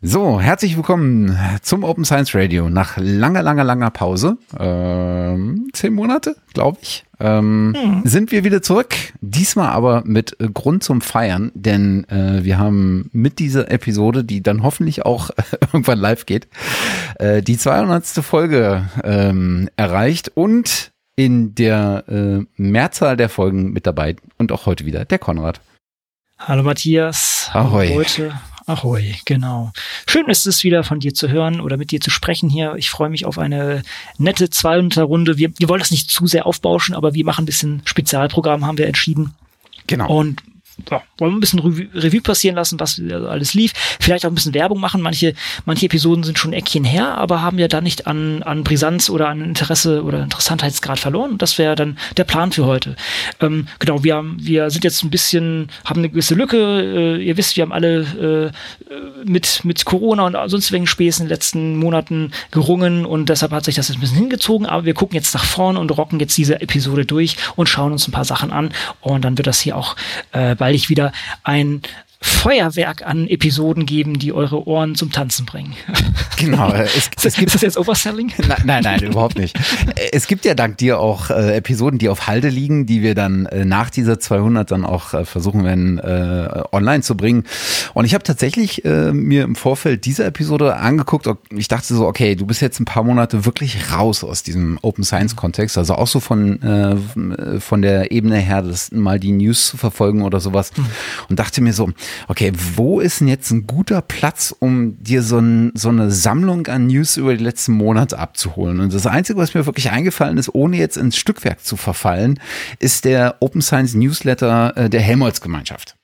So, herzlich willkommen zum Open Science Radio. Nach langer Pause, 10 Monate, glaube ich, sind wir wieder zurück. Diesmal aber mit Grund zum Feiern, denn wir haben mit dieser Episode, die dann hoffentlich auch irgendwann live geht, die 200. Folge erreicht und in der Mehrzahl der Folgen mit dabei und auch heute wieder der Konrad. Hallo Matthias. Ahoi. Leute. Ahoi, genau. Schön ist es wieder von dir zu hören oder mit dir zu sprechen hier. Ich freue mich auf eine nette 200er-Runde. Wir wollen das nicht zu sehr aufbauschen, aber wir machen ein bisschen Spezialprogramm, haben wir entschieden. Genau. Und ja, wollen wir ein bisschen Revue passieren lassen, was alles lief. Vielleicht auch ein bisschen Werbung machen. Manche Episoden sind schon ein Eckchen her, aber haben ja da nicht an Brisanz oder an Interesse oder Interessantheitsgrad verloren. Und das wäre dann der Plan für heute. Genau, wir sind jetzt ein bisschen, haben eine gewisse Lücke. Ihr wisst, wir haben alle mit Corona und sonstigen Späßen in den letzten Monaten gerungen und deshalb hat sich das jetzt ein bisschen hingezogen. Aber wir gucken jetzt nach vorn und rocken jetzt diese Episode durch und schauen uns ein paar Sachen an. Und dann wird das hier auch bald wieder ein Feuerwerk an Episoden geben, die eure Ohren zum Tanzen bringen. Genau. Ist das jetzt Overselling? Nein, überhaupt nicht. Es gibt ja dank dir auch Episoden, die auf Halde liegen, die wir dann nach dieser 200 dann auch versuchen werden online zu bringen. Und ich habe tatsächlich mir im Vorfeld dieser Episode angeguckt, ich dachte so, okay, du bist jetzt ein paar Monate wirklich raus aus diesem Open Science Kontext, also auch so von der Ebene her, das mal die News zu verfolgen oder sowas und dachte mir so, okay, wo ist denn jetzt ein guter Platz, um dir so eine Sammlung an News über die letzten Monate abzuholen? Und das Einzige, was mir wirklich eingefallen ist, ohne jetzt ins Stückwerk zu verfallen, ist der Open Science Newsletter der Helmholtz-Gemeinschaft.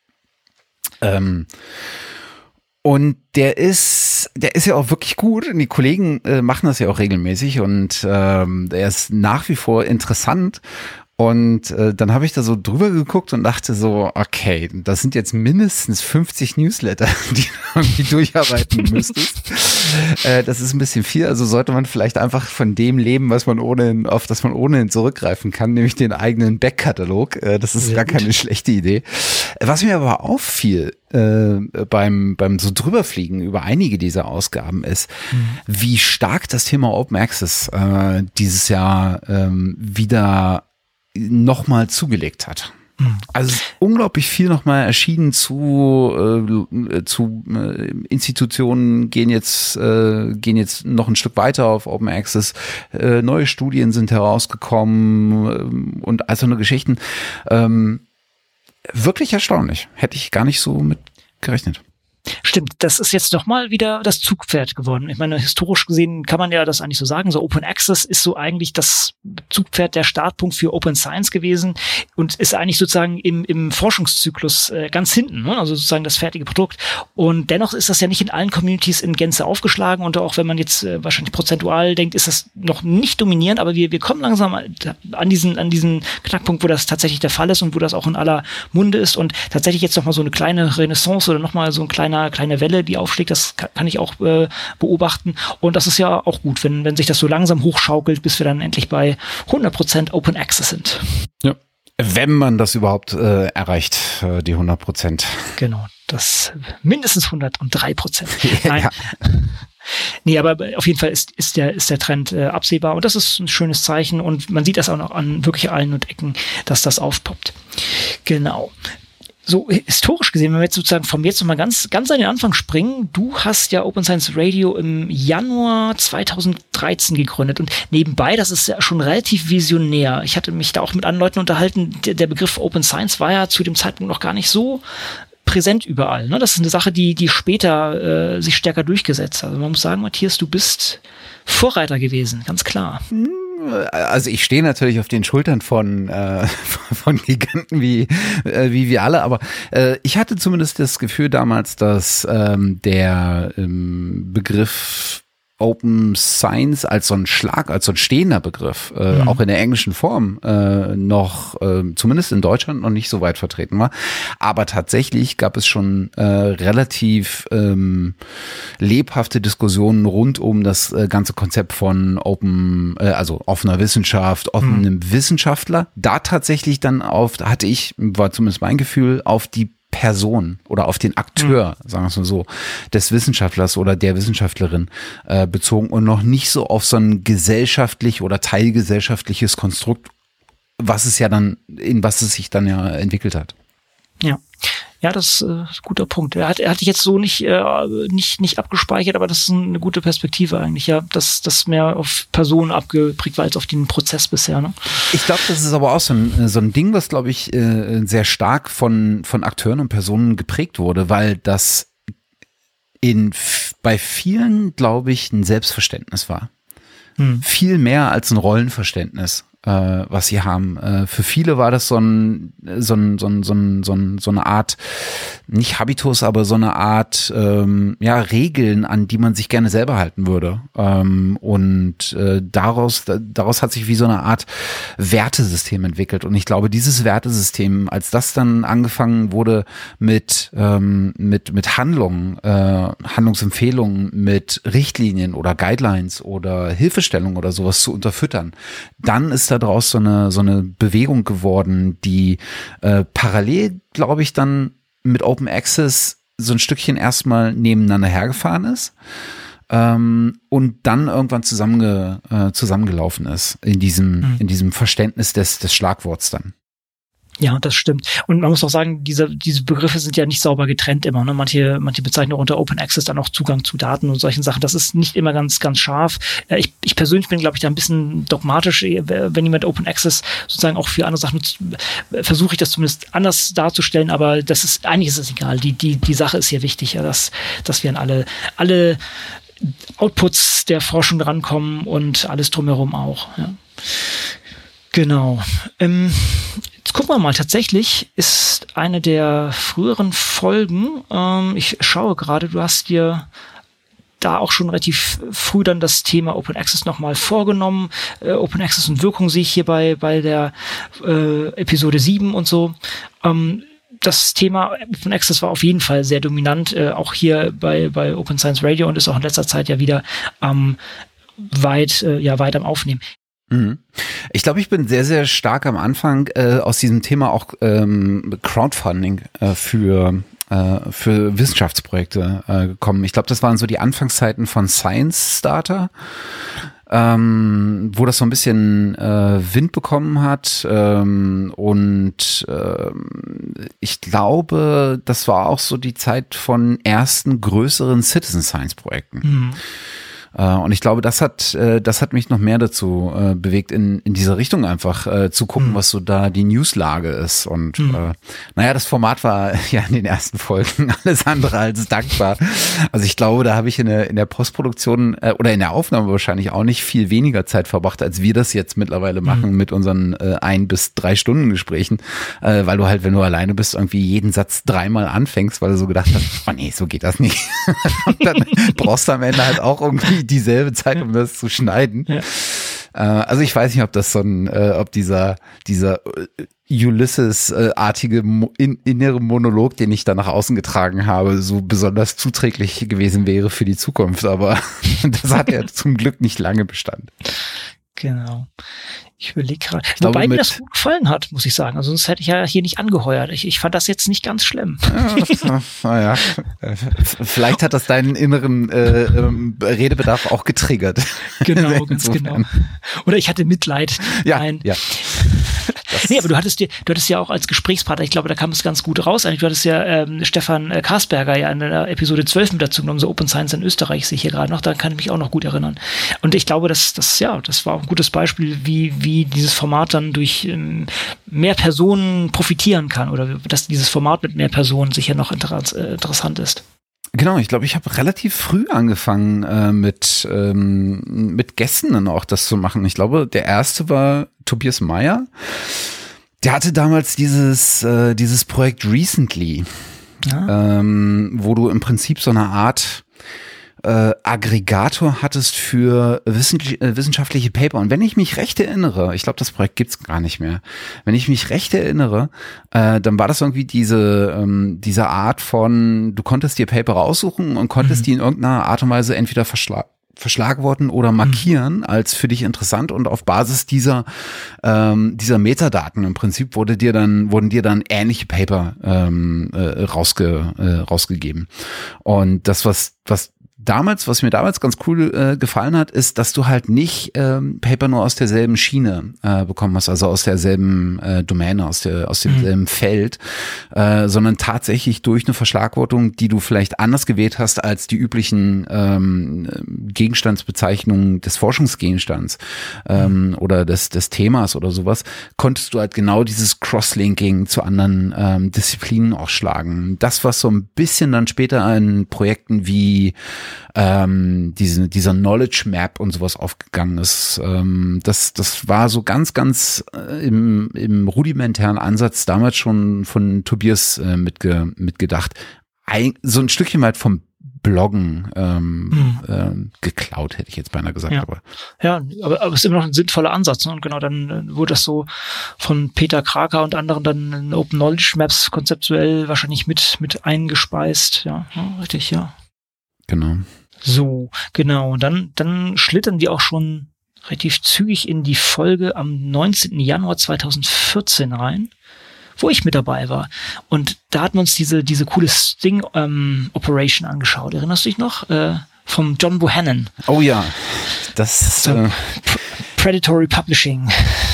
Und der ist ja auch wirklich gut und die Kollegen machen das ja auch regelmäßig und der ist nach wie vor interessant. Und dann habe ich da so drüber geguckt und dachte so, okay, das sind jetzt mindestens 50 Newsletter, die du irgendwie durcharbeiten müsstest. Das ist ein bisschen viel, also sollte man vielleicht einfach von dem leben, auf das man ohnehin zurückgreifen kann, nämlich den eigenen Backkatalog. Das ist gar keine schlechte Idee. Was mir aber auffiel beim so drüberfliegen über einige dieser Ausgaben ist, wie stark das Thema Open Access dieses Jahr wieder nochmal zugelegt hat. Also es ist unglaublich viel nochmal erschienen zu Institutionen gehen jetzt noch ein Stück weiter auf Open Access. Neue Studien sind herausgekommen und also eine Geschichten. Wirklich erstaunlich. Hätte ich gar nicht so mit gerechnet. Stimmt, das ist jetzt nochmal wieder das Zugpferd geworden. Ich meine, historisch gesehen kann man ja das eigentlich so sagen. So Open Access ist so eigentlich das Zugpferd, der Startpunkt für Open Science gewesen und ist eigentlich sozusagen im Forschungszyklus ganz hinten, ne? Also sozusagen das fertige Produkt. Und dennoch ist das ja nicht in allen Communities in Gänze aufgeschlagen und auch wenn man jetzt wahrscheinlich prozentual denkt, ist das noch nicht dominierend, aber wir kommen langsam an diesen Knackpunkt, wo das tatsächlich der Fall ist und wo das auch in aller Munde ist und tatsächlich jetzt nochmal so eine kleine Renaissance oder nochmal so ein kleine Welle, die aufschlägt, das kann ich auch beobachten. Und das ist ja auch gut, wenn sich das so langsam hochschaukelt, bis wir dann endlich bei 100% Open Access sind. Ja. Wenn man das überhaupt erreicht, die 100%. Genau, das mindestens 103%. Nein. Ja. Nee, aber auf jeden Fall ist der Trend absehbar und das ist ein schönes Zeichen und man sieht das auch noch an wirklich allen und Ecken, dass das aufpoppt. Genau. So historisch gesehen, wenn wir jetzt sozusagen vom jetzt nochmal ganz an den Anfang springen, du hast ja Open Science Radio im Januar 2013 gegründet und nebenbei, das ist ja schon relativ visionär. Ich hatte mich da auch mit anderen Leuten unterhalten, der Begriff Open Science war ja zu dem Zeitpunkt noch gar nicht so präsent überall. Ne? Das ist eine Sache, die später sich stärker durchgesetzt hat. Also man muss sagen, Matthias, du bist Vorreiter gewesen, ganz klar. Also ich stehe natürlich auf den Schultern von Giganten wie wir alle, aber ich hatte zumindest das Gefühl damals, dass der Begriff Open Science als so ein stehender Begriff, auch in der englischen Form noch, zumindest in Deutschland, noch nicht so weit vertreten war. Aber tatsächlich gab es schon relativ lebhafte Diskussionen rund um das ganze Konzept von also offener Wissenschaft, offenem Wissenschaftler. Da tatsächlich dann war zumindest mein Gefühl, auf die Person oder auf den Akteur, sagen wir es mal so, des Wissenschaftlers oder der Wissenschaftlerin bezogen und noch nicht so auf so ein gesellschaftlich oder teilgesellschaftliches Konstrukt, in was es sich dann ja entwickelt hat. Ja, das ist ein guter Punkt. Er hatte ich jetzt so nicht abgespeichert, aber das ist eine gute Perspektive eigentlich, ja. Das mehr auf Personen abgeprägt war als auf den Prozess bisher, ne? Ich glaube, das ist aber auch so ein Ding, was, glaube ich, sehr stark von Akteuren und Personen geprägt wurde, weil das bei vielen, glaube ich, ein Selbstverständnis war. Viel mehr als ein Rollenverständnis, was sie haben. Für viele war das so eine Art, nicht Habitus, aber so eine Art, Regeln, an die man sich gerne selber halten würde. Daraus hat sich wie so eine Art Wertesystem entwickelt. Und ich glaube, dieses Wertesystem, als das dann angefangen wurde mit Handlungen, Handlungsempfehlungen, mit Richtlinien oder Guidelines oder Hilfestellungen oder sowas zu unterfüttern, dann ist daraus so eine Bewegung geworden, die parallel, glaube ich, dann mit Open Access so ein Stückchen erstmal nebeneinander hergefahren ist und dann irgendwann zusammengelaufen ist in diesem Verständnis des Schlagworts dann. Ja, das stimmt. Und man muss auch sagen, diese Begriffe sind ja nicht sauber getrennt immer. Ne? Manche bezeichnen auch unter Open Access dann auch Zugang zu Daten und solchen Sachen. Das ist nicht immer ganz, ganz scharf. Ich persönlich bin, glaube ich, da ein bisschen dogmatisch. Wenn jemand Open Access sozusagen auch für andere Sachen nutzt, versuche ich das zumindest anders darzustellen. Aber eigentlich ist es egal. Die Sache ist hier wichtig, ja, dass wir an alle Outputs der Forschung drankommen und alles drumherum auch. Ja. Genau. Jetzt gucken wir mal, tatsächlich ist eine der früheren Folgen, ich schaue gerade, du hast dir da auch schon relativ früh dann das Thema Open Access nochmal vorgenommen. Open Access und Wirkung sehe ich hier bei der Episode 7 und so. Das Thema Open Access war auf jeden Fall sehr dominant, auch hier bei Open Science Radio und ist auch in letzter Zeit ja wieder weit am Aufnehmen. Ich glaube, ich bin sehr, sehr stark am Anfang aus diesem Thema auch Crowdfunding für Wissenschaftsprojekte gekommen. Ich glaube, das waren so die Anfangszeiten von Science Starter, wo das so ein bisschen Wind bekommen hat ich glaube, das war auch so die Zeit von ersten größeren Citizen Science Projekten. Und ich glaube, das hat mich noch mehr dazu bewegt, in diese Richtung einfach zu gucken, was so da die Newslage ist. Und das Format war ja in den ersten Folgen alles andere als dankbar. Also ich glaube, da habe ich in der Postproduktion oder in der Aufnahme wahrscheinlich auch nicht viel weniger Zeit verbracht, als wir das jetzt mittlerweile machen mit unseren 1 bis 3 Stunden Gesprächen, weil du halt, wenn du alleine bist, irgendwie jeden Satz 3-mal anfängst, weil du so gedacht hast, oh nee, so geht das nicht. Und dann brauchst du am Ende halt auch irgendwie dieselbe Zeit, um das zu schneiden. Ja. Also ich weiß nicht, ob das ob dieser Ulysses-artige innere Monolog, den ich da nach außen getragen habe, so besonders zuträglich gewesen wäre für die Zukunft. Aber das hat ja zum Glück nicht lange Bestand. Genau. Ich überlege gerade. Wobei mir das gut gefallen hat, muss ich sagen. Also sonst hätte ich ja hier nicht angeheuert. Ich fand das jetzt nicht ganz schlimm. Naja, vielleicht hat das deinen inneren Redebedarf auch getriggert. Genau, ganz genau. Oder ich hatte Mitleid. Ja. Nee, aber du hattest ja auch als Gesprächspartner, ich glaube, da kam es ganz gut raus. Eigentlich, du hattest ja Stefan Karsberger ja in der Episode 12 mit dazu genommen, so Open Science in Österreich, sehe ich hier gerade noch. Da kann ich mich auch noch gut erinnern. Und ich glaube, das war auch ein gutes Beispiel, wie dieses Format dann durch mehr Personen profitieren kann oder dass dieses Format mit mehr Personen sicher noch interessant ist. Genau, ich glaube, ich habe relativ früh angefangen mit Gästen dann auch das zu machen. Ich glaube, der erste war Tobias Meyer. Der hatte damals dieses Projekt Recently, wo du im Prinzip so eine Art Aggregator hattest für wissenschaftliche Paper. Und wenn ich mich recht erinnere, ich glaube, das Projekt gibt's gar nicht mehr. Wenn ich mich recht erinnere, dann war das irgendwie diese Art von, du konntest dir Paper raussuchen und konntest die in irgendeiner Art und Weise entweder verschlagworten oder markieren als für dich interessant, und auf Basis dieser Metadaten im Prinzip wurden dir dann ähnliche Paper rausgegeben. Und das, was mir damals ganz cool gefallen hat, ist, dass du halt nicht Paper nur aus derselben Schiene bekommen hast, also aus derselben Domäne, aus demselben Feld, sondern tatsächlich durch eine Verschlagwortung, die du vielleicht anders gewählt hast als die üblichen Gegenstandsbezeichnungen des Forschungsgegenstands oder des Themas oder sowas, konntest du halt genau dieses Crosslinking zu anderen Disziplinen auch schlagen. Das, was so ein bisschen dann später in Projekten wie dieser Knowledge Map und sowas aufgegangen ist. Das war so ganz im rudimentären Ansatz damals schon von Tobias mitgedacht. So ein Stückchen weit vom Bloggen geklaut, hätte ich jetzt beinahe gesagt. Ja, aber es ist immer noch ein sinnvoller Ansatz. Ne? Und genau, dann wurde das so von Peter Kraker und anderen dann in Open Knowledge Maps konzeptuell wahrscheinlich mit eingespeist. Ja, richtig, ja. Genau. So, genau. Und dann schlittern wir auch schon relativ zügig in die Folge am 19. Januar 2014 rein, wo ich mit dabei war. Und da hatten wir uns diese coole Sting Operation angeschaut. Erinnerst du dich noch? Vom John Bohannon. Oh ja. Das so, Predatory Publishing.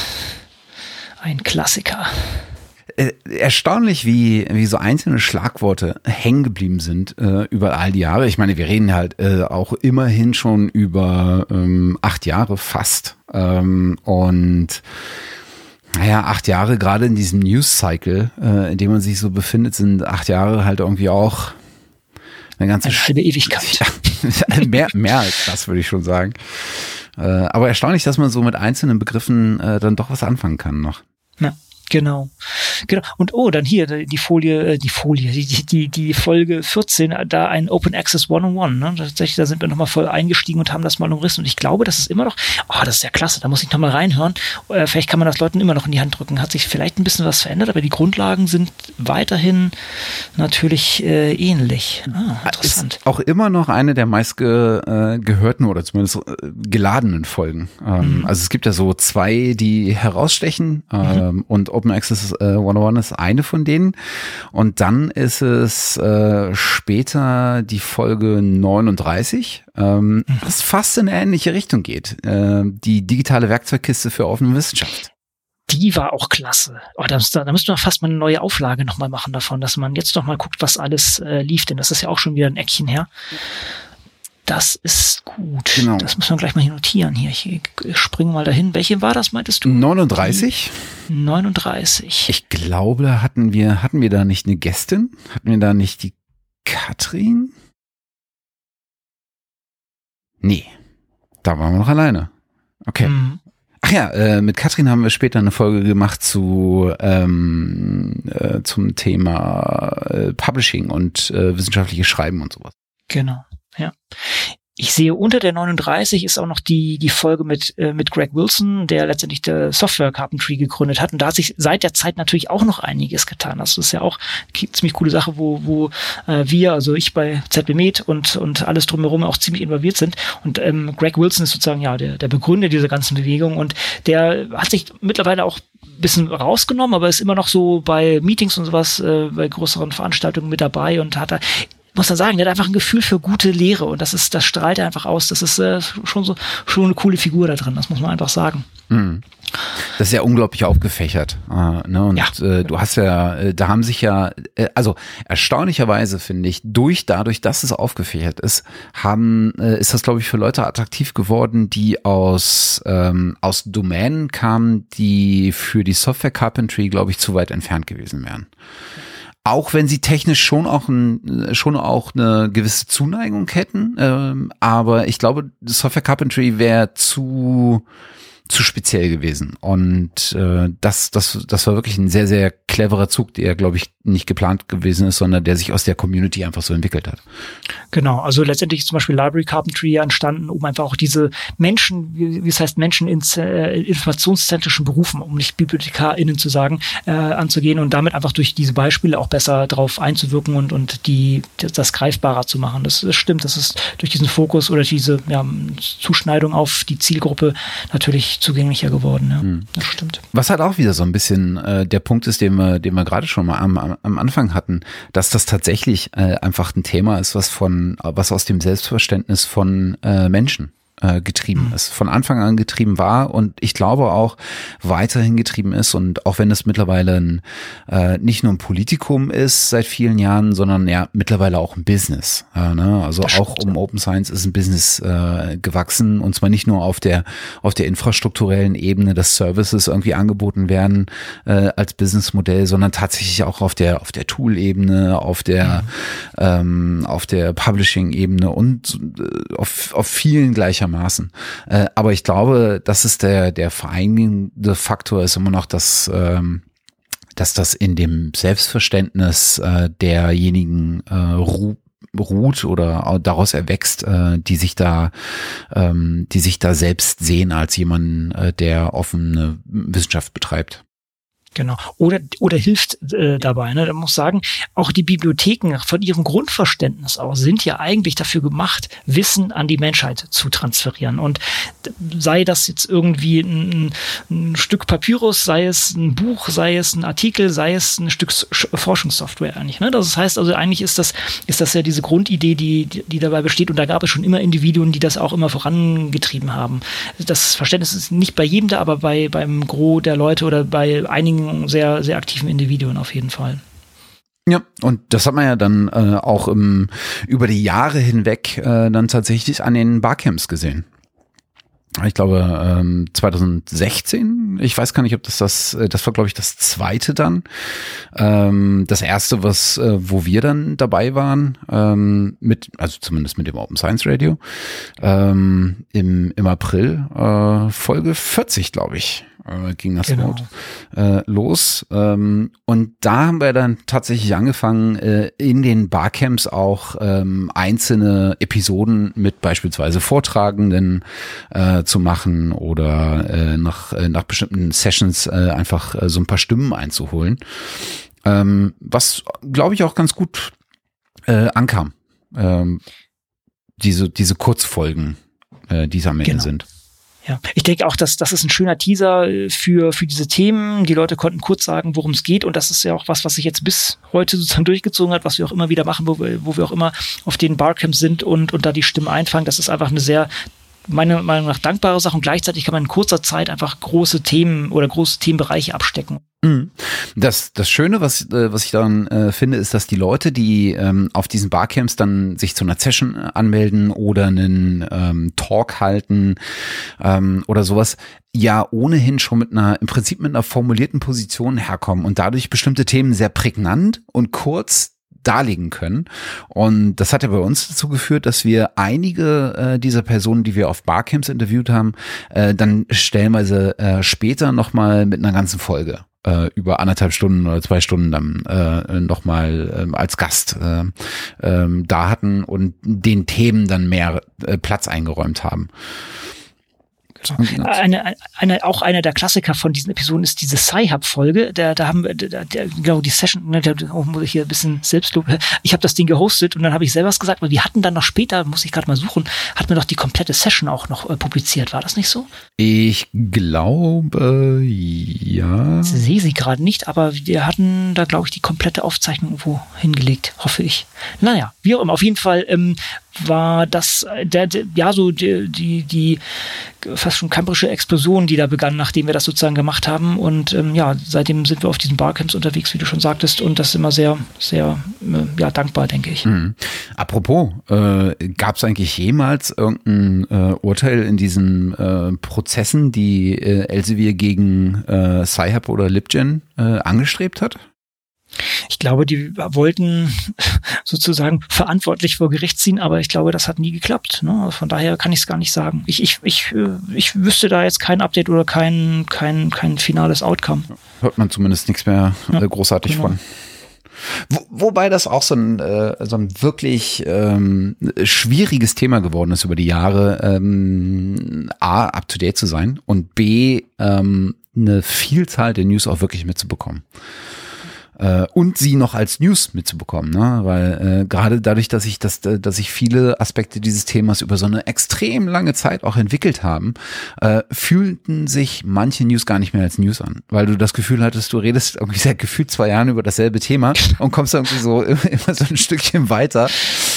Ein Klassiker. Erstaunlich, wie so einzelne Schlagworte hängen geblieben sind über all die Jahre. Ich meine, wir reden halt auch immerhin schon über 8 Jahre fast. Und naja, 8 Jahre, gerade in diesem News-Cycle, in dem man sich so befindet, sind 8 Jahre halt irgendwie auch eine halbe Ewigkeit. Ja, mehr als das, würde ich schon sagen. Aber erstaunlich, dass man so mit einzelnen Begriffen dann doch was anfangen kann noch. Ja. Genau. Und dann hier die Folge 14, da ein Open Access 101, ne? Tatsächlich, da sind wir nochmal voll eingestiegen und haben das mal umrissen. Und ich glaube, das ist immer noch, das ist ja klasse, da muss ich nochmal reinhören. Vielleicht kann man das Leuten immer noch in die Hand drücken. Hat sich vielleicht ein bisschen was verändert, aber die Grundlagen sind weiterhin natürlich ähnlich. Interessant. Ist auch immer noch eine der meist gehörten oder zumindest geladenen Folgen. Also es gibt ja so 2, die herausstechen, und Open Access 101 ist eine von denen. Und dann ist es später die Folge 39, was fast in eine ähnliche Richtung geht. Die digitale Werkzeugkiste für offene Wissenschaft. Die war auch klasse. Da müsste man fast mal eine neue Auflage nochmal machen davon, dass man jetzt noch mal guckt, was alles lief. Denn das ist ja auch schon wieder ein Eckchen her. Das ist gut. Genau. Das muss man gleich mal hier notieren. Hier, ich springe mal dahin. Welche war das, meintest du? 39. 39. Ich glaube, hatten wir da nicht eine Gästin? Hatten wir da nicht die Katrin? Nee. Da waren wir noch alleine. Okay. Ach ja, mit Katrin haben wir später eine Folge gemacht zum Thema Publishing und wissenschaftliches Schreiben und sowas. Genau. Ja. Ich sehe, unter der 39 ist auch noch die Folge mit Greg Wilson, der letztendlich der Software Carpentry gegründet hat. Und da hat sich seit der Zeit natürlich auch noch einiges getan. Das ist ja auch eine ziemlich coole Sache, wo wir, also ich bei ZBMed und alles drumherum auch ziemlich involviert sind. Und Greg Wilson ist sozusagen der Begründer dieser ganzen Bewegung. Und der hat sich mittlerweile auch ein bisschen rausgenommen, aber ist immer noch so bei Meetings und sowas, bei größeren Veranstaltungen mit dabei und hat da, muss man sagen, der hat einfach ein Gefühl für gute Lehre und das strahlt er einfach aus. Das ist schon eine coole Figur da drin, das muss man einfach sagen. Das ist ja unglaublich aufgefächert. Ne? Und du hast da haben sich also erstaunlicherweise finde ich, dadurch, dass es aufgefächert ist, ist das, glaube ich, für Leute attraktiv geworden, die aus Domänen kamen, die für die Software Carpentry, glaube ich, zu weit entfernt gewesen wären. Auch wenn sie technisch schon auch eine gewisse Zuneigung hätten, aber ich glaube, Software Carpentry wäre zu zu speziell gewesen. Und das war wirklich ein sehr, sehr cleverer Zug, der, glaube ich, nicht geplant gewesen ist, sondern der sich aus der Community einfach so entwickelt hat. Genau, also letztendlich ist zum Beispiel Library Carpentry entstanden, um einfach auch diese Menschen, wie es heißt, Menschen in informationszentrischen Berufen, um nicht BibliothekarInnen zu sagen, anzugehen und damit einfach durch diese Beispiele auch besser drauf einzuwirken und das greifbarer zu machen. Das stimmt, das ist durch diesen Fokus oder diese Zuschneidung auf die Zielgruppe natürlich zugänglicher geworden. Ja. Das stimmt. Was halt auch wieder so ein bisschen der Punkt ist, den wir gerade schon mal am Anfang hatten, dass das tatsächlich einfach ein Thema ist, was aus dem Selbstverständnis von Menschen getrieben ist, von Anfang an getrieben war und ich glaube auch weiterhin getrieben ist und auch wenn es mittlerweile nicht nur ein Politikum ist seit vielen Jahren, sondern ja mittlerweile auch ein Business. Also das auch um Open Science ist ein Business gewachsen und zwar nicht nur auf der infrastrukturellen Ebene, dass Services irgendwie angeboten werden als Businessmodell, sondern tatsächlich auch auf der Tool-Ebene, auf der Publishing-Ebene und auf vielen gleichermaßen. Aber ich glaube, das ist der vereinigende Faktor ist immer noch, dass das in dem Selbstverständnis derjenigen ruht oder daraus erwächst, die sich da selbst sehen als jemand, der offene Wissenschaft betreibt. Genau. Oder hilft dabei. Ne? Da muss sagen, auch die Bibliotheken von ihrem Grundverständnis aus sind ja eigentlich dafür gemacht, Wissen an die Menschheit zu transferieren. Und sei das jetzt irgendwie ein Stück Papyrus, sei es ein Buch, sei es ein Artikel, sei es ein Stück Forschungssoftware eigentlich. Ne? Das heißt also, eigentlich ist das ja diese Grundidee, die dabei besteht. Und da gab es schon immer Individuen, die das auch immer vorangetrieben haben. Das Verständnis ist nicht bei jedem da, aber beim Gros der Leute oder bei einigen sehr, sehr aktiven Individuen auf jeden Fall. Ja, und das hat man ja dann auch über die Jahre hinweg dann tatsächlich an den Barcamps gesehen. Ich glaube 2016, ich weiß gar nicht, ob das war glaube ich das zweite dann. Das erste, wo wir dann dabei waren, also zumindest mit dem Open Science Radio, im April, Folge 40, glaube ich. Ging das los. Und da haben wir dann tatsächlich angefangen, in den Barcamps auch einzelne Episoden mit beispielsweise Vortragenden zu machen oder nach bestimmten Sessions einfach so ein paar Stimmen einzuholen. Was, glaube ich, auch ganz gut ankam. Diese Kurzfolgen, die es am Ende sind. Ja, ich denke auch, dass das ist ein schöner Teaser für diese Themen. Die Leute konnten kurz sagen, worum es geht. Und das ist ja auch was sich jetzt bis heute sozusagen durchgezogen hat, was wir auch immer wieder machen, wo wir auch immer auf den Barcamps sind und da die Stimmen einfangen. Das ist einfach eine sehr, meiner Meinung nach, dankbare Sache. Und gleichzeitig kann man in kurzer Zeit einfach große Themen oder große Themenbereiche abstecken. Das Schöne, was ich daran finde, ist, dass die Leute, die auf diesen Barcamps dann sich zu einer Session anmelden oder einen Talk halten oder sowas, ja ohnehin schon im Prinzip mit einer formulierten Position herkommen und dadurch bestimmte Themen sehr prägnant und kurz darlegen können. Und das hat ja bei uns dazu geführt, dass wir einige dieser Personen, die wir auf Barcamps interviewt haben, dann stellenweise später nochmal mit einer ganzen Folge über 1,5 Stunden oder 2 Stunden dann nochmal als Gast da hatten und den Themen dann mehr Platz eingeräumt haben. Auch einer der Klassiker von diesen Episoden ist diese Sci-Hub-Folge. Da haben wir, genau, die Session, muss ich hier ein bisschen Selbstlob. Ich habe das Ding gehostet und dann habe ich selber was gesagt, weil wir hatten dann noch später, muss ich gerade mal suchen, hatten wir doch die komplette Session auch noch publiziert. War das nicht so? Ich glaube, ja. Ich sehe sie gerade nicht, aber wir hatten da, glaube ich, die komplette Aufzeichnung irgendwo hingelegt, hoffe ich. Naja, wie auch immer. Auf jeden Fall war das die fast schon campische Explosion, die da begann, nachdem wir das sozusagen gemacht haben. Und seitdem sind wir auf diesen Barcamps unterwegs, wie du schon sagtest, und das ist immer sehr, sehr dankbar, denke ich. Apropos, gab es eigentlich jemals irgendein Urteil in diesen Prozessen, die Elsevier gegen Sci-Hub oder LibGen angestrebt hat? Ich glaube, die wollten sozusagen verantwortlich vor Gericht ziehen, aber ich glaube, das hat nie geklappt. Ne? Also von daher kann ich es gar nicht sagen. Ich wüsste da jetzt kein Update oder kein finales Outcome. Hört man zumindest nichts mehr großartig von. Wobei das auch so ein wirklich schwieriges Thema geworden ist über die Jahre, A, up to date zu sein und B, eine Vielzahl der News auch wirklich mitzubekommen. Und sie noch als News mitzubekommen, ne? Weil gerade dadurch, dass sich viele Aspekte dieses Themas über so eine extrem lange Zeit auch entwickelt haben, fühlten sich manche News gar nicht mehr als News an, weil du das Gefühl hattest, du redest irgendwie seit gefühlt 2 Jahren über dasselbe Thema und kommst irgendwie so immer so ein Stückchen weiter.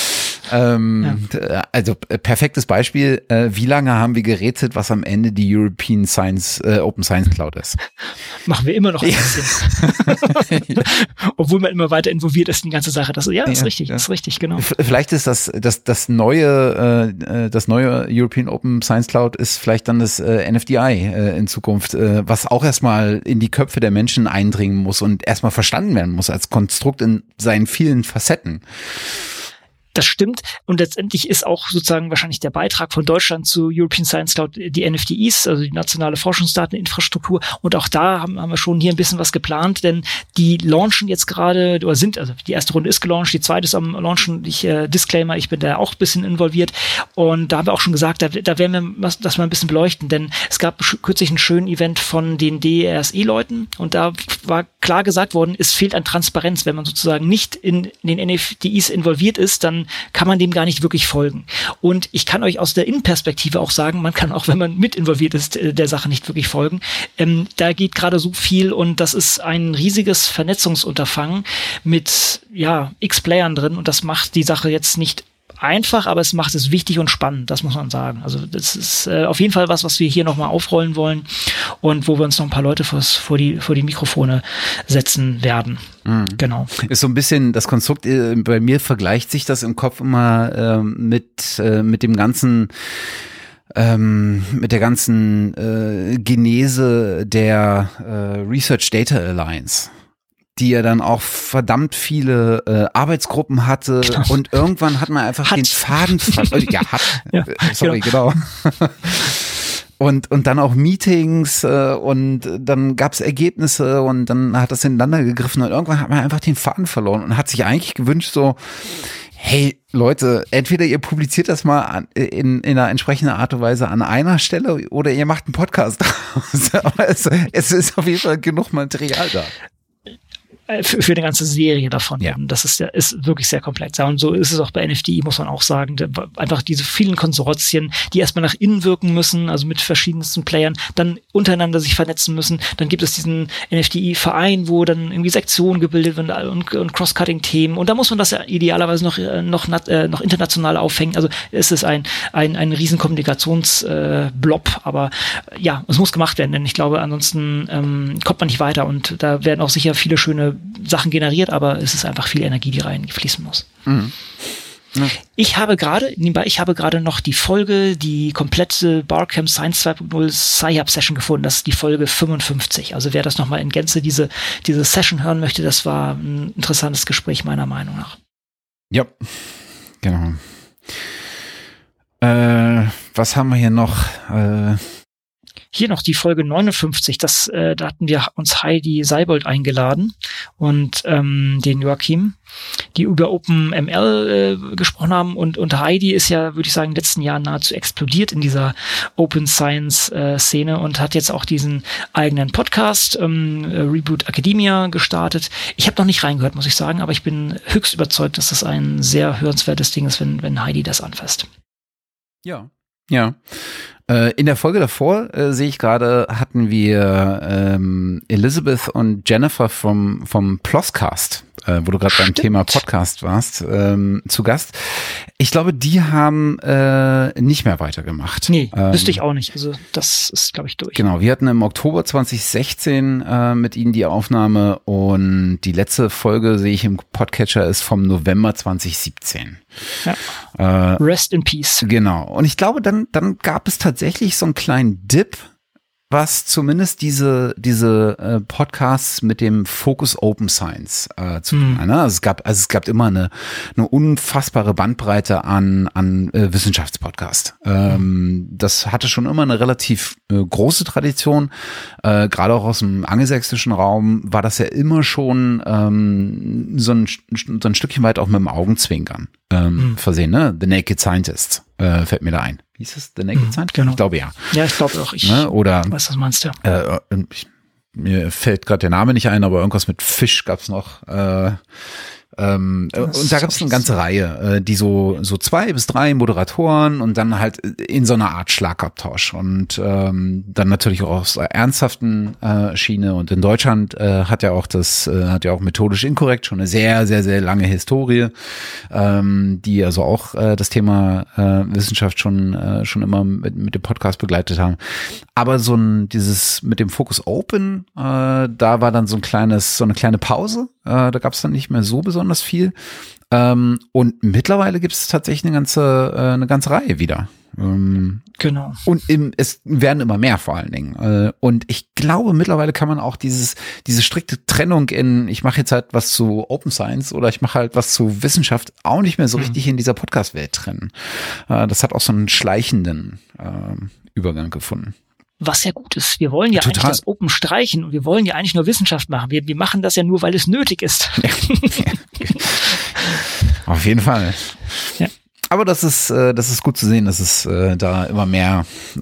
Also perfektes Beispiel, wie lange haben wir gerätselt, was amEnde die European Open Science Cloud ist? Machen wir immer noch ein bisschen. Obwohl man immer weiter involviert ist in die ganze Sache. Das ist richtig, genau. Vielleicht ist das neue European Open Science Cloud ist vielleicht dann das NFDI in Zukunft, was auch erstmal in die Köpfe der Menschen eindringen muss und erstmal verstanden werden muss als Konstrukt in seinen vielen Facetten. Das stimmt. Und letztendlich ist auch sozusagen wahrscheinlich der Beitrag von Deutschland zu European Science Cloud die NFDIs, also die nationale Forschungsdateninfrastruktur. Und auch da haben wir schon hier ein bisschen was geplant, denn die launchen jetzt gerade, also die erste Runde ist gelauncht, die zweite ist am Launchen. Disclaimer, ich bin da auch ein bisschen involviert. Und da haben wir auch schon gesagt, da werden wir das mal ein bisschen beleuchten, denn es gab kürzlich einen schönen Event von den DRSE-Leuten und da war klar gesagt worden, es fehlt an Transparenz. Wenn man sozusagen nicht in den NFDIs involviert ist, dann kann man dem gar nicht wirklich folgen. Und ich kann euch aus der Innenperspektive auch sagen, man kann auch, wenn man mit involviert ist, der Sache nicht wirklich folgen. Da geht gerade so viel und das ist ein riesiges Vernetzungsunterfangen mit x Playern drin und das macht die Sache jetzt nicht einfach, aber es macht es wichtig und spannend, das muss man sagen. Also das ist auf jeden Fall was wir hier nochmal aufrollen wollen und wo wir uns noch ein paar Leute vor die Mikrofone setzen werden. Mhm. Genau. Ist so ein bisschen das Konstrukt, bei mir vergleicht sich das im Kopf immer mit dem ganzen mit der ganzen Genese der Research Data Alliance, die ja dann auch verdammt viele Arbeitsgruppen hatte und irgendwann hat man einfach den Faden genau. Und dann auch Meetings und dann gab's Ergebnisse und dann hat das ineinander gegriffen und irgendwann hat man einfach den Faden verloren und hat sich eigentlich gewünscht so, hey Leute, entweder ihr publiziert das mal in einer entsprechenden Art und Weise an einer Stelle oder ihr macht einen Podcast draus. Aber es ist auf jeden Fall genug Material da. Für eine ganze Serie davon. Ja. Das ist wirklich sehr komplex. Ja, und so ist es auch bei NFDI, muss man auch sagen. Einfach diese vielen Konsortien, die erstmal nach innen wirken müssen, also mit verschiedensten Playern, dann untereinander sich vernetzen müssen. Dann gibt es diesen NFDI-Verein, wo dann irgendwie Sektionen gebildet werden und Cross-Cutting-Themen. Und da muss man das ja idealerweise noch international aufhängen. Also es ist ein riesen Kommunikationsblob, aber ja, es muss gemacht werden, denn ich glaube, ansonsten kommt man nicht weiter und da werden auch sicher viele schöne Sachen generiert, aber es ist einfach viel Energie, die reinfließen muss. Mhm. Ja. Ich habe gerade noch die komplette Barcamp Science 2.0 Sci-Hub Session gefunden. Das ist die Folge 55. Also wer das nochmal in Gänze diese Session hören möchte, das war ein interessantes Gespräch meiner Meinung nach. Ja, genau. Was haben wir hier noch? Hier noch die Folge 59, da hatten wir uns Heidi Seibold eingeladen und den Joachim, die über OpenML gesprochen haben und Heidi ist ja, würde ich sagen, in den letzten Jahren nahezu explodiert in dieser Open Science Szene und hat jetzt auch diesen eigenen Podcast Reboot Academia gestartet. Ich habe noch nicht reingehört, muss ich sagen, aber ich bin höchst überzeugt, dass das ein sehr hörenswertes Ding ist, wenn Heidi das anfasst. Ja. In der Folge davor sehe ich gerade, hatten wir Elizabeth und Jennifer vom Plosscast, wo du gerade beim Thema Podcast warst, zu Gast. Ich glaube, die haben nicht mehr weitergemacht. Nee, wüsste ich auch nicht. Also das ist, glaube ich, durch. Genau, wir hatten im Oktober 2016 mit ihnen die Aufnahme und die letzte Folge, sehe ich im Podcatcher, ist vom November 2017. Ja. Rest in Peace. Genau. Und ich glaube, dann gab es tatsächlich so einen kleinen Dip was zumindest diese Podcasts mit dem Fokus Open Science zu tun. Ne? Also es gab immer eine unfassbare Bandbreite an Wissenschaftspodcast. Das hatte schon immer eine relativ große Tradition. Gerade auch aus dem angelsächsischen Raum war das ja immer schon so ein Stückchen weit auch mit dem Augenzwinkern versehen. Ne? The Naked Scientist fällt mir da ein. Wie ist es? The Naked Scientist? Genau. Ich glaube ja. Ja, ich glaube auch. Oder was meinst du? Mir fällt gerade der Name nicht ein, aber irgendwas mit Fisch gab's noch. Und da gab es eine ganze Reihe, die so 2 bis 3 Moderatoren und dann halt in so einer Art Schlagabtausch und dann natürlich auch aus der ernsthaften Schiene. Und in Deutschland hat ja auch methodisch inkorrekt schon eine sehr, sehr, sehr lange Historie, die also auch das Thema Wissenschaft schon immer mit dem Podcast begleitet haben. Aber dieses mit dem Fokus Open, da war dann so eine kleine Pause. Da gab es dann nicht mehr so besonders viel. Und mittlerweile gibt es tatsächlich eine ganze Reihe wieder. Genau. Und es werden immer mehr vor allen Dingen. Und ich glaube, mittlerweile kann man auch diese strikte Trennung ich mache jetzt halt was zu Open Science oder ich mache halt was zu Wissenschaft auch nicht mehr so richtig in dieser Podcast-Welt trennen. Das hat auch so einen schleichenden Übergang gefunden. Was ja gut ist. Wir wollen ja eigentlich das Open streichen und wir wollen ja eigentlich nur Wissenschaft machen. Wir machen das ja nur, weil es nötig ist. Ja. Auf jeden Fall. Ja. Aber das ist gut zu sehen, dass es da immer mehr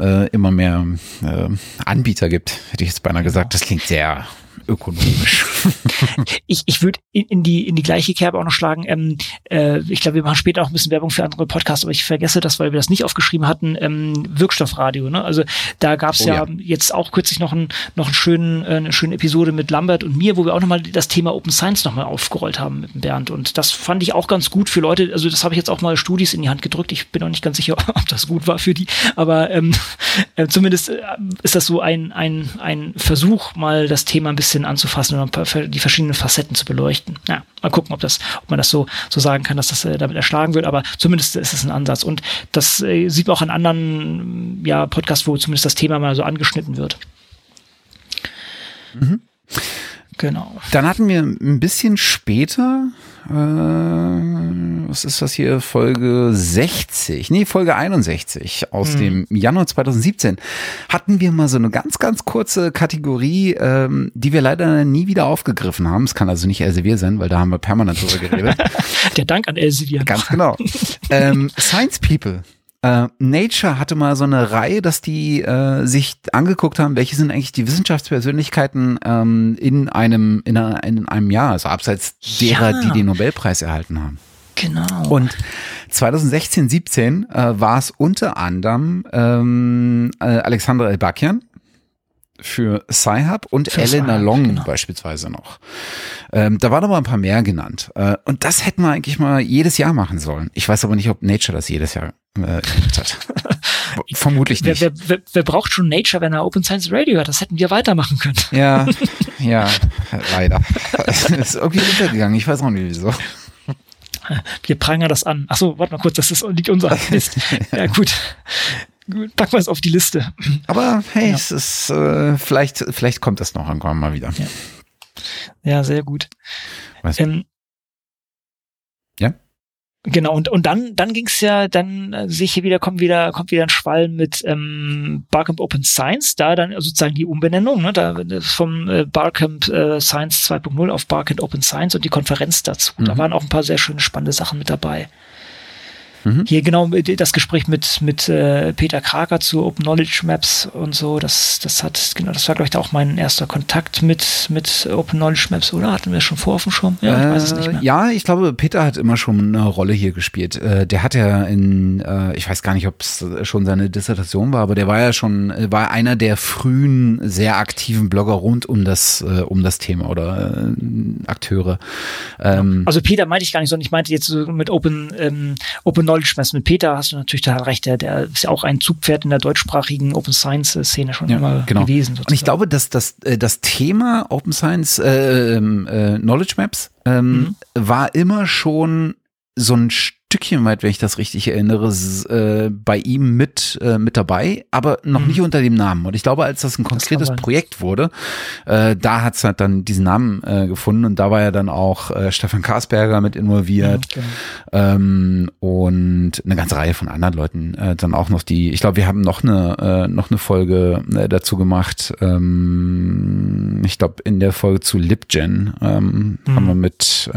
Anbieter gibt, hätte ich jetzt beinahe gesagt. Das klingt sehr ökonomisch. Ich würde in die gleiche Kerbe auch noch schlagen. Ich glaube, wir machen später auch ein bisschen Werbung für andere Podcasts, aber ich vergesse das, weil wir das nicht aufgeschrieben hatten. Wirkstoffradio. Ne? Also da gab es jetzt auch kürzlich noch eine schöne Episode mit Lambert und mir, wo wir auch nochmal das Thema Open Science nochmal aufgerollt haben mit Bernd. Und das fand ich auch ganz gut für Leute. Also das habe ich jetzt auch mal Studis in die Hand gedrückt. Ich bin auch nicht ganz sicher, ob das gut war für die. Aber zumindest ist das so ein Versuch, mal das Thema ein bisschen anzufassen und die verschiedenen Facetten zu beleuchten. Ja, mal gucken, ob man das so sagen kann, dass das damit erschlagen wird, aber zumindest ist es ein Ansatz. Und das sieht man auch an anderen Podcasts, wo zumindest das Thema mal so angeschnitten wird. Mhm. Genau. Dann hatten wir ein bisschen später, was ist das hier, Folge 61 aus dem Januar 2017, hatten wir mal so eine ganz, ganz kurze Kategorie, die wir leider nie wieder aufgegriffen haben. Es kann also nicht Elsevier sein, weil da haben wir permanent drüber geredet. Der Dank an Elsevier. Ganz genau. Science People. Nature hatte mal so eine Reihe, dass die sich angeguckt haben, welche sind eigentlich die Wissenschaftspersönlichkeiten in einem Jahr, also abseits derer, die den Nobelpreis erhalten haben. Genau. Und 2016, 17 war es unter anderem Alexandra Elbakyan für Sci-Hub und Elena Long beispielsweise noch. Da waren aber ein paar mehr genannt. Und das hätten wir eigentlich mal jedes Jahr machen sollen. Ich weiß aber nicht, ob Nature das jedes Jahr gemacht hat. Vermutlich nicht. Wer braucht schon Nature, wenn er Open Science Radio hat? Das hätten wir weitermachen können. Ja, leider. Es ist irgendwie untergegangen. Ich weiß auch nicht, wieso. Wir prangern das an. Achso, warte mal kurz, das liegt unser Mist. Ja, gut. Gut, packen wir es auf die Liste. Aber hey, es ist vielleicht kommt das noch irgendwann mal wieder. Ja, sehr gut. Was? Ja? Genau, und dann ging's ja, dann sehe ich hier wieder, kommt wieder ein Schwall mit Barcamp Open Science, da dann sozusagen die Umbenennung, ne, da vom Barcamp Science 2.0 auf Barcamp Open Science und die Konferenz dazu. Da waren auch ein paar sehr schöne, spannende Sachen mit dabei. Hier genau das Gespräch mit Peter Kraker zu Open Knowledge Maps und so, das war, glaube ich, da auch mein erster Kontakt mit Open Knowledge Maps, oder? Hatten wir schon vor auf dem Schirm? Ja, ich weiß es nicht mehr. Ja, ich glaube, Peter hat immer schon eine Rolle hier gespielt. Der hat ja ich weiß gar nicht, ob es schon seine Dissertation war, aber der war ja war einer der frühen, sehr aktiven Blogger rund um das Thema oder Akteure. Also Peter meinte ich gar nicht, sondern ich meinte jetzt so mit Open Knowledge Maps. Mit Peter hast du natürlich total recht, der ist ja auch ein Zugpferd in der deutschsprachigen Open Science Szene schon immer gewesen. Sozusagen. Und ich glaube, dass das Thema Open Science Knowledge Maps war immer schon so ein Stück Stückchen weit, wenn ich das richtig erinnere, bei ihm mit dabei, aber noch nicht unter dem Namen. Und ich glaube, als das ein konkretes Projekt wurde, da hat's halt dann diesen Namen gefunden und da war ja dann auch Stefan Karsberger mit involviert und eine ganze Reihe von anderen Leuten. Dann auch noch ich glaube, wir haben noch eine Folge dazu gemacht. Ich glaube, in der Folge zu LibGen haben wir mit,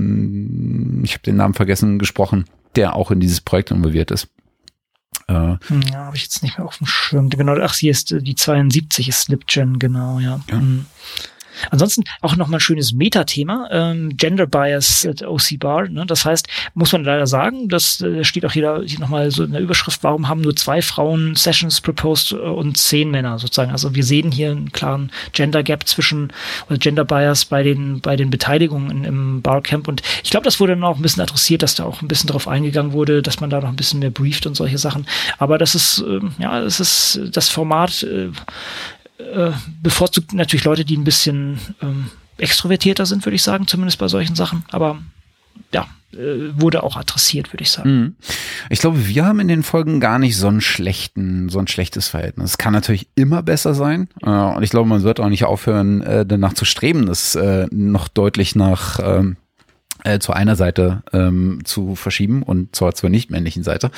ich habe den Namen vergessen, gesprochen, der auch in dieses Projekt involviert ist. Ja, habe ich jetzt nicht mehr auf dem Schirm. Genau, hier ist die 72 ist LibGen, genau, ja. Ansonsten auch nochmal ein schönes Metathema, Gender Bias at OC Bar. Ne? Das heißt, muss man leider sagen, das steht auch hier nochmal so in der Überschrift, warum haben nur 2 Frauen Sessions proposed und 10 Männer sozusagen. Also wir sehen hier einen klaren Gender Gap oder Gender Bias bei den Beteiligungen im Barcamp. Und ich glaube, das wurde dann auch ein bisschen adressiert, dass da auch ein bisschen drauf eingegangen wurde, dass man da noch ein bisschen mehr brieft und solche Sachen. Aber das ist, das Format bevorzugt natürlich Leute, die ein bisschen extrovertierter sind, würde ich sagen, zumindest bei solchen Sachen. Aber ja, wurde auch adressiert, würde ich sagen. Ich glaube, wir haben in den Folgen gar nicht so ein schlechtes Verhältnis. Es kann natürlich immer besser sein. Und ich glaube, man wird auch nicht aufhören, danach zu streben, das noch deutlich zu einer Seite zu verschieben und zur nicht männlichen Seite.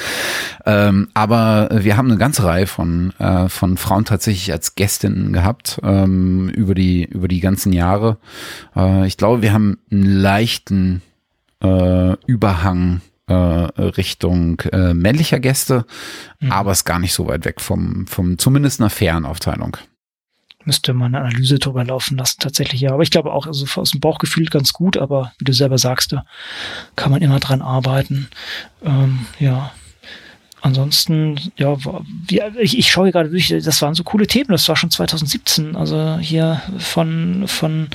Aber wir haben eine ganze Reihe von Frauen tatsächlich als Gästinnen gehabt über die ganzen Jahre. Ich glaube, wir haben einen leichten Überhang Richtung männlicher Gäste, aber es ist gar nicht so weit weg vom zumindest einer fairen Aufteilung. Müsste man eine Analyse drüber laufen lassen, tatsächlich, ja. Aber ich glaube auch, also aus dem Bauchgefühl ganz gut, aber wie du selber sagst, da kann man immer dran arbeiten. Ja. Ansonsten, ja, ich schaue hier gerade durch, das waren so coole Themen, das war schon 2017, also hier von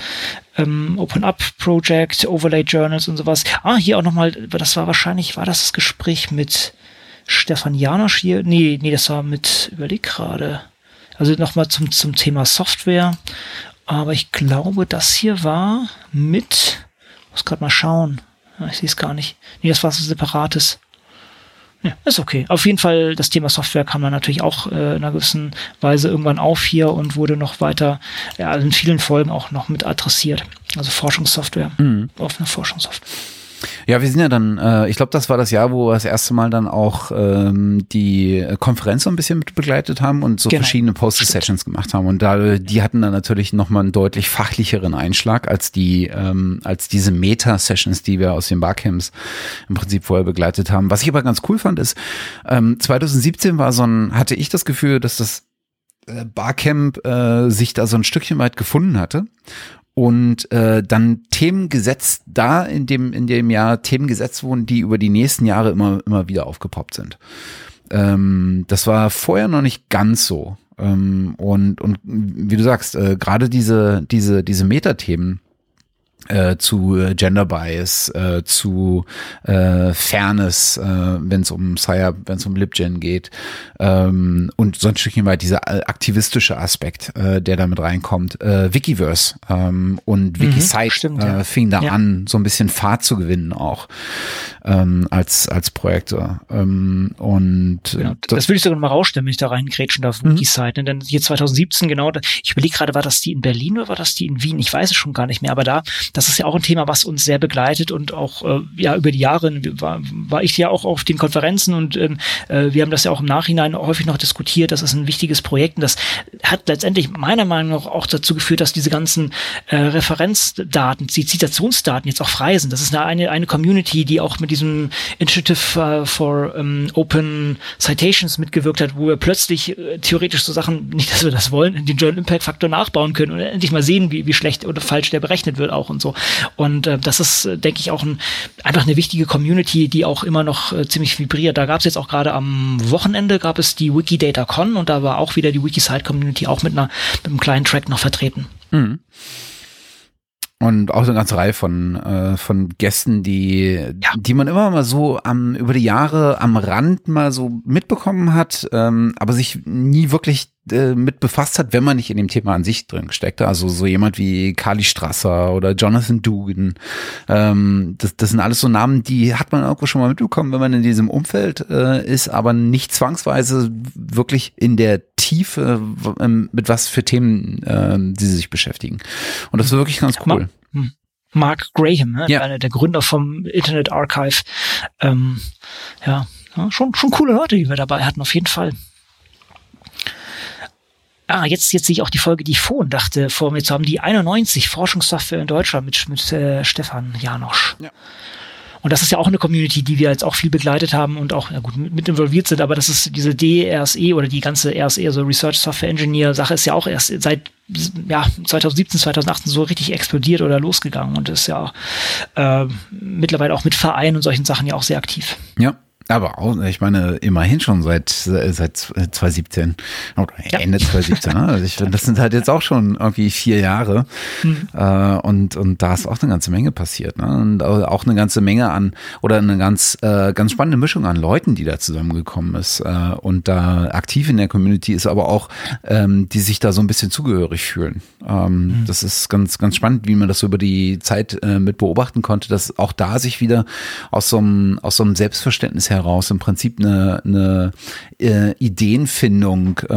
Open Up Project, Overlay Journals und sowas. Hier auch nochmal, war das Gespräch mit Stefan Janosch hier? Nee, das war überleg gerade. Also nochmal zum Thema Software. Aber ich glaube, das hier war muss gerade mal schauen. Ich sehe es gar nicht. Nee, das war so separates. Ja, ist okay. Auf jeden Fall, das Thema Software kam dann natürlich auch in einer gewissen Weise irgendwann auf hier und wurde noch weiter, in vielen Folgen auch noch mit adressiert. Also Forschungssoftware, offene Forschungssoftware. Ja, wir sind ja dann, ich glaube, das war das Jahr, wo wir das erste Mal dann auch die Konferenz so ein bisschen mit begleitet haben und so verschiedene Poster-Sessions gemacht haben. Und die hatten dann natürlich nochmal einen deutlich fachlicheren Einschlag als diese Meta-Sessions, die wir aus den Barcamps im Prinzip vorher begleitet haben. Was ich aber ganz cool fand, ist, 2017 hatte ich das Gefühl, dass das Barcamp sich da so ein Stückchen weit gefunden hatte. Und dann Themen gesetzt in dem Jahr Themen gesetzt wurden, die über die nächsten Jahre immer wieder aufgepoppt sind. Das war vorher noch nicht ganz so. Und wie du sagst, gerade diese Metathemen zu Gender Bias, zu Fairness, wenn es um SciUp, wenn es um LibGen geht, und so ein Stückchen weit dieser aktivistische Aspekt, der da mit reinkommt. Wikiverse und Wikisite fing da an, so ein bisschen Fahrt zu gewinnen auch als Projekte. Das würde ich sogar mal rausstellen, wenn ich da reingrätschen darf, Wikisite. Denn hier 2017 ich überlege gerade, war das die in Berlin oder war das die in Wien? Ich weiß es schon gar nicht mehr, aber das ist ja auch ein Thema, was uns sehr begleitet und auch über die Jahre war ich ja auch auf den Konferenzen und wir haben das ja auch im Nachhinein häufig noch diskutiert. Das ist ein wichtiges Projekt und das hat letztendlich meiner Meinung nach auch dazu geführt, dass diese ganzen Referenzdaten, die Zitationsdaten jetzt auch frei sind. Das ist eine Community, die auch mit diesem Initiative for Open Citations mitgewirkt hat, wo wir plötzlich theoretisch so Sachen, nicht, dass wir das wollen, den Journal Impact Faktor nachbauen können und endlich mal sehen, wie schlecht oder falsch der berechnet wird auch und so. Und das ist, denke ich, auch einfach eine wichtige Community, die auch immer noch ziemlich vibriert. Da gab es jetzt auch gerade am Wochenende gab es die WikiDataCon und da war auch wieder die Wikisite-Community auch mit einem kleinen Track noch vertreten. Mhm. Und auch eine ganze Reihe von Gästen, die man immer mal so über die Jahre am Rand mal so mitbekommen hat, aber sich nie wirklich mit befasst hat, wenn man nicht in dem Thema an sich drin steckte. Also so jemand wie Kali Strasser oder Jonathan Dugan. Das sind alles so Namen, die hat man irgendwo schon mal mitbekommen, wenn man in diesem Umfeld ist, aber nicht zwangsweise wirklich in der Tiefe, mit was für Themen sie sich beschäftigen. Und das ist wirklich ganz cool. Mark Graham, ne? Ja. Einer der Gründer vom Internet Archive. Schon coole Leute, die wir dabei hatten, auf jeden Fall. Jetzt sehe ich auch die Folge, die ich vorhin dachte, vor mir zu haben, die 91 Forschungssoftware in Deutschland mit Stefan Janosch. Ja. Und das ist ja auch eine Community, die wir jetzt auch viel begleitet haben und auch mit involviert sind, aber das ist diese DRSE oder die ganze RSE, also Research Software Engineer Sache, ist ja auch erst seit 2017, 2018 so richtig explodiert oder losgegangen und ist ja mittlerweile auch mit Vereinen und solchen Sachen ja auch sehr aktiv. Ja. Aber auch, ich meine, immerhin schon seit 2017 oder Ende 2017. Ne? Also das sind halt jetzt auch schon irgendwie 4 Jahre. Und da ist auch eine ganze Menge passiert. Ne? Und auch eine ganze Menge an oder eine ganz spannende Mischung an Leuten, die da zusammengekommen ist und da aktiv in der Community ist, aber auch die sich da so ein bisschen zugehörig fühlen. Das ist ganz, ganz spannend, wie man das über die Zeit mit beobachten konnte, dass auch da sich wieder aus so einem Selbstverständnis heraus im Prinzip eine Ideenfindung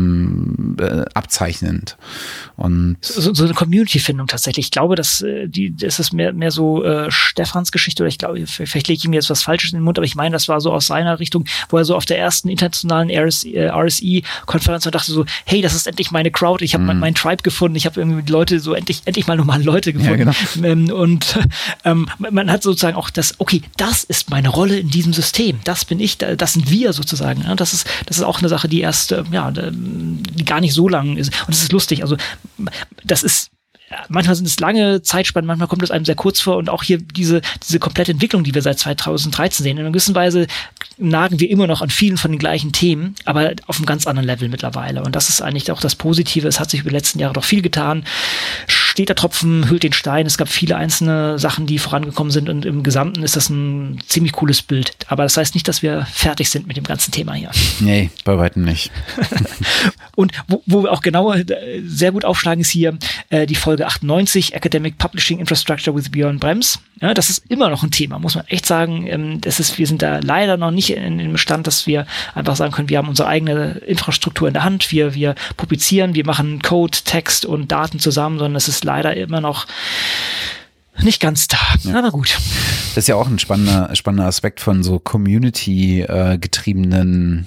abzeichnend. Und so eine Community-Findung tatsächlich. Ich glaube, das ist mehr so Stefans Geschichte, oder ich glaube, vielleicht lege ich mir jetzt was Falsches in den Mund, aber ich meine, das war so aus seiner Richtung, wo er so auf der ersten internationalen RSE-Konferenz und dachte so, hey, das ist endlich meine Crowd, ich habe mein Tribe gefunden, ich habe irgendwie die Leute so endlich mal normale Leute gefunden. Ja, genau. Und man hat sozusagen auch okay, das ist meine Rolle in diesem System. Das bin ich, das sind wir sozusagen. Ja, das ist auch eine Sache, die erst, die gar nicht so lang ist. Und es ist lustig. Also, das ist, manchmal sind es lange Zeitspannen, manchmal kommt es einem sehr kurz vor und auch hier diese komplette Entwicklung, die wir seit 2013 sehen. In einer gewissen Weise nagen wir immer noch an vielen von den gleichen Themen, aber auf einem ganz anderen Level mittlerweile. Und das ist eigentlich auch das Positive. Es hat sich über die letzten Jahre doch viel getan. Steter Tropfen hüllt den Stein. Es gab viele einzelne Sachen, die vorangekommen sind und im Gesamten ist das ein ziemlich cooles Bild. Aber das heißt nicht, dass wir fertig sind mit dem ganzen Thema hier. Nee, bei weitem nicht. Und wo wir auch genauer sehr gut aufschlagen, ist hier die Folge 98, Academic Publishing Infrastructure with Björn Brems. Ja, das ist immer noch ein Thema, muss man echt sagen. Wir sind da leider noch nicht in dem Stand, dass wir einfach sagen können, wir haben unsere eigene Infrastruktur in der Hand, wir publizieren, wir machen Code, Text und Daten zusammen, sondern es ist leider immer noch nicht ganz da, aber gut. Das ist ja auch ein spannender Aspekt von so Community-getriebenen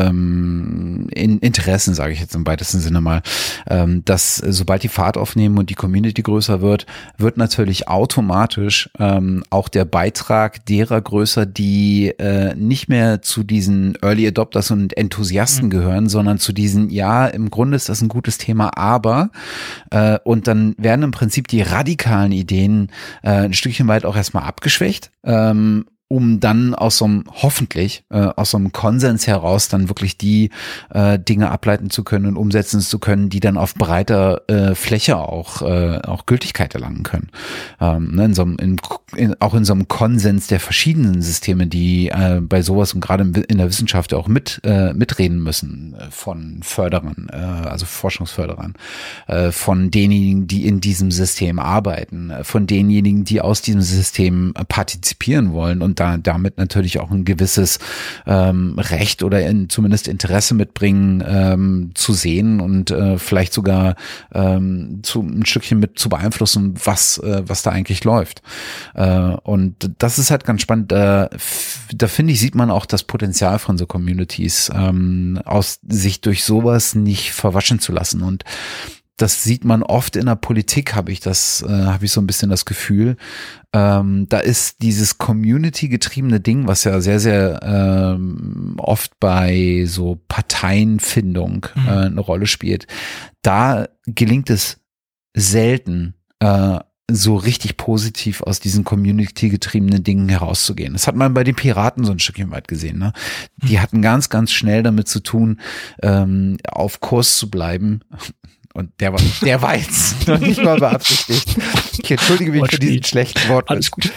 Interessen, sage ich jetzt im weitesten Sinne mal, dass sobald die Fahrt aufnehmen und die Community größer wird natürlich automatisch auch der Beitrag derer größer, die nicht mehr zu diesen Early Adopters und Enthusiasten gehören, sondern zu diesen, ja, im Grunde ist das ein gutes Thema, aber und dann werden im Prinzip die radikalen Ideen ein Stückchen weit auch erstmal abgeschwächt, um dann hoffentlich aus so einem Konsens heraus dann wirklich die Dinge ableiten zu können und umsetzen zu können, die dann auf breiter Fläche auch Gültigkeit erlangen können. Auch in so einem Konsens der verschiedenen Systeme, die bei sowas und gerade in der Wissenschaft auch mitreden müssen, von Förderern, also Forschungsförderern, von denjenigen, die in diesem System arbeiten, von denjenigen, die aus diesem System partizipieren wollen und damit natürlich auch ein gewisses Recht oder zumindest Interesse mitbringen, zu sehen und vielleicht sogar ein Stückchen mit zu beeinflussen, was da eigentlich läuft. Und das ist halt ganz spannend. Da finde ich, sieht man auch das Potenzial von so Communities, sich durch sowas nicht verwaschen zu lassen. Und das sieht man oft in der Politik, habe ich so ein bisschen das Gefühl. Da ist dieses Community-getriebene Ding, was ja sehr, sehr oft bei so Parteienfindung eine Rolle spielt. Da gelingt es selten, so richtig positiv aus diesen Community-getriebenen Dingen herauszugehen. Das hat man bei den Piraten so ein Stückchen weit gesehen. Ne? Die hatten ganz, ganz schnell damit zu tun, auf Kurs zu bleiben. Und der war jetzt noch nicht mal beabsichtigt. Ich entschuldige mich für diesen schlechten Wort. Alles gut.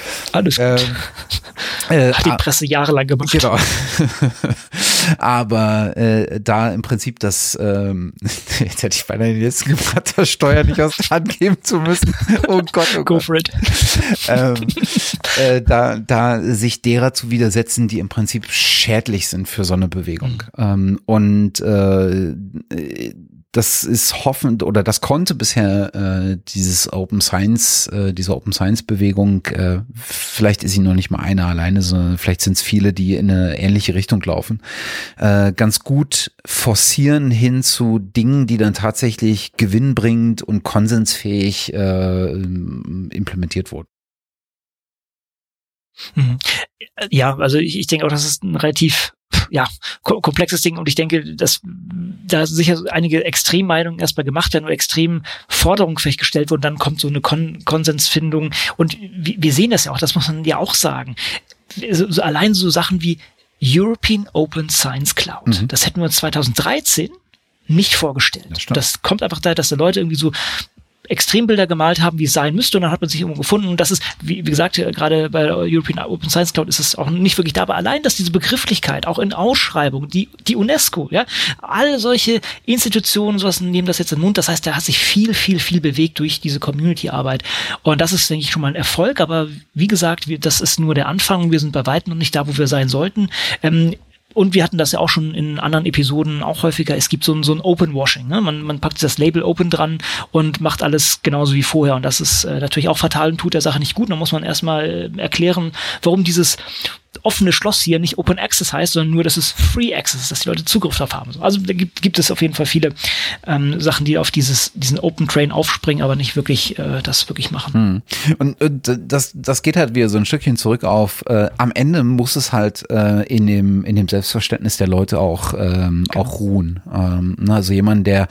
Hat die Presse jahrelang gemacht. Genau. Aber da im Prinzip das, jetzt hätte ich beinahe den letzten gefragt, das Steuer nicht aus der Hand geben zu müssen. Oh Gott, oh Gott. Go for it. Da sich derer zu widersetzen, die im Prinzip schädlich sind für so eine Bewegung. Und das ist hoffend oder das konnte bisher diese Open Science Bewegung, vielleicht ist sie noch nicht mal einer alleine, sondern vielleicht sind es viele, die in eine ähnliche Richtung laufen, ganz gut forcieren hin zu Dingen, die dann tatsächlich gewinnbringend und konsensfähig implementiert wurden. Ja, also ich denke auch, das ist ein relativ komplexes Ding und ich denke, dass da sicher einige Extremmeinungen erstmal gemacht werden oder extrem Forderungen vielleicht gestellt wurden, dann kommt so eine Konsensfindung und wir sehen das ja auch, das muss man ja auch sagen. So allein so Sachen wie European Open Science Cloud, das hätten wir uns 2013 nicht vorgestellt. Das kommt einfach daher, dass da Leute irgendwie so Extrembilder gemalt haben, wie es sein müsste und dann hat man sich irgendwo gefunden und das ist, wie gesagt, gerade bei der European Open Science Cloud ist es auch nicht wirklich da, aber allein, dass diese Begrifflichkeit auch in Ausschreibungen, die UNESCO, ja, alle solche Institutionen, sowas nehmen das jetzt in den Mund, das heißt, da hat sich viel bewegt durch diese Community-Arbeit und das ist, denke ich, schon mal ein Erfolg, aber wie gesagt, das ist nur der Anfang, wir sind bei weitem noch nicht da, wo wir sein sollten. Und wir hatten das ja auch schon in anderen Episoden auch häufiger. Es gibt so ein Open-Washing. Ne? Man packt das Label Open dran und macht alles genauso wie vorher. Und das ist natürlich auch fatal und tut der Sache nicht gut. Da muss man erstmal erklären, warum dieses offene Schloss hier nicht Open Access heißt, sondern nur, dass es Free Access ist, dass die Leute Zugriff darauf haben. Also da gibt es auf jeden Fall viele Sachen, die auf diesen Open Train aufspringen, aber nicht wirklich das wirklich machen. Und das geht halt wieder so ein Stückchen zurück auf, am Ende muss es halt in dem Selbstverständnis der Leute auch ruhen. Also jemand, der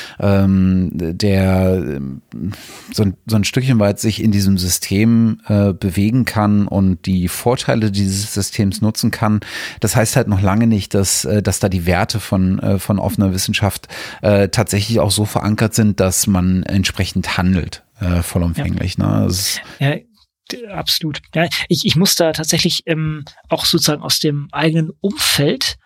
so ein Stückchen weit sich in diesem System bewegen kann und die Vorteile dieses Systems nutzen kann. Das heißt halt noch lange nicht, dass da die Werte von offener Wissenschaft tatsächlich auch so verankert sind, dass man entsprechend handelt, vollumfänglich. Ja. Ne? Ja, absolut. Ja, ich muss da tatsächlich auch sozusagen aus dem eigenen Umfeld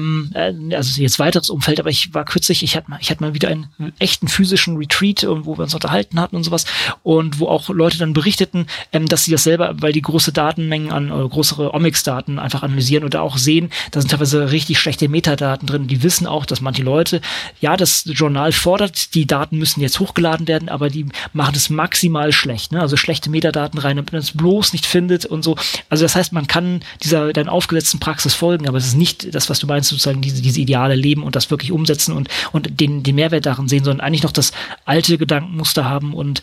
also jetzt weiteres Umfeld, aber ich war kürzlich, ich hatte mal wieder einen echten physischen Retreat, wo wir uns unterhalten hatten und sowas und wo auch Leute dann berichteten, dass sie das selber, weil die große Datenmengen oder größere Omics-Daten einfach analysieren oder auch sehen, da sind teilweise richtig schlechte Metadaten drin. Die wissen auch, dass manche Leute, ja, das Journal fordert, die Daten müssen jetzt hochgeladen werden, aber die machen es maximal schlecht, ne? Also schlechte Metadaten rein, damit man es bloß nicht findet und so. Also das heißt, man kann dieser dann aufgesetzten Praxis folgen, aber es ist nicht das, was du meinst, sozusagen diese ideale Leben und das wirklich umsetzen und den Mehrwert darin sehen, sondern eigentlich noch das alte Gedankenmuster haben und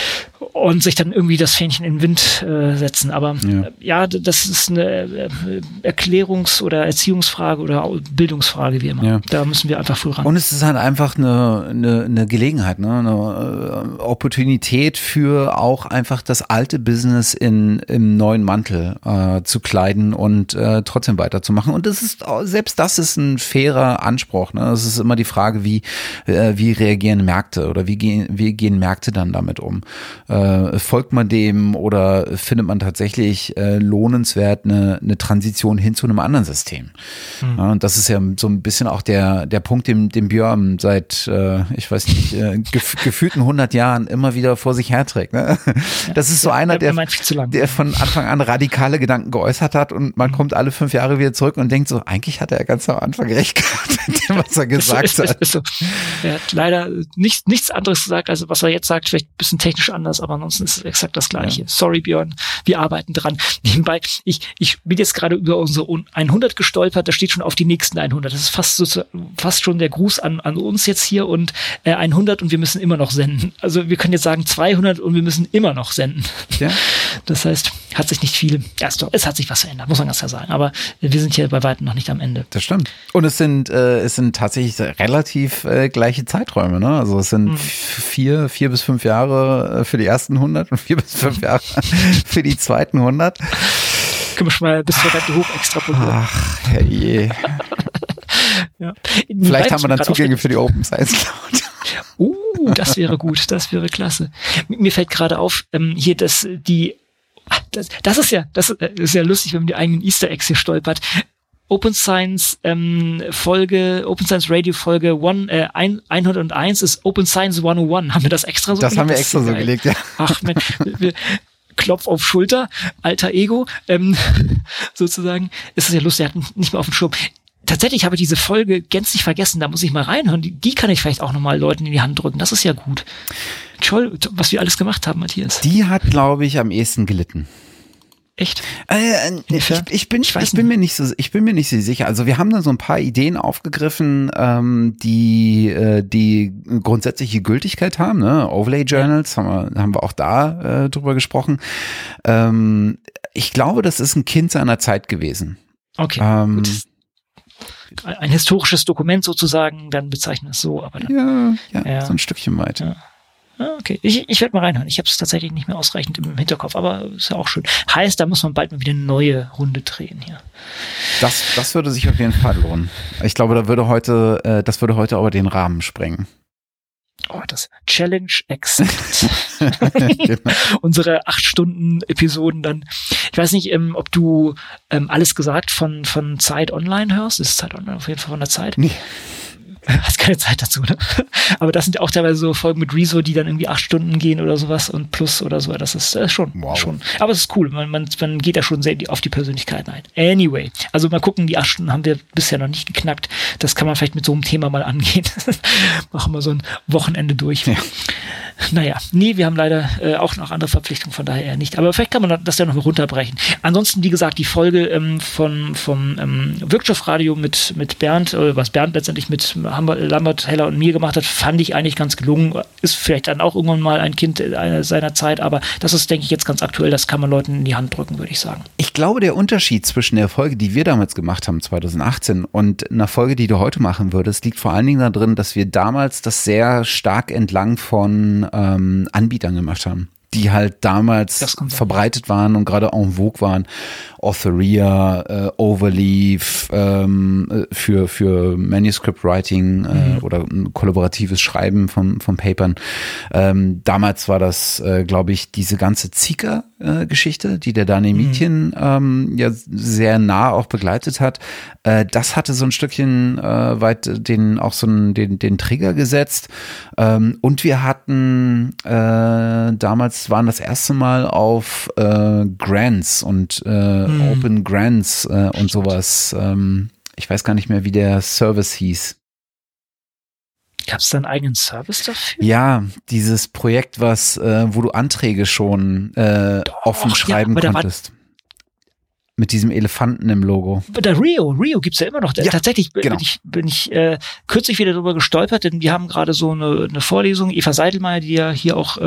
sich dann irgendwie das Fähnchen in den Wind setzen. Aber ja, das ist eine Erklärungs- oder Erziehungsfrage oder Bildungsfrage, wie immer. Ja. Da müssen wir einfach früh ran. Und es ist halt einfach eine Gelegenheit, ne? Eine Opportunität für auch einfach das alte Business im neuen Mantel zu kleiden und trotzdem weiterzumachen. Und selbst das ist ein fairer Anspruch. Ne? Es ist immer die Frage, wie reagieren Märkte oder wie gehen Märkte dann damit um? Folgt man dem oder findet man tatsächlich lohnenswert eine Transition hin zu einem anderen System? Ja, und das ist ja so ein bisschen auch der Punkt, den Björn seit, ich weiß nicht, gefühlten 100 Jahren immer wieder vor sich herträgt. Ne? Das ist so einer, der von Anfang an radikale Gedanken geäußert hat und man kommt alle 5 Jahre wieder zurück und denkt so, eigentlich hat er ganz am Anfang recht gehabt mit dem, was er gesagt hat. Ist so. Er hat leider nichts anderes gesagt, als was er jetzt sagt, vielleicht ein bisschen technisch anders, aber ansonsten ist es exakt das Gleiche. Ja. Sorry, Björn, wir arbeiten dran. Nebenbei, ich bin jetzt gerade über unsere 100 gestolpert, da steht schon auf die nächsten 100. Das ist fast schon der Gruß an uns jetzt hier und 100 und wir müssen immer noch senden. Also wir können jetzt sagen 200 und wir müssen immer noch senden. Ja. Das heißt, hat sich nicht viel, es hat sich was verändert, muss man ganz klar sagen. Aber wir sind hier bei weitem noch nicht am Ende. Das stimmt. Und es sind tatsächlich relativ gleiche Zeiträume, ne? Also es sind 4 bis 5 Jahre für die ersten 100 und 4 bis 5 Jahre für die zweiten 100. Können wir schon mal bis zur Rente hoch extrapolieren. Ach, herrje. Ja. Vielleicht haben wir dann Zugänge für die Open Science Cloud. Das wäre gut, das wäre klasse. Mir fällt gerade auf, hier, das ist ja lustig, wenn man die eigenen Easter Eggs hier stolpert. Open Science Open Science Radio Folge 101 ist Open Science 101. Haben wir das extra so gelegt? Das haben wir extra so gelegt, ja. Ach, Mensch, Klopf auf Schulter, alter Ego, sozusagen. Ist das ja lustig, er hat nicht mehr auf dem Schirm. Tatsächlich habe ich diese Folge gänzlich vergessen, da muss ich mal reinhören. Die kann ich vielleicht auch nochmal Leuten in die Hand drücken. Das ist ja gut. Toll, was wir alles gemacht haben, Matthias. Die hat, glaube ich, am ehesten gelitten. Echt? Ich bin mir nicht so sicher. Also wir haben da so ein paar Ideen aufgegriffen, die grundsätzliche Gültigkeit haben. Ne? Overlay Journals haben wir auch da drüber gesprochen. Ich glaube, das ist ein Kind seiner Zeit gewesen. Okay, gut. Ein historisches Dokument sozusagen, dann bezeichnen wir es so. Aber dann, ja, so ein Stückchen weit. Ja. Okay, ich werde mal reinhören. Ich habe es tatsächlich nicht mehr ausreichend im Hinterkopf, aber ist ja auch schön. Heißt, da muss man bald mal wieder eine neue Runde drehen hier. Das würde sich auf jeden Fall lohnen. Ich glaube, das würde heute aber den Rahmen sprengen. Oh, das Challenge Accept. Genau. Unsere 8-Stunden-Episoden dann. Ich weiß nicht, ob du alles gesagt von Zeit Online hörst. Ist Zeit Online auf jeden Fall von der Zeit? Nee. Hast keine Zeit dazu, ne? Aber das sind ja auch teilweise so Folgen mit Rezo, die dann irgendwie 8 Stunden gehen oder sowas und plus oder so. Das ist schon. Aber es ist cool. Man geht da schon sehr auf die Persönlichkeiten ein. Anyway. Also mal gucken, die 8 Stunden haben wir bisher noch nicht geknackt. Das kann man vielleicht mit so einem Thema mal angehen. Machen wir so ein Wochenende durch. Ja. Naja, nee, wir haben leider auch noch andere Verpflichtungen, von daher eher nicht. Aber vielleicht kann man das ja noch mal runterbrechen. Ansonsten, wie gesagt, die Folge vom Wirkstoffradio mit Bernd, was Bernd letztendlich mit Lambert, Heller und mir gemacht hat, fand ich eigentlich ganz gelungen. Ist vielleicht dann auch irgendwann mal ein Kind seiner Zeit, aber das ist, denke ich, jetzt ganz aktuell. Das kann man Leuten in die Hand drücken, würde ich sagen. Ich glaube, der Unterschied zwischen der Folge, die wir damals gemacht haben, 2018, und einer Folge, die du heute machen würdest, liegt vor allen Dingen darin, dass wir damals das sehr stark entlang von Anbietern gemacht haben, die halt damals verbreitet waren und gerade en vogue waren. Authoria, Overleaf, für Manuscript Writing oder kollaboratives Schreiben von Papern. Damals war das, glaube ich, diese ganze Zika-Geschichte, die der Daniel Mietjen ja sehr nah auch begleitet hat. Das hatte so ein Stückchen weit den Trigger gesetzt. Und wir hatten damals waren das erste Mal auf Grants und Open Grants und sowas. Ich weiß gar nicht mehr, wie der Service hieß. Gab es da einen eigenen Service dafür? Ja, dieses Projekt, wo du Anträge schon offen schreiben konntest. Mit diesem Elefanten im Logo. Der Rio gibt's ja immer noch. Ja, tatsächlich bin ich kürzlich wieder darüber gestolpert, denn wir haben gerade so eine Vorlesung, Eva Seidelmeier, die ja hier auch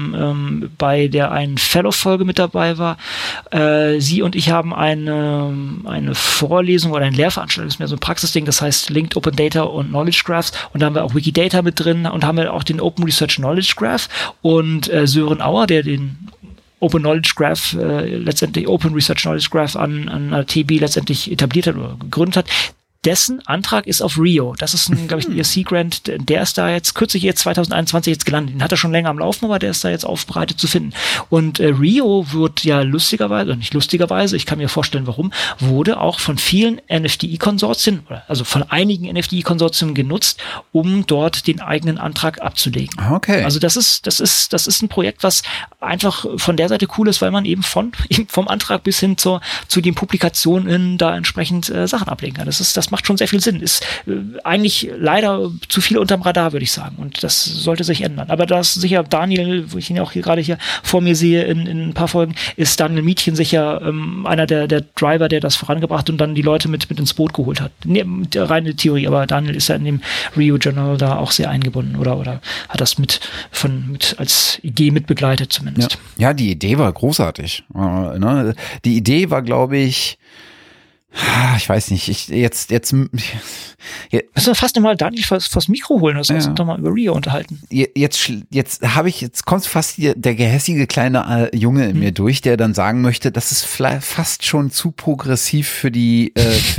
bei der einen Fellow-Folge mit dabei war. Sie und ich haben eine Vorlesung oder eine Lehrveranstaltung, das ist mehr so ein Praxisding, das heißt Linked Open Data und Knowledge Graphs, und da haben wir auch Wikidata mit drin und haben wir auch den Open Research Knowledge Graph und Sören Auer, der den Open Knowledge Graph, letztendlich Open Research Knowledge Graph an TB letztendlich etabliert hat oder gegründet hat. Dessen Antrag ist auf Rio. Das ist ein, glaube ich, ein ESC-Grant. Der ist da jetzt kürzlich 2021 jetzt gelandet. Den hat er schon länger am Laufen, aber der ist da jetzt aufbereitet zu finden. Und Rio wird ja lustigerweise, ich kann mir vorstellen, warum, wurde auch von vielen NFDI-Konsortien, also von einigen NFDI-Konsortien genutzt, um dort den eigenen Antrag abzulegen. Okay. Also das ist ein Projekt, was einfach von der Seite cool ist, weil man eben vom Antrag bis hin zu den Publikationen da entsprechend Sachen ablegen kann. Das macht schon sehr viel Sinn. Ist eigentlich leider zu viel unterm Radar, würde ich sagen. Und das sollte sich ändern. Aber das sicher Daniel, wo ich ihn auch gerade hier vor mir sehe in ein paar Folgen, ist Daniel Mietjen sicher einer der Driver, der das vorangebracht und dann die Leute mit ins Boot geholt hat. Nee, reine Theorie, aber Daniel ist ja in dem Rio Journal da auch sehr eingebunden oder hat das mit als Idee mit begleitet zumindest. Ja, die Idee war großartig. Die Idee war, glaube ich, Ich weiß nicht, jetzt müssen wir fast mal Daniel vors Mikro holen, dass wir uns doch mal über Rio unterhalten. Jetzt kommt fast der gehässige kleine Junge in mir durch, der dann sagen möchte, das ist fast schon zu progressiv für die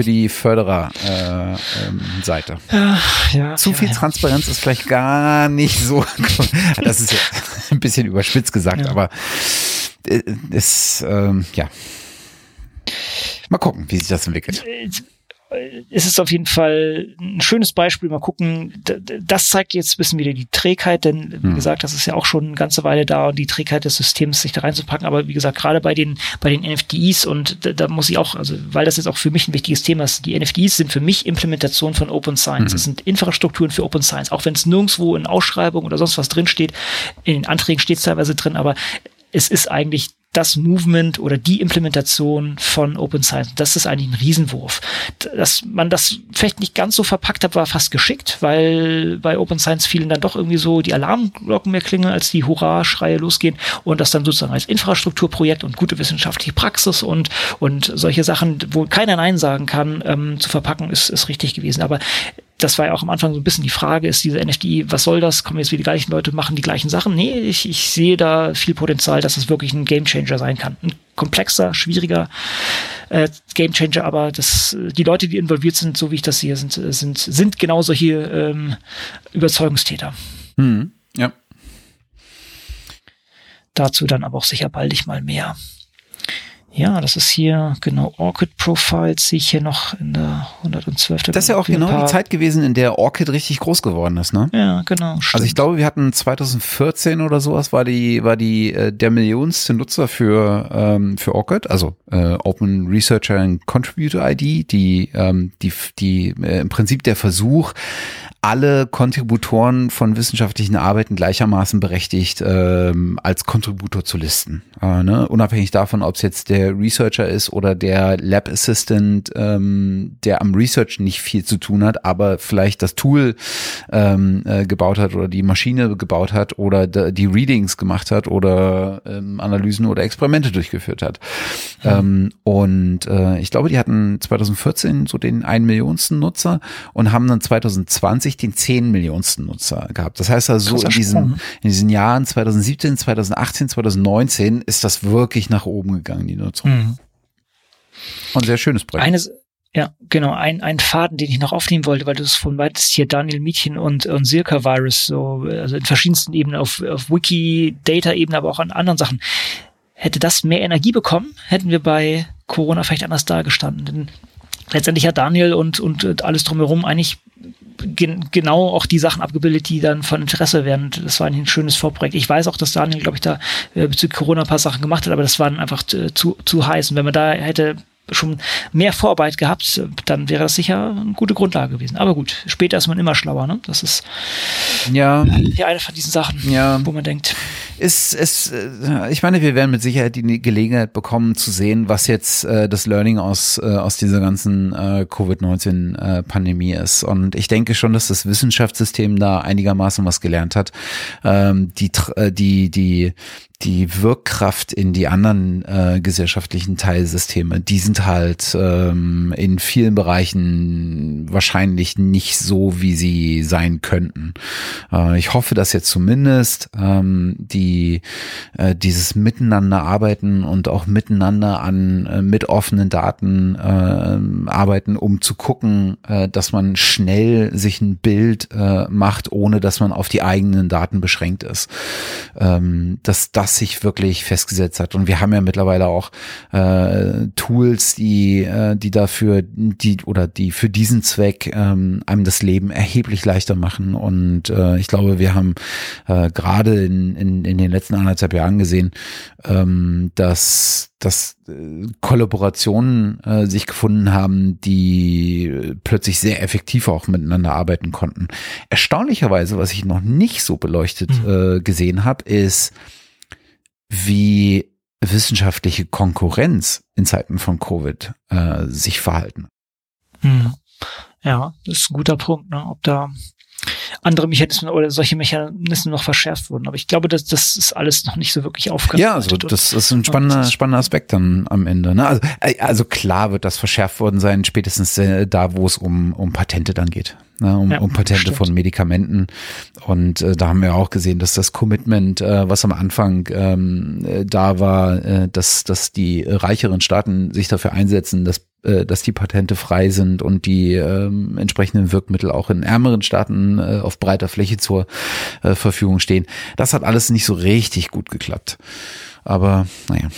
Förderer Zu viel Transparenz ist vielleicht gar nicht so, das ist jetzt ein bisschen überspitzt gesagt, aber mal gucken, wie sich das entwickelt. Es ist auf jeden Fall ein schönes Beispiel. Mal gucken, das zeigt jetzt ein bisschen wieder die Trägheit, denn wie gesagt, das ist ja auch schon eine ganze Weile da und die Trägheit des Systems, sich da reinzupacken. Aber wie gesagt, gerade bei den NFTs und da muss ich auch, also weil das jetzt auch für mich ein wichtiges Thema ist, die NFTs sind für mich Implementation von Open Science. Es sind Infrastrukturen für Open Science, auch wenn es nirgendwo in Ausschreibungen oder sonst was drin steht. In den Anträgen steht es teilweise drin, aber es ist eigentlich das Movement oder die Implementation von Open Science. Das ist eigentlich ein Riesenwurf. Dass man das vielleicht nicht ganz so verpackt hat, war fast geschickt, weil bei Open Science vielen dann doch irgendwie so die Alarmglocken mehr klingen, als die Hurra-Schreie losgehen und das dann sozusagen als Infrastrukturprojekt und gute wissenschaftliche Praxis und solche Sachen, wo keiner Nein sagen kann, zu verpacken, ist richtig gewesen. Aber das war ja auch am Anfang so ein bisschen die Frage, ist diese NFT, was soll das? Kommen jetzt wieder die gleichen Leute, machen die gleichen Sachen? Nee, ich sehe da viel Potenzial, dass es wirklich ein Gamechanger sein kann. Ein komplexer, schwieriger Gamechanger, aber die Leute, die involviert sind, so wie ich das sehe, sind genau solche Überzeugungstäter. Ja. Dazu dann aber auch sicher baldig mal mehr. Ja, das ist hier, genau, Orchid Profiles sehe ich hier noch in der 112. Das ist ja auch genau die Zeit gewesen, in der Orchid richtig groß geworden ist, ne? Ja, genau. Stimmt. Also ich glaube, wir hatten 2014 oder sowas war der millionste Nutzer für Orchid, also Open Researcher and Contributor ID, die im Prinzip der Versuch, alle Kontributoren von wissenschaftlichen Arbeiten gleichermaßen berechtigt als Kontributor zu listen. Unabhängig davon, ob es jetzt der Researcher ist oder der Lab Assistant, der am Research nicht viel zu tun hat, aber vielleicht das Tool gebaut hat oder die Maschine gebaut hat oder die Readings gemacht hat oder Analysen oder Experimente durchgeführt hat. Ich glaube, die hatten 2014 so den 1 Millionsten Nutzer und haben dann 2020 den 10 Millionsten Nutzer gehabt. Das heißt also, in diesen Jahren 2017, 2018, 2019 ist das wirklich nach oben gegangen, die Nutzung. Und sehr schönes Projekt. Ein Faden, den ich noch aufnehmen wollte, weil du es von weitest hier Daniel Mietchen und Zirka Virus, so, also in verschiedensten Ebenen, auf Wiki, Data-Ebene, aber auch an anderen Sachen. Hätte das mehr Energie bekommen, hätten wir bei Corona vielleicht anders dagestanden. Denn letztendlich hat Daniel und alles drumherum eigentlich genau auch die Sachen abgebildet, die dann von Interesse wären. Das war ein schönes Vorprojekt. Ich weiß auch, dass Daniel, glaube ich, da bezüglich Corona ein paar Sachen gemacht hat, aber das waren einfach zu heiß. Und wenn man da hätte schon mehr Vorarbeit gehabt, dann wäre das sicher eine gute Grundlage gewesen. Aber gut, später ist man immer schlauer, ne? Das ist eine von diesen Sachen, wo man denkt. Ich meine, wir werden mit Sicherheit die Gelegenheit bekommen zu sehen, was jetzt das Learning aus dieser ganzen Covid-19-Pandemie ist. Und ich denke schon, dass das Wissenschaftssystem da einigermaßen was gelernt hat. Die Wirkkraft in die anderen gesellschaftlichen Teilsysteme, die sind halt in vielen Bereichen wahrscheinlich nicht so, wie sie sein könnten. Ich hoffe, dass jetzt zumindest dieses Miteinander arbeiten und auch miteinander mit offenen Daten arbeiten, um zu gucken, dass man schnell sich ein Bild macht, ohne dass man auf die eigenen Daten beschränkt ist. Dass das sich wirklich festgesetzt hat. Und wir haben ja mittlerweile auch Tools, die für diesen Zweck einem das Leben erheblich leichter machen. Und ich glaube, wir haben gerade in den letzten 1,5 Jahren gesehen, dass Kollaborationen sich gefunden haben, die plötzlich sehr effektiv auch miteinander arbeiten konnten. Erstaunlicherweise, was ich noch nicht so beleuchtet gesehen habe, ist, wie wissenschaftliche Konkurrenz in Zeiten von Covid sich verhalten. Ja, das ist ein guter Punkt, ne? Ob da andere Mechanismen oder solche Mechanismen noch verschärft wurden. Aber ich glaube, das ist alles noch nicht so wirklich aufgearbeitet. Ja, also das ist ein spannender Aspekt dann am Ende. Ne? Also klar wird das verschärft worden sein, spätestens da, wo es um Patente dann geht. Ne, um Patente von Medikamenten. Und da haben wir auch gesehen, dass das Commitment, was am Anfang da war, dass die reicheren Staaten sich dafür einsetzen, dass die Patente frei sind und die entsprechenden Wirkmittel auch in ärmeren Staaten auf breiter Fläche zur Verfügung stehen. Das hat alles nicht so richtig gut geklappt. Aber naja,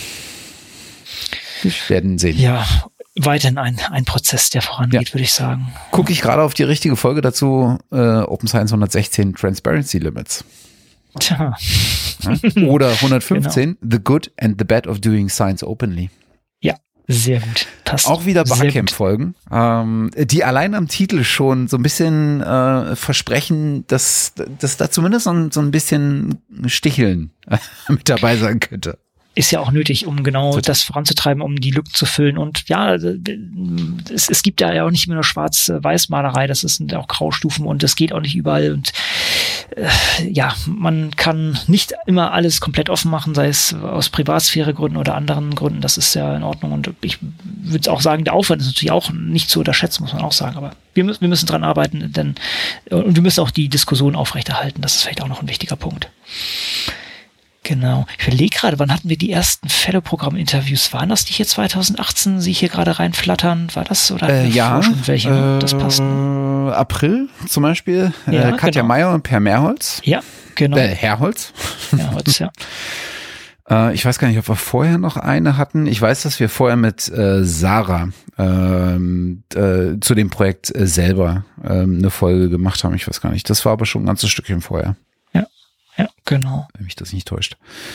wir werden sehen. Ja, weiterhin ein Prozess, der vorangeht, würde ich sagen. Gucke ich gerade auf die richtige Folge dazu, Open Science 116, Transparency Limits. Tja. Ja? Oder 115, genau. The Good and the Bad of Doing Science Openly. Ja, sehr gut. Passt. Auch wieder Barcamp-Folgen, die allein am Titel schon so ein bisschen versprechen, dass da zumindest so ein bisschen Sticheln mit dabei sein könnte. Ist ja auch nötig, um genau das voranzutreiben, um die Lücken zu füllen. Und ja, es gibt ja auch nicht immer nur Schwarz-Weiß-Malerei, das sind auch Graustufen und das geht auch nicht überall. Und ja, man kann nicht immer alles komplett offen machen, sei es aus Privatsphäregründen oder anderen Gründen. Das ist ja in Ordnung. Und ich würde auch sagen, der Aufwand ist natürlich auch nicht zu unterschätzen, muss man auch sagen. Aber wir müssen dran arbeiten, und wir müssen auch die Diskussion aufrechterhalten. Das ist vielleicht auch noch ein wichtiger Punkt. Genau. Ich überlege gerade, wann hatten wir die ersten Fellow-Programm-Interviews? Waren das die hier 2018, Sie hier gerade reinflattern? War das? Oder ja, schon welche? Das passt. April zum Beispiel. Ja, Katja genau. Meyer und Per Mehrholz. Ja, genau. Herholz. Mehrholz, ja. Ich weiß gar nicht, ob wir vorher noch eine hatten. Ich weiß, dass wir vorher mit Sarah zu dem Projekt selber eine Folge gemacht haben. Ich weiß gar nicht. Das war aber schon ein ganzes Stückchen vorher. Ja, genau. Wenn mich das nicht täuscht.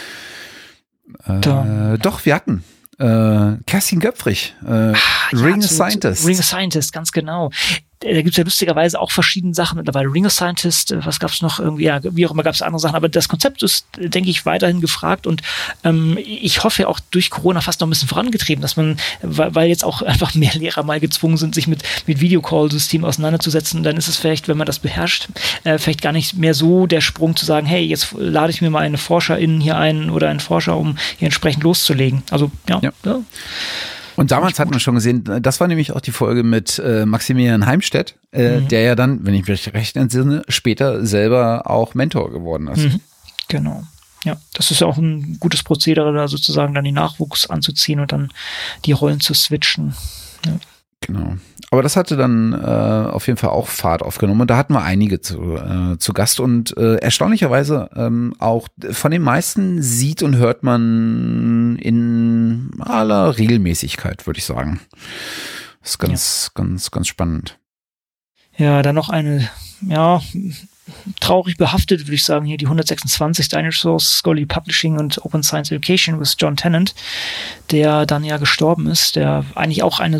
Doch, wir hatten Kerstin Göpfrich, Ring a Scientist. Ring a Scientist, ganz genau. Da gibt es ja lustigerweise auch verschiedene Sachen mittlerweile. Ring a Scientist, was gab es noch irgendwie, ja, wie auch immer gab es andere Sachen, aber das Konzept ist, denke ich, weiterhin gefragt und ich hoffe auch durch Corona fast noch ein bisschen vorangetrieben, dass man, weil jetzt auch einfach mehr Lehrer mal gezwungen sind, sich mit Videocall-Systemen auseinanderzusetzen, dann ist es vielleicht, wenn man das beherrscht, vielleicht gar nicht mehr so der Sprung zu sagen, hey, jetzt lade ich mir mal eine ForscherInnen hier ein oder einen Forscher, um hier entsprechend loszulegen. Also, ja. Und damals hatten wir schon gesehen, das war nämlich auch die Folge mit Maximilian Heimstedt, der ja dann, wenn ich mich recht entsinne, später selber auch Mentor geworden ist. Mhm. Genau. Ja, das ist ja auch ein gutes Prozedere, da sozusagen dann den Nachwuchs anzuziehen und dann die Rollen zu switchen. Ja. Genau. Aber das hatte dann auf jeden Fall auch Fahrt aufgenommen und da hatten wir einige zu Gast und erstaunlicherweise auch von den meisten sieht und hört man in aller Regelmäßigkeit, würde ich sagen. Das ist ganz spannend. Ja, dann noch eine, traurig behaftet, würde ich sagen, hier die 126 Dinosaurs, Scholarly Publishing und Open Science Education with John Tennant, der dann ja gestorben ist, der eigentlich auch eine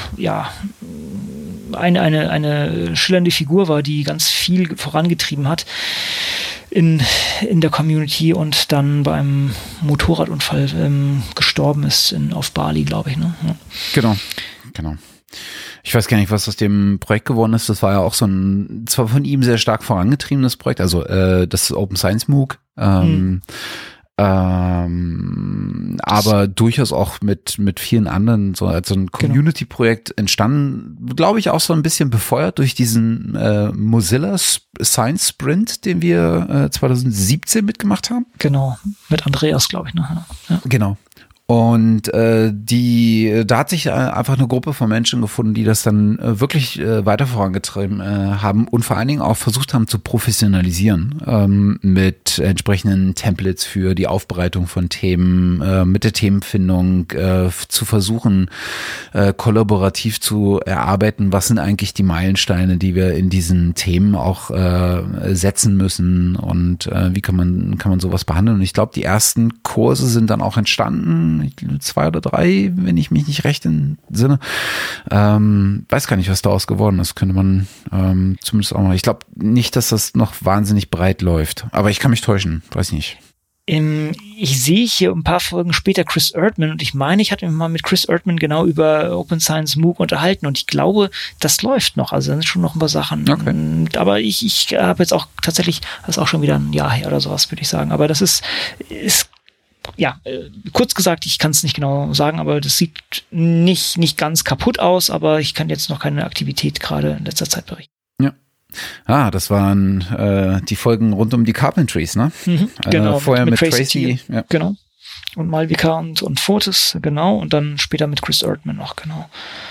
schillernde Figur war, die ganz viel vorangetrieben hat in der Community und dann beim Motorradunfall gestorben ist auf Bali, glaube ich. Ne? Ja. Genau. Ich weiß gar nicht, was aus dem Projekt geworden ist. Das war ja auch so ein, zwar von ihm sehr stark vorangetriebenes Projekt, also das Open Science MOOC, aber durchaus auch mit vielen anderen, so als so ein Community-Projekt entstanden, glaube ich, auch so ein bisschen befeuert durch diesen Mozilla Science Sprint, den wir 2017 mitgemacht haben. Genau, mit Andreas, glaube ich. Ne? Ja. Genau. Und da hat sich einfach eine Gruppe von Menschen gefunden, die das dann wirklich weiter vorangetrieben haben und vor allen Dingen auch versucht haben zu professionalisieren mit entsprechenden Templates für die Aufbereitung von Themen, mit der Themenfindung zu versuchen, kollaborativ zu erarbeiten, was sind eigentlich die Meilensteine, die wir in diesen Themen auch setzen müssen und wie kann man sowas behandeln. Und ich glaube, die ersten Kurse sind dann auch entstanden, 2 oder 3, wenn ich mich nicht recht entsinne. Weiß gar nicht, was daraus geworden ist. Könnte man zumindest auch mal. Ich glaube nicht, dass das noch wahnsinnig breit läuft. Aber ich kann mich täuschen. Weiß nicht. Ich sehe hier ein paar Folgen später Chris Erdman und ich meine, ich hatte mich mal mit Chris Erdman genau über Open Science MOOC unterhalten und ich glaube, das läuft noch. Also da sind schon noch ein paar Sachen. Okay. Aber ich habe jetzt auch tatsächlich, das ist auch schon wieder ein Jahr her oder sowas, würde ich sagen. Aber das ist ja, kurz gesagt, ich kann es nicht genau sagen, aber das sieht nicht ganz kaputt aus, aber ich kann jetzt noch keine Aktivität gerade in letzter Zeit berichten. Ja. Das waren die Folgen rund um die Carpentries, ne? Genau. Vorher mit Tracy. Ja. Genau. Und Malvika und Fortis, genau. Und dann später mit Chris Erdman noch, genau.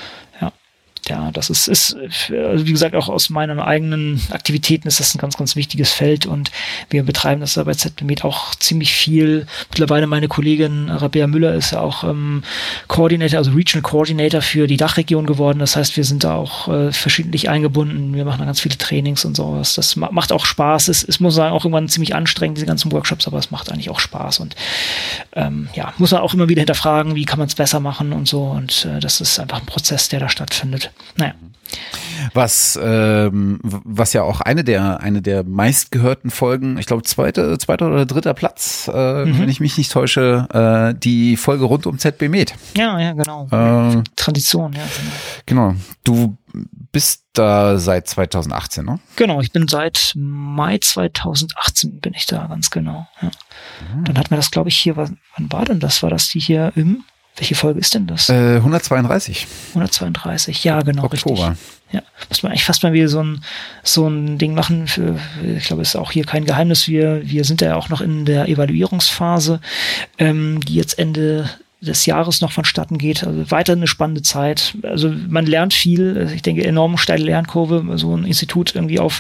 Ja, das ist also wie gesagt, auch aus meinen eigenen Aktivitäten ist das ein ganz, ganz wichtiges Feld und wir betreiben das da bei ZBMed auch ziemlich viel. Mittlerweile meine Kollegin Rabea Müller ist ja auch Coordinator, also Regional Coordinator für die Dachregion geworden. Das heißt, wir sind da auch verschiedentlich eingebunden. Wir machen da ganz viele Trainings und sowas. Das macht auch Spaß. Es muss sagen, auch irgendwann ziemlich anstrengend, diese ganzen Workshops, aber es macht eigentlich auch Spaß und muss man auch immer wieder hinterfragen, wie kann man es besser machen und so und das ist einfach ein Prozess, der da stattfindet. Naja. Was ja auch eine der meistgehörten Folgen, ich glaube zweiter oder dritter Platz, wenn ich mich nicht täusche, die Folge rund um ZBMed. Ja, genau. Tradition, ja. Genau. Du bist da seit 2018, ne? Genau, ich bin seit Mai 2018 bin ich da, ganz genau. Ja. Dann hatten wir das, glaube ich, hier, wann war denn das? War das die hier welche Folge ist denn das? 132. 132, ja, genau, Oktober. Richtig. Ja, muss man eigentlich fast mal wieder so ein Ding machen ich glaube, es ist auch hier kein Geheimnis, wir sind ja auch noch in der Evaluierungsphase, die jetzt Ende des Jahres noch vonstatten geht. Also weiter eine spannende Zeit. Also man lernt viel. Ich denke, enorm steile Lernkurve, so ein Institut irgendwie auf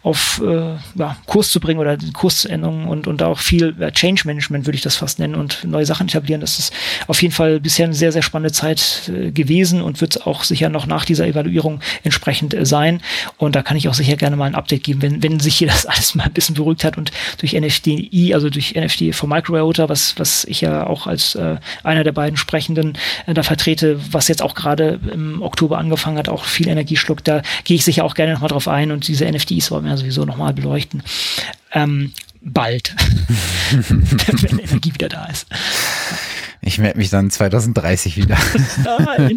Kurs zu bringen oder Kursänderungen und auch viel Change Management würde ich das fast nennen und neue Sachen etablieren. Das ist auf jeden Fall bisher eine sehr, sehr spannende Zeit gewesen und wird auch sicher noch nach dieser Evaluierung entsprechend sein. Und da kann ich auch sicher gerne mal ein Update geben, wenn sich hier das alles mal ein bisschen beruhigt hat und durch NFDI, also durch NFT for Micro-IOTA, was ich ja auch als einer der beiden Sprechenden da vertrete, was jetzt auch gerade im Oktober angefangen hat, auch viel Energie schluckt. Da gehe ich sicher auch gerne nochmal drauf ein und diese NFTs wollen wir sowieso nochmal beleuchten. Bald. Wenn Energie wieder da ist. Ich melde mich dann 2030 wieder. Nein.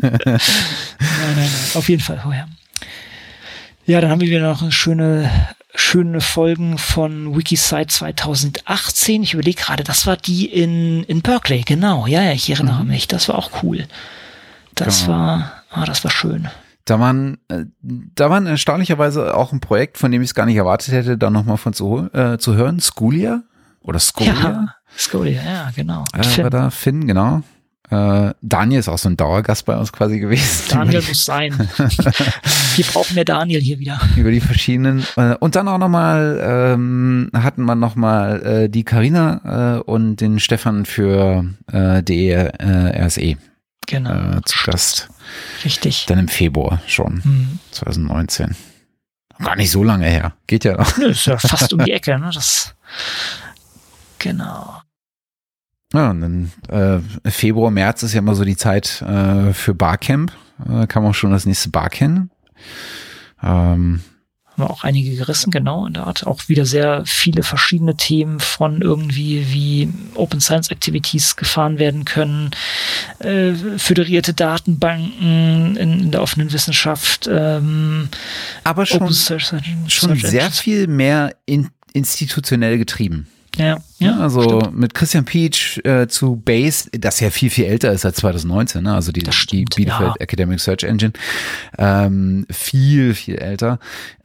Auf jeden Fall vorher. Ja, dann haben wir wieder noch eine schöne Folgen von Wikisite 2018. Ich überlege gerade, das war die in Berkeley, genau. Ja, ich erinnere mich. Das war auch cool. Das war schön. Da waren erstaunlicherweise auch ein Projekt, von dem ich es gar nicht erwartet hätte, da nochmal von zu hören. Schoolia oder Scholia? Ja, Scholia, ja, genau. War da Finn, genau. Daniel ist auch so ein Dauergast bei uns quasi gewesen. Daniel muss sein. Wir brauchen mehr Daniel hier wieder. Über die verschiedenen. Und dann auch nochmal, hatten wir nochmal die Carina und den Stefan für DRSE. Genau. Zu Gast. Richtig. Dann im Februar schon, 2019. Gar nicht so lange her. Geht ja noch. Nö, ist ja fast um die Ecke, ne? Genau. Ja, und dann Februar, März ist ja immer so die Zeit für Barcamp. Kann man auch schon das nächste Bar kennen. Haben wir auch einige gerissen, genau, in der Art. Auch wieder sehr viele verschiedene Themen von irgendwie, wie Open Science Activities gefahren werden können, föderierte Datenbanken in der offenen Wissenschaft. Aber schon sehr viel mehr institutionell getrieben. Ja, also stimmt. mit Christian Pietsch zu Base, das ja viel älter ist als 2019, ne? Also die Bielefeld Academic Search Engine, viel älter,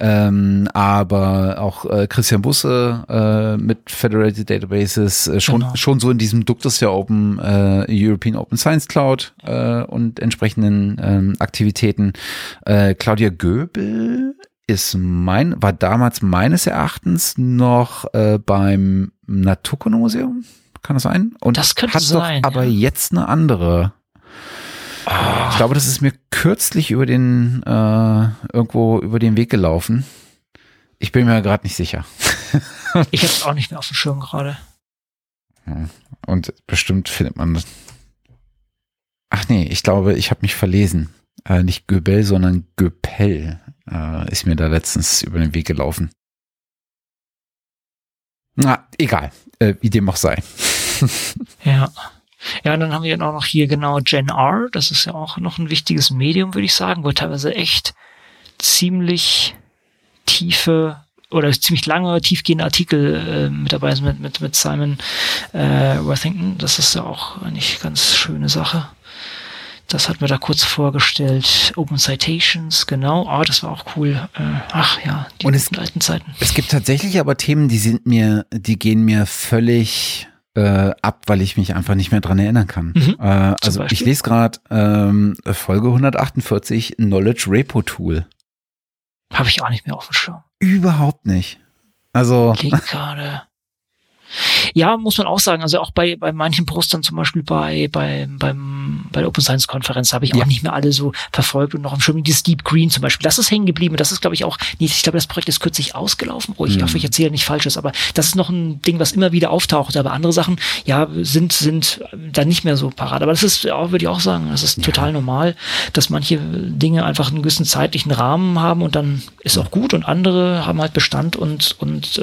aber auch Christian Busse mit Federated Databases, schon so in diesem Duktus der European Open Science Cloud und entsprechenden Aktivitäten. Claudia Göbel war damals meines Erachtens noch beim Naturkundemuseum, kann das sein? Und das könnte hat sein, doch aber jetzt eine andere. Ich glaube, das ist mir kürzlich irgendwo über den Weg gelaufen. Ich bin mir gerade nicht sicher. Ich habe es auch nicht mehr auf dem Schirm gerade. Und bestimmt findet man das. Ach nee, ich glaube, ich habe mich verlesen. Nicht Göbel, sondern Göpel ist mir da letztens über den Weg gelaufen. Na, egal, wie dem auch sei. Ja. Ja, und dann haben wir auch noch hier genau Gen R. Das ist ja auch noch ein wichtiges Medium, würde ich sagen, wo teilweise echt ziemlich tiefe oder ziemlich lange, tiefgehende Artikel mit dabei sind mit Simon Worthington. Das ist ja auch eine ganz schöne Sache. Das hat mir da kurz vorgestellt. Open Citations, genau. Das war auch cool. Ach ja, die alten Zeiten. Es gibt tatsächlich aber Themen, die gehen mir völlig ab, weil ich mich einfach nicht mehr dran erinnern kann. Also ich lese gerade Folge 148, Knowledge Repo Tool. Habe ich auch nicht mehr auf dem Schirm. Überhaupt nicht. Also gerade. Ja, muss man auch sagen, also auch bei manchen Postern, zum Beispiel bei der Open Science Konferenz, habe ich auch nicht mehr alle so verfolgt und noch im Schirm. Dieses Deep Green zum Beispiel, das ist hängen geblieben. Das ist, glaube ich, auch, ich glaube, das Projekt ist kürzlich ausgelaufen. Ich hoffe, ich erzähle nicht Falsches, aber das ist noch ein Ding, was immer wieder auftaucht. Aber andere Sachen, ja, sind dann nicht mehr so parat. Aber das ist auch, würde ich auch sagen, das ist total normal, dass manche Dinge einfach einen gewissen zeitlichen Rahmen haben und dann ist auch gut und andere haben halt Bestand und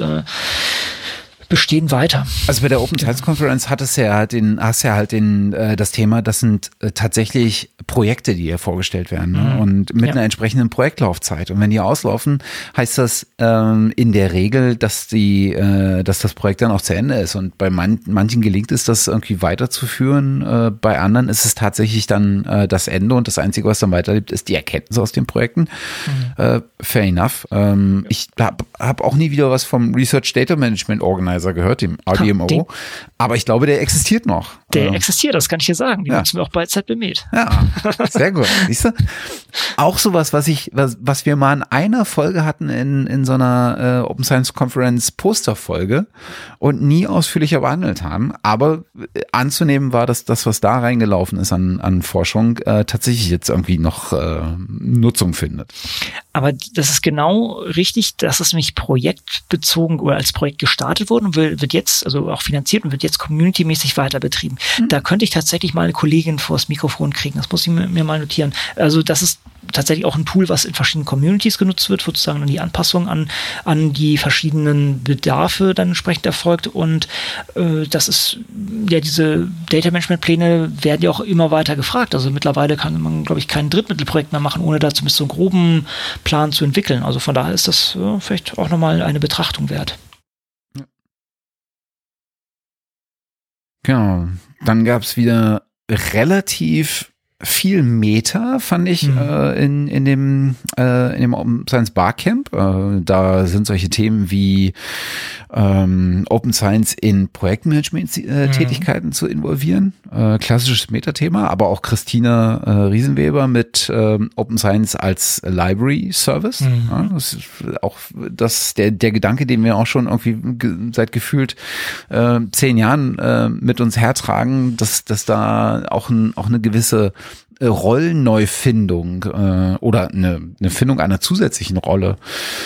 bestehen weiter. Also bei der Open Science Conference hast du ja halt das Thema, das sind tatsächlich Projekte, die hier vorgestellt werden, ne? Und mit einer entsprechenden Projektlaufzeit. Und wenn die auslaufen, heißt das in der Regel, dass das Projekt dann auch zu Ende ist. Und bei manchen gelingt es, das irgendwie weiterzuführen. Bei anderen ist es tatsächlich dann das Ende und das Einzige, was dann weiterlebt, ist die Erkenntnis aus den Projekten. Fair enough. Ich hab auch nie wieder was vom Research Data Management Organizer gehört, dem RDMO, aber ich glaube, der existiert noch. Der existiert, das kann ich dir sagen. Die nutzen wir auch bei ZBMed. Ja, sehr gut. Siehst du? Auch sowas, was wir mal in einer Folge hatten in so einer Open Science Conference Posterfolge und nie ausführlicher behandelt haben, aber anzunehmen war, dass das, was da reingelaufen ist an Forschung, tatsächlich jetzt irgendwie noch Nutzung findet. Aber das ist genau richtig, dass es nämlich projektbezogen oder als Projekt gestartet wurde und wird jetzt, also auch finanziert und wird jetzt communitymäßig weiter betrieben. Da könnte ich tatsächlich mal eine Kollegin vors Mikrofon kriegen. Das muss ich mir mal notieren. Also das ist tatsächlich auch ein Tool, was in verschiedenen Communities genutzt wird, sozusagen dann die Anpassung an die verschiedenen Bedarfe dann entsprechend erfolgt. Und das ist, ja, diese Data Management Pläne werden ja auch immer weiter gefragt. Also mittlerweile kann man, glaube ich, kein Drittmittelprojekt mehr machen, ohne da zumindest so einen groben Plan zu entwickeln. Also von daher ist das vielleicht auch nochmal eine Betrachtung wert. Genau. Dann gab es wieder relativ viel Meta, fand ich, in dem Open Science Barcamp. Da sind solche Themen wie Open Science in Projektmanagement-Tätigkeiten zu involvieren. Klassisches Meta-Thema, aber auch Christina Riesenweber mit Open Science als Library Service. Ja, das ist auch der Gedanke, den wir auch schon irgendwie seit gefühlt 10 Jahren mit uns hertragen, dass da auch eine gewisse Rollenneufindung oder eine Findung einer zusätzlichen Rolle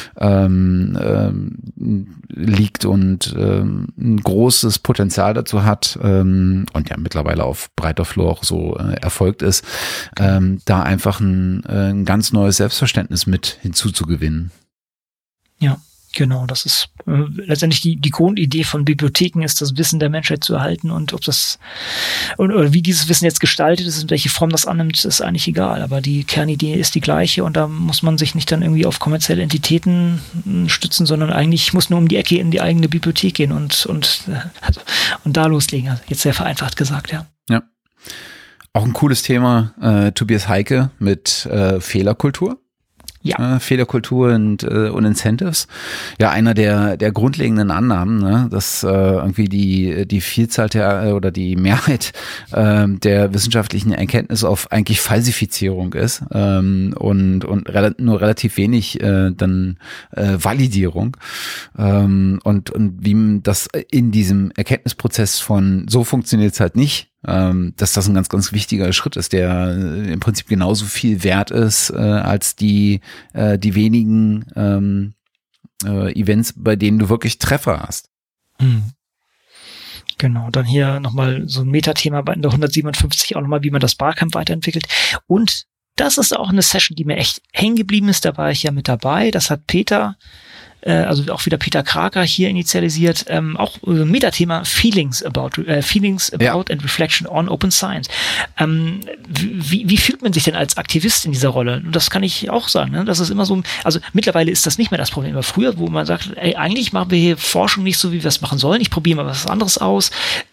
liegt und ein großes Potenzial dazu hat und ja mittlerweile auf breiter Flur auch so erfolgt ist, da einfach ein ganz neues Selbstverständnis mit hinzuzugewinnen. Ja. Genau, das ist letztendlich die Grundidee von Bibliotheken, ist das Wissen der Menschheit zu erhalten, und ob das oder wie dieses Wissen jetzt gestaltet ist und welche Form das annimmt, ist eigentlich egal. Aber die Kernidee ist die gleiche, und da muss man sich nicht dann irgendwie auf kommerzielle Entitäten stützen, sondern eigentlich muss nur um die Ecke in die eigene Bibliothek gehen und da loslegen. Also jetzt sehr vereinfacht gesagt, ja. Ja. Auch ein cooles Thema, Tobias Heike mit Fehlerkultur. Ja. Fehlerkultur und Incentives. Ja, einer der grundlegenden Annahmen, ne, dass irgendwie die Vielzahl oder die Mehrheit der wissenschaftlichen Erkenntnis auf eigentlich Falsifizierung ist und nur relativ wenig dann Validierung und wie das in diesem Erkenntnisprozess von so funktioniert es halt nicht, dass das ein ganz, ganz wichtiger Schritt ist, der im Prinzip genauso viel wert ist als die wenigen Events, bei denen du wirklich Treffer hast. Genau, dann hier nochmal so ein Metathema bei der 157 auch nochmal, wie man das Barcamp weiterentwickelt. Und das ist auch eine Session, die mir echt hängen geblieben ist. Da war ich ja mit dabei. Das hat Peter, also auch wieder Peter Kraker hier initialisiert, auch Metathema Feelings about and Reflection on Open Science. Wie fühlt man sich denn als Aktivist in dieser Rolle? Und das kann ich auch sagen, ne? Das ist immer so, also mittlerweile ist das nicht mehr das Problem. Aber früher, wo man sagt, ey, eigentlich machen wir hier Forschung nicht so, wie wir es machen sollen. Ich probiere mal was anderes aus.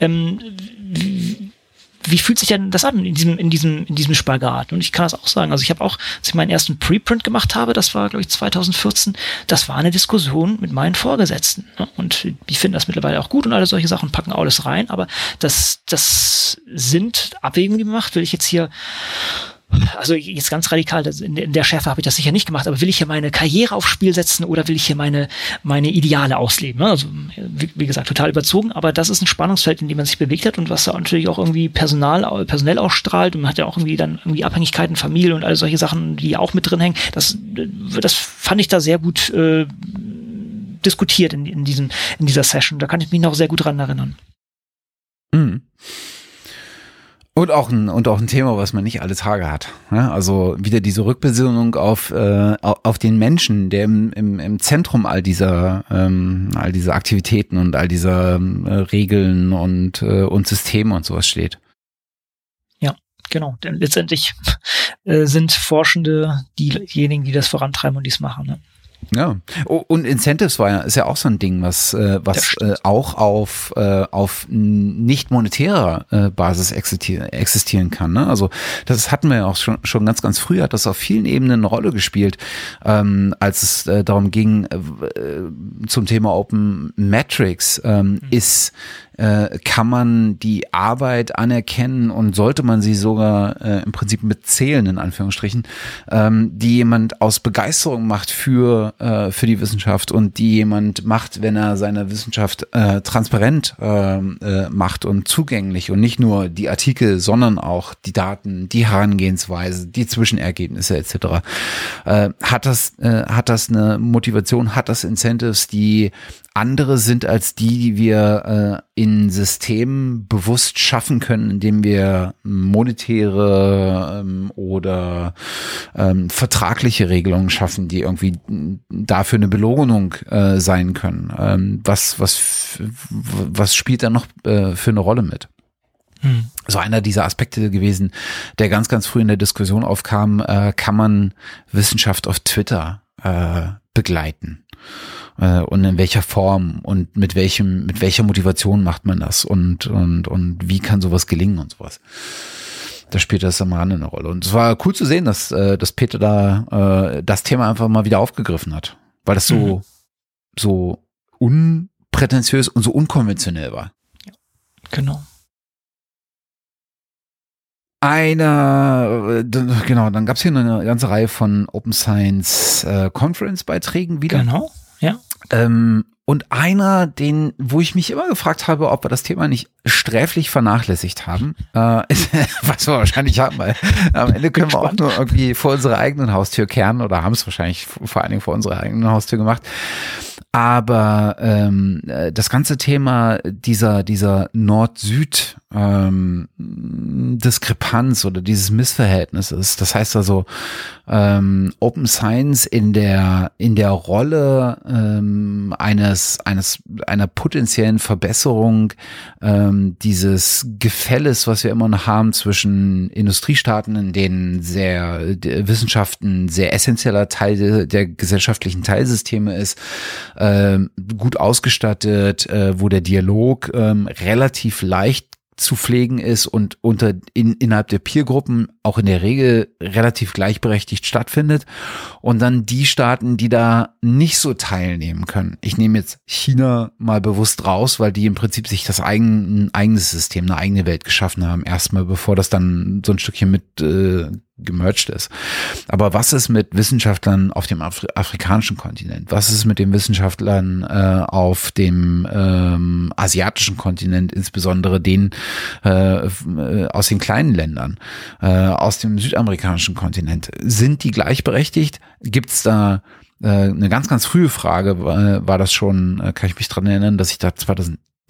Wie fühlt sich denn das an in diesem Spagat? Und ich kann das auch sagen. Also ich habe auch, als ich meinen ersten Preprint gemacht habe, das war, glaube ich, 2014, das war eine Diskussion mit meinen Vorgesetzten. Ne? Und die finden das mittlerweile auch gut und alle solche Sachen, packen alles rein. Aber das sind Abwägungen, die man macht. Will ich jetzt hier, also jetzt ganz radikal, in der Schärfe habe ich das sicher nicht gemacht, aber will ich hier meine Karriere aufs Spiel setzen oder will ich hier meine Ideale ausleben? Ne? Also wie gesagt, total überzogen, aber das ist ein Spannungsfeld, in dem man sich bewegt hat und was da natürlich auch irgendwie personell ausstrahlt und man hat ja auch irgendwie dann irgendwie Abhängigkeiten, Familie und all solche Sachen, die auch mit drin hängen. Das fand ich da sehr gut diskutiert in dieser Session. Da kann ich mich noch sehr gut dran erinnern. Mhm. Und auch ein Thema, was man nicht alle Tage hat. Ja, also wieder diese Rückbesinnung auf den Menschen, der im Zentrum all dieser Aktivitäten und all dieser Regeln und Systeme und sowas steht. Ja, genau. Denn letztendlich sind Forschende diejenigen, die das vorantreiben und dies machen. Ne? Ja, und Incentives ist ja auch so ein Ding, was auch auf nicht monetärer Basis existieren kann. Ne? Also das hatten wir ja auch schon ganz früh, hat das auf vielen Ebenen eine Rolle gespielt, als es darum ging, zum Thema Open Metrics kann man die Arbeit anerkennen und sollte man sie sogar im Prinzip mitzählen, in Anführungsstrichen, die jemand aus Begeisterung macht für die Wissenschaft und die jemand macht, wenn er seine Wissenschaft transparent macht und zugänglich und nicht nur die Artikel, sondern auch die Daten, die Herangehensweise, die Zwischenergebnisse etc. Hat das eine Motivation, hat das Incentives, die andere sind als die wir in Systemen bewusst schaffen können, indem wir monetäre oder vertragliche Regelungen schaffen, die irgendwie dafür eine Belohnung sein können. Was spielt da noch für eine Rolle mit? So einer dieser Aspekte gewesen, der ganz früh in der Diskussion aufkam, kann man Wissenschaft auf Twitter begleiten? Und in welcher Form und mit welcher Motivation macht man das und wie kann sowas gelingen und sowas. Da spielt das am Rande eine Rolle. Und es war cool zu sehen, dass Peter da das Thema einfach mal wieder aufgegriffen hat, weil das so unprätentiös und so unkonventionell war. Ja, genau. Dann gab es hier eine ganze Reihe von Open Science Conference Beiträgen wieder. Genau, ja. Und einer, wo ich mich immer gefragt habe, ob wir das Thema nicht sträflich vernachlässigt haben, was wir wahrscheinlich haben, weil am Ende können wir auch nur irgendwie vor unserer eigenen Haustür kehren oder haben es wahrscheinlich vor allen Dingen vor unserer eigenen Haustür gemacht. Aber das ganze Thema dieser Nord-Süd Diskrepanz oder dieses Missverhältnis ist, das heißt also Open Science in der Rolle einer potenziellen Verbesserung dieses Gefälles, was wir immer noch haben zwischen Industriestaaten, in denen Wissenschaften sehr essentieller Teil der gesellschaftlichen Teilsysteme ist, gut ausgestattet, wo der Dialog relativ leicht zu pflegen ist und innerhalb der Peergruppen auch in der Regel relativ gleichberechtigt stattfindet. Und dann die Staaten, die da nicht so teilnehmen können. Ich nehme jetzt China mal bewusst raus, weil die im Prinzip sich ein eigenes System, eine eigene Welt geschaffen haben, erstmal, bevor das dann so ein Stückchen mit gemerged ist. Aber was ist mit Wissenschaftlern auf dem afrikanischen Kontinent? Was ist mit den Wissenschaftlern auf dem asiatischen Kontinent, insbesondere den aus den kleinen Ländern, aus dem südamerikanischen Kontinent? Sind die gleichberechtigt? Gibt es da eine ganz frühe Frage, war das schon, kann ich mich dran erinnern, dass ich da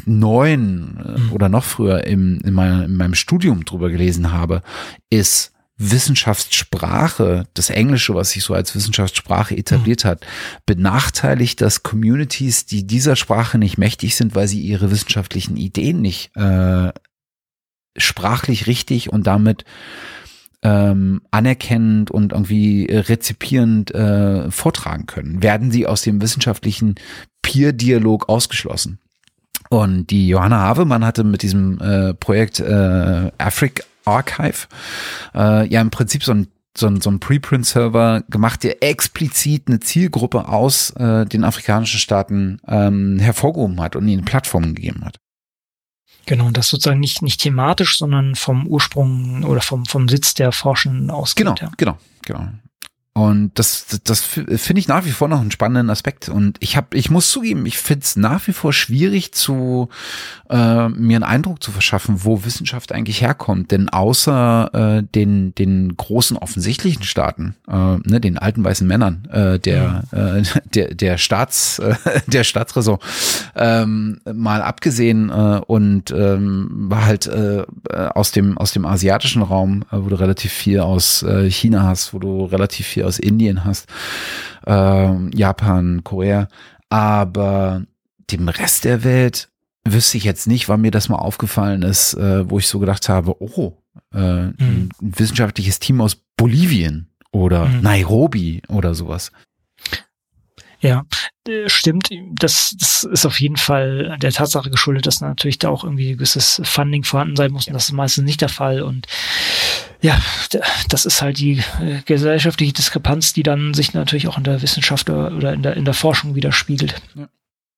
2009 oder noch früher in meinem Studium drüber gelesen habe, ist Wissenschaftssprache, das Englische, was sich so als Wissenschaftssprache etabliert hat, benachteiligt das Communities, die dieser Sprache nicht mächtig sind, weil sie ihre wissenschaftlichen Ideen nicht sprachlich richtig und damit anerkennend und irgendwie rezipierend vortragen können. Werden sie aus dem wissenschaftlichen Peer-Dialog ausgeschlossen. Und die Johanna Havemann hatte mit diesem Projekt Africa Archive ja im Prinzip so ein Preprint-Server gemacht, der explizit eine Zielgruppe aus den afrikanischen Staaten hervorgehoben hat und ihnen Plattformen gegeben hat. Genau, das sozusagen nicht thematisch, sondern vom Ursprung oder vom Sitz der Forschenden ausgeht. Genau. Und das finde ich nach wie vor noch einen spannenden Aspekt. Und ich muss zugeben, ich finde es nach wie vor schwierig, mir einen Eindruck zu verschaffen, wo Wissenschaft eigentlich herkommt. Denn außer den großen offensichtlichen Staaten, den alten weißen Männern der Staatsräson, mal abgesehen und halt aus dem asiatischen Raum, wo du relativ viel aus China hast, wo du relativ viel aus Indien hast, Japan, Korea, aber dem Rest der Welt wüsste ich jetzt nicht, wann mir das mal aufgefallen ist, wo ich so gedacht habe, ein wissenschaftliches Team aus Bolivien oder Nairobi oder sowas. Ja, stimmt. Das ist auf jeden Fall der Tatsache geschuldet, dass natürlich da auch irgendwie ein gewisses Funding vorhanden sein muss. Und das ist meistens nicht der Fall. Und ja, das ist halt die gesellschaftliche Diskrepanz, die dann sich natürlich auch in der Wissenschaft oder in der Forschung widerspiegelt. Ja.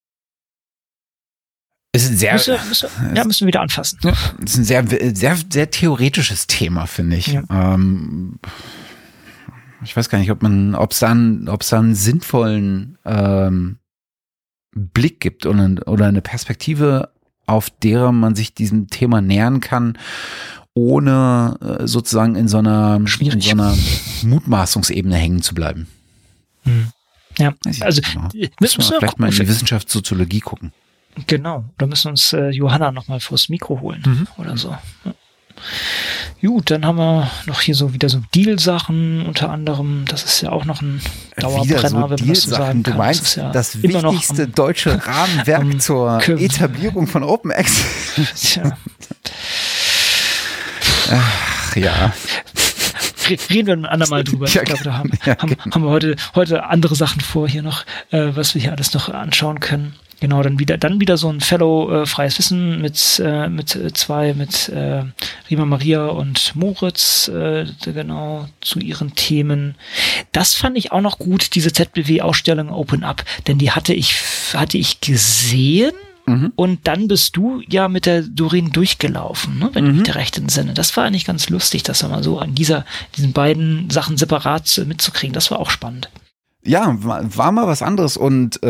Ist ein müssen wir wieder anfassen. Ja, ist ein sehr theoretisches Thema, finde ich. Ja. Ich weiß gar nicht, ob es da einen sinnvollen Blick gibt oder eine Perspektive, auf der man sich diesem Thema nähern kann, ohne sozusagen in so einer Mutmaßungsebene hängen zu bleiben. Ja, also müssen wir vielleicht mal in die Wissenschaftssoziologie gucken. Genau, da müssen wir uns Johanna nochmal vors Mikro holen oder so. Ja. Gut, dann haben wir noch hier wieder so Deal-Sachen unter anderem. Das ist ja auch noch ein Dauerbrenner, wenn man das so sagen kann. Du meinst das wichtigste deutsche Rahmenwerk zur Etablierung von Open Access. Tja. Ach ja. Reden wir ein andermal drüber. Ich glaube, da haben wir heute andere Sachen vor hier noch, was wir hier alles noch anschauen können. Genau, dann wieder so ein Fellow Freies Wissen mit Rima Maria und Moritz, genau, zu ihren Themen. Das fand ich auch noch gut, diese ZBW-Ausstellung Open Up, denn die hatte ich gesehen. Und dann bist du ja mit der Doreen durchgelaufen, ne, wenn ich mich recht entsinne. Das war eigentlich ganz lustig, das mal so an diesen beiden Sachen separat mitzukriegen. Das war auch spannend. Ja, war mal was anderes und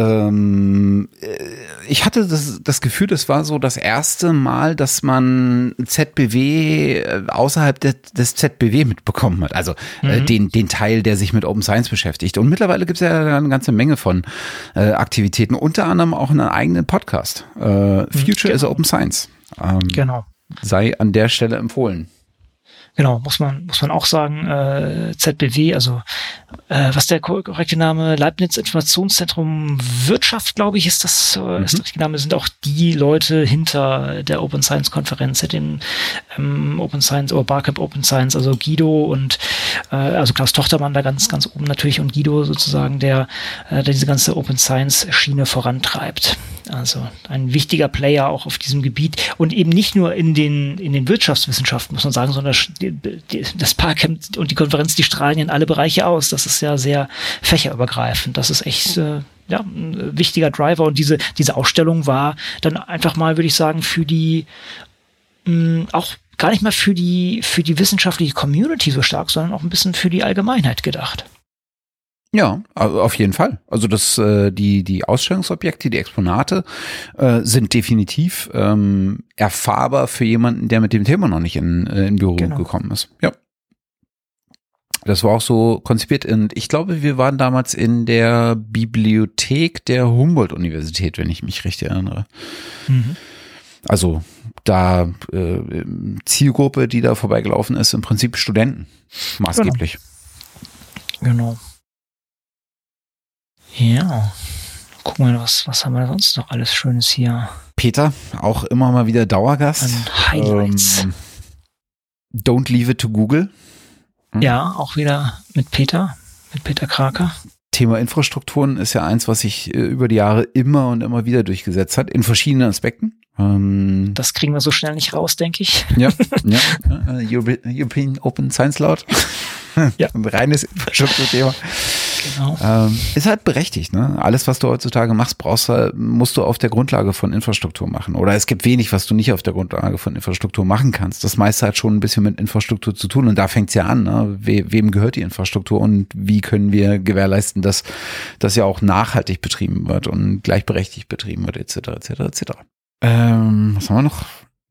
ich hatte das Gefühl, das war so das erste Mal, dass man ZBW außerhalb des ZBW mitbekommen hat. Also den Teil, der sich mit Open Science beschäftigt. Und mittlerweile gibt es ja eine ganze Menge von Aktivitäten, unter anderem auch einen eigenen Podcast. Future is Open Science. Genau. Sei an der Stelle empfohlen. Genau, muss man auch sagen, ZBW, also was der korrekte Name, Leibniz Informationszentrum Wirtschaft, glaube ich, ist das ist der richtige Name, sind auch die Leute hinter der Open Science Konferenz, den Open Science oder Barcamp Open Science, also Guido und also Klaus Tochtermann da ganz oben natürlich und Guido sozusagen, der diese ganze Open Science Schiene vorantreibt. Also ein wichtiger Player auch auf diesem Gebiet und eben nicht nur in den Wirtschaftswissenschaften, muss man sagen, sondern das Barcamp und die Konferenz, die strahlen in alle Bereiche aus. Das ist ja sehr fächerübergreifend. Das ist echt ein wichtiger Driver und diese Ausstellung war dann einfach mal, würde ich sagen, für die auch gar nicht mal für die wissenschaftliche Community so stark, sondern auch ein bisschen für die Allgemeinheit gedacht. Ja, auf jeden Fall. Also die Ausstellungsobjekte, die Exponate sind definitiv erfahrbar für jemanden, der mit dem Thema noch nicht in Berührung gekommen ist. Ja. Das war auch so konzipiert und ich glaube, wir waren damals in der Bibliothek der Humboldt-Universität, wenn ich mich richtig erinnere. Also da Zielgruppe, die da vorbeigelaufen ist, im Prinzip Studenten, maßgeblich. Genau. Ja, gucken wir, was haben wir sonst noch alles Schönes hier? Peter, auch immer mal wieder Dauergast. An Highlights. Don't leave it to Google. Ja, auch wieder mit Peter Kraker. Thema Infrastrukturen ist ja eins, was sich über die Jahre immer und immer wieder durchgesetzt hat, in verschiedenen Aspekten. Das kriegen wir so schnell nicht raus, denke ich. Ja. European Open Science Cloud. Ja. Ein reines Infrastrukturthema. Genau. Ist halt berechtigt, ne? Alles, was du heutzutage machst, musst du auf der Grundlage von Infrastruktur machen. Oder es gibt wenig, was du nicht auf der Grundlage von Infrastruktur machen kannst. Das meiste hat schon ein bisschen mit Infrastruktur zu tun. Und da fängt's ja an, ne? Wem gehört die Infrastruktur und wie können wir gewährleisten, dass das ja auch nachhaltig betrieben wird und gleichberechtigt betrieben wird, etc. Was haben wir noch?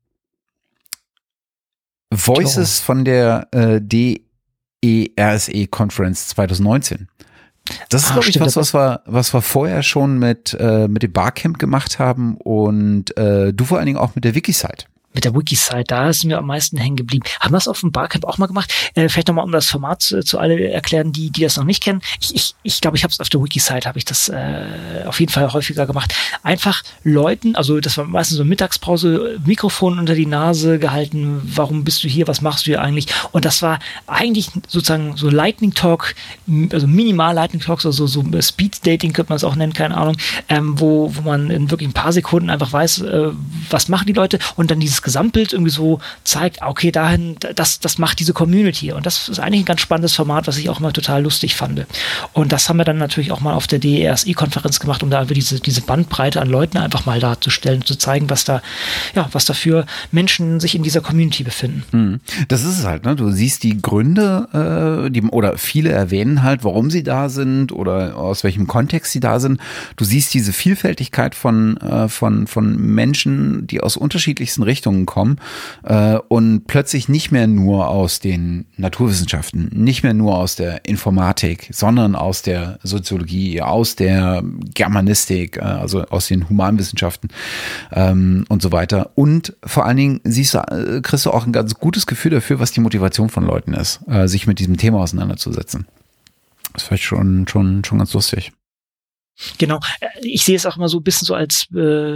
Voices von der DERSE Conference 2019. Das ist, glaube ich, was wir vorher schon mit dem Barcamp gemacht haben und du vor allen Dingen auch mit der Wikisite. Mit der Wikisite, da sind wir am meisten hängen geblieben. Haben wir es auf dem Barcamp auch mal gemacht? Vielleicht nochmal, um das Format zu alle erklären, die das noch nicht kennen. Ich glaube, ich habe es auf der Wikisite, habe ich das auf jeden Fall häufiger gemacht. Einfach Leuten, also das war meistens so Mittagspause, Mikrofon unter die Nase gehalten. Warum bist du hier? Was machst du hier eigentlich? Und das war eigentlich sozusagen so Lightning Talk, also minimal Lightning Talks, also so Speed Dating könnte man es auch nennen, keine Ahnung, wo man in wirklich ein paar Sekunden einfach weiß, was machen die Leute und dann dieses Gesamtbild irgendwie so zeigt, okay, dahin, das macht diese Community. Und das ist eigentlich ein ganz spannendes Format, was ich auch immer total lustig fand. Und das haben wir dann natürlich auch mal auf der DERSI-Konferenz gemacht, um da diese Bandbreite an Leuten einfach mal darzustellen, zu zeigen, was da für Menschen sich in dieser Community befinden. Das ist es halt, ne? Du siehst die Gründe, oder viele erwähnen halt, warum sie da sind oder aus welchem Kontext sie da sind. Du siehst diese Vielfältigkeit von Menschen, die aus unterschiedlichsten Richtungen kommen und plötzlich nicht mehr nur aus den Naturwissenschaften, nicht mehr nur aus der Informatik, sondern aus der Soziologie, aus der Germanistik, also aus den Humanwissenschaften und so weiter. Und vor allen Dingen kriegst du auch ein ganz gutes Gefühl dafür, was die Motivation von Leuten ist, sich mit diesem Thema auseinanderzusetzen. Das ist vielleicht schon ganz lustig. Genau. Ich sehe es auch immer so ein bisschen so als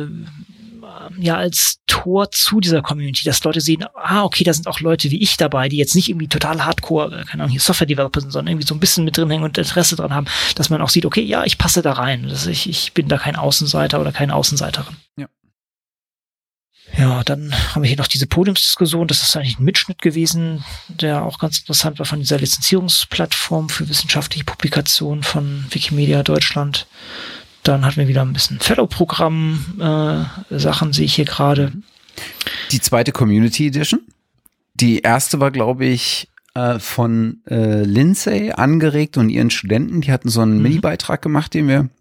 Tor zu dieser Community, dass Leute sehen, okay, da sind auch Leute wie ich dabei, die jetzt nicht irgendwie total hardcore, keine Ahnung, hier Software-Developer sind, sondern irgendwie so ein bisschen mit drin hängen und Interesse dran haben, dass man auch sieht, okay, ja, ich passe da rein, ich bin da kein Außenseiter oder keine Außenseiterin. Ja. Ja, dann haben wir hier noch diese Podiumsdiskussion, das ist eigentlich ein Mitschnitt gewesen, der auch ganz interessant war von dieser Lizenzierungsplattform für wissenschaftliche Publikationen von Wikimedia Deutschland. Dann hatten wir wieder ein bisschen Fellow-Programm Sachen, sehe ich hier gerade. Die zweite Community Edition. Die erste war, glaube ich, von Lindsay angeregt und ihren Studenten. Die hatten so einen Mini-Beitrag gemacht, den wir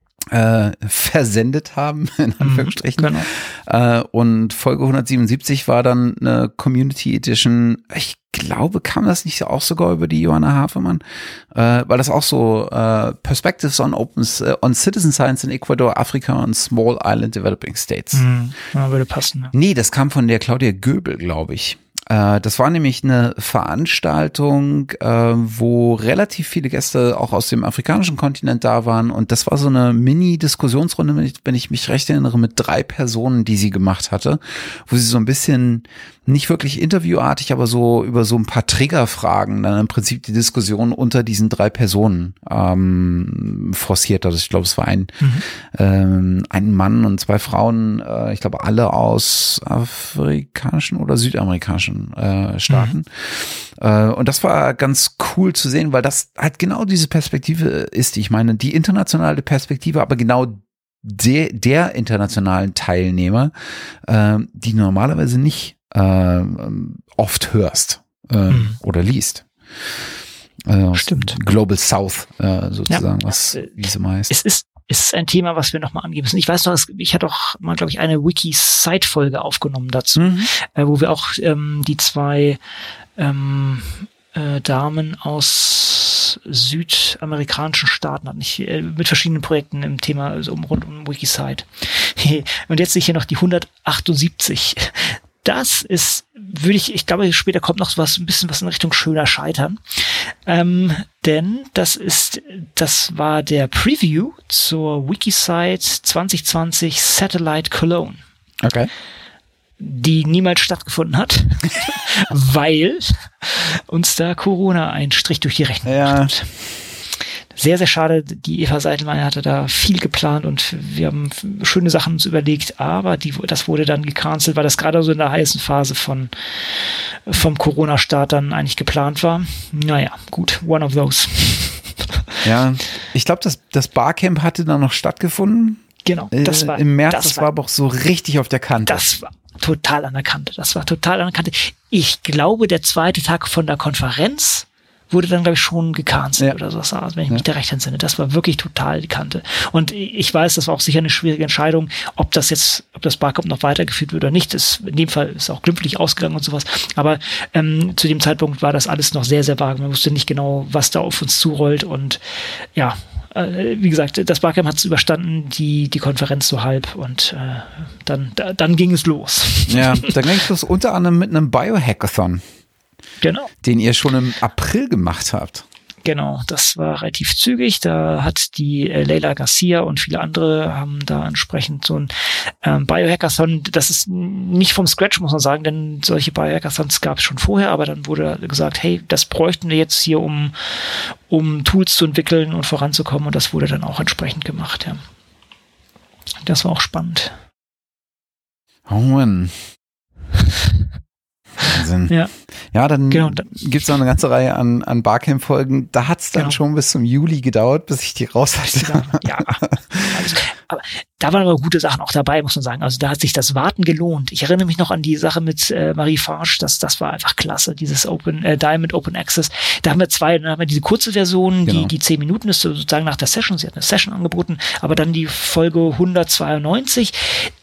versendet haben, in Anführungsstrichen. Genau. Und Folge 177 war dann eine Community Edition. Ich glaube, kam das nicht auch sogar über die Johanna Hafermann? Weil das auch so Perspectives on Citizen Science in Ecuador, Afrika und Small Island Developing States. Ja, würde passen. Ja. Nee, das kam von der Claudia Göbel, glaube ich. Das war nämlich eine Veranstaltung, wo relativ viele Gäste auch aus dem afrikanischen Kontinent da waren. Und das war so eine Mini-Diskussionsrunde, wenn ich mich recht erinnere, mit 3 Personen, die sie gemacht hatte, wo sie so ein bisschen, nicht wirklich interviewartig, aber so über so ein paar Triggerfragen dann im Prinzip die Diskussion unter diesen 3 Personen forciert hat. Also ich glaube, es war ein Mann und 2 Frauen, ich glaube alle aus afrikanischen oder südamerikanischen Staaten. Und das war ganz cool zu sehen, weil das halt genau diese Perspektive ist. Ich meine, die internationale Perspektive, aber genau der internationalen Teilnehmer, die normalerweise nicht oft hörst oder liest. Stimmt. Global South sozusagen, wie es immer heißt. Es ist ein Thema, was wir nochmal angeben müssen. Ich weiß noch, ich hatte auch mal, glaube ich, eine Wiki-Site-Folge aufgenommen dazu, wo wir auch die 2 Damen aus südamerikanischen Staaten, hat nicht mit verschiedenen Projekten im Thema also rund um Wikisite. Und jetzt sehe ich hier noch die 178. Das ist, ich glaube, später kommt noch was, ein bisschen was in Richtung schöner Scheitern. Denn das war der Preview zur Wikisite 2020 Satellite Cologne. Okay. Die niemals stattgefunden hat, weil uns da Corona einen Strich durch die Rechnung gemacht hat. Sehr, sehr schade. Die Eva Seitelmeier hatte da viel geplant und wir haben schöne Sachen uns überlegt, aber das wurde dann gecancelt, weil das gerade so in der heißen Phase vom Corona-Start dann eigentlich geplant war. Naja, gut, one of those. Ja, ich glaube, das Barcamp hatte dann noch stattgefunden. Genau, das war im März, das war aber auch so richtig auf der Kante. Das war total an der Kante. Ich glaube, der zweite Tag von der Konferenz wurde dann, glaube ich, schon gecancelt oder so, also wenn ich mich da recht entsinne. Das war wirklich total die Kante. Und ich weiß, das war auch sicher eine schwierige Entscheidung, ob das Barcamp noch weitergeführt wird oder nicht. In dem Fall ist auch glimpflich ausgegangen und sowas. Aber zu dem Zeitpunkt war das alles noch sehr, sehr vage. Man wusste nicht genau, was da auf uns zurollt. Und ja, wie gesagt, das Barcamp hat es überstanden, die Konferenz so halb und dann ging es los. Ja, dann ging es los unter anderem mit einem Biohackathon. Genau. Den ihr schon im April gemacht habt. Genau, das war relativ zügig. Da hat die Leila Garcia und viele andere haben da entsprechend so ein Biohackathon. Das ist nicht vom Scratch, muss man sagen, denn solche Biohackathons gab es schon vorher, aber dann wurde gesagt, hey, das bräuchten wir jetzt hier, um Tools zu entwickeln und voranzukommen, und das wurde dann auch entsprechend gemacht, ja. Das war auch spannend. Oh Mann. Wahnsinn. Ja, dann gibt's noch eine ganze Reihe an Barcamp-Folgen. Da hat's dann schon bis zum Juli gedauert, bis ich die raus hatte. Ja, aber da waren aber gute Sachen auch dabei, muss man sagen. Also da hat sich das Warten gelohnt. Ich erinnere mich noch an die Sache mit Marie Farsch. Das war einfach klasse, dieses Diamond Open Access. Da haben wir diese kurze Version, die 10 Minuten ist, sozusagen nach der Session. Sie hat eine Session angeboten, aber dann die Folge 192.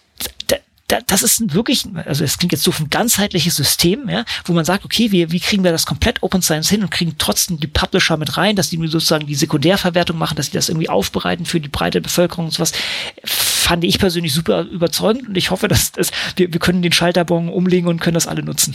Das ist wirklich, also es klingt jetzt so ein ganzheitliches System, ja, wo man sagt, okay, wie kriegen wir das komplett Open Science hin und kriegen trotzdem die Publisher mit rein, dass die sozusagen die Sekundärverwertung machen, dass die das irgendwie aufbereiten für die breite Bevölkerung und sowas. Fand ich persönlich super überzeugend, und ich hoffe, dass wir können den Schalterbon umlegen und können das alle nutzen.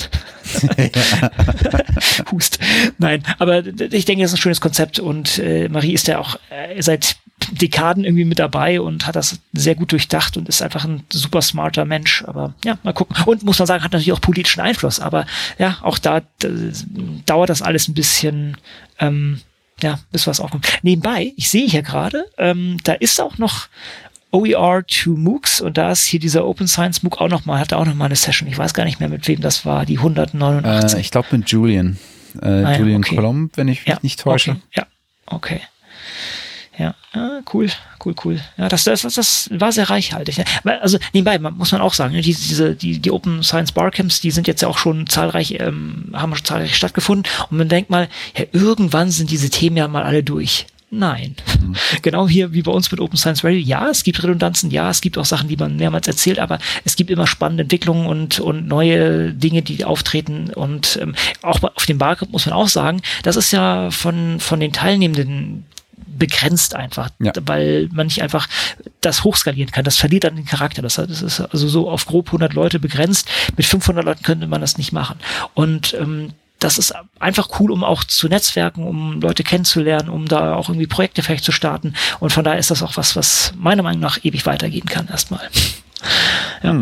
Hust. Nein, aber ich denke, das ist ein schönes Konzept, und Marie ist ja auch seit Dekaden irgendwie mit dabei und hat das sehr gut durchdacht und ist einfach ein super smarter Mensch. Aber ja, mal gucken. Und muss man sagen, hat natürlich auch politischen Einfluss. Aber ja, auch da dauert das alles ein bisschen, bis was aufkommt. Nebenbei, ich sehe hier gerade, da ist auch noch OER to MOOCs, und da ist hier dieser Open Science MOOC hat auch noch mal eine Session. Ich weiß gar nicht mehr, mit wem das war, die 189. Ich glaube mit Julian. Julian Colomb, wenn ich mich nicht täusche. Okay. Ja, okay. Ja, cool. Ja, das war sehr reichhaltig. Ne? Also nebenbei muss man auch sagen, die Open Science Barcamps, die sind jetzt ja auch schon haben zahlreich stattgefunden, und man denkt mal, ja, irgendwann sind diese Themen ja mal alle durch. Nein. Genau hier wie bei uns mit Open Science Radio. Ja, es gibt Redundanzen, ja, es gibt auch Sachen, die man mehrmals erzählt, aber es gibt immer spannende Entwicklungen und neue Dinge, die auftreten, und auch auf dem Barcamp muss man auch sagen, das ist ja von den Teilnehmenden begrenzt einfach, weil man nicht einfach das hochskalieren kann. Das verliert dann den Charakter. Das ist also so auf grob 100 Leute begrenzt. Mit 500 Leuten könnte man das nicht machen. Und das ist einfach cool, um auch zu netzwerken, um Leute kennenzulernen, um da auch irgendwie Projekte vielleicht zu starten. Und von daher ist das auch was meiner Meinung nach ewig weitergehen kann erstmal. Ja.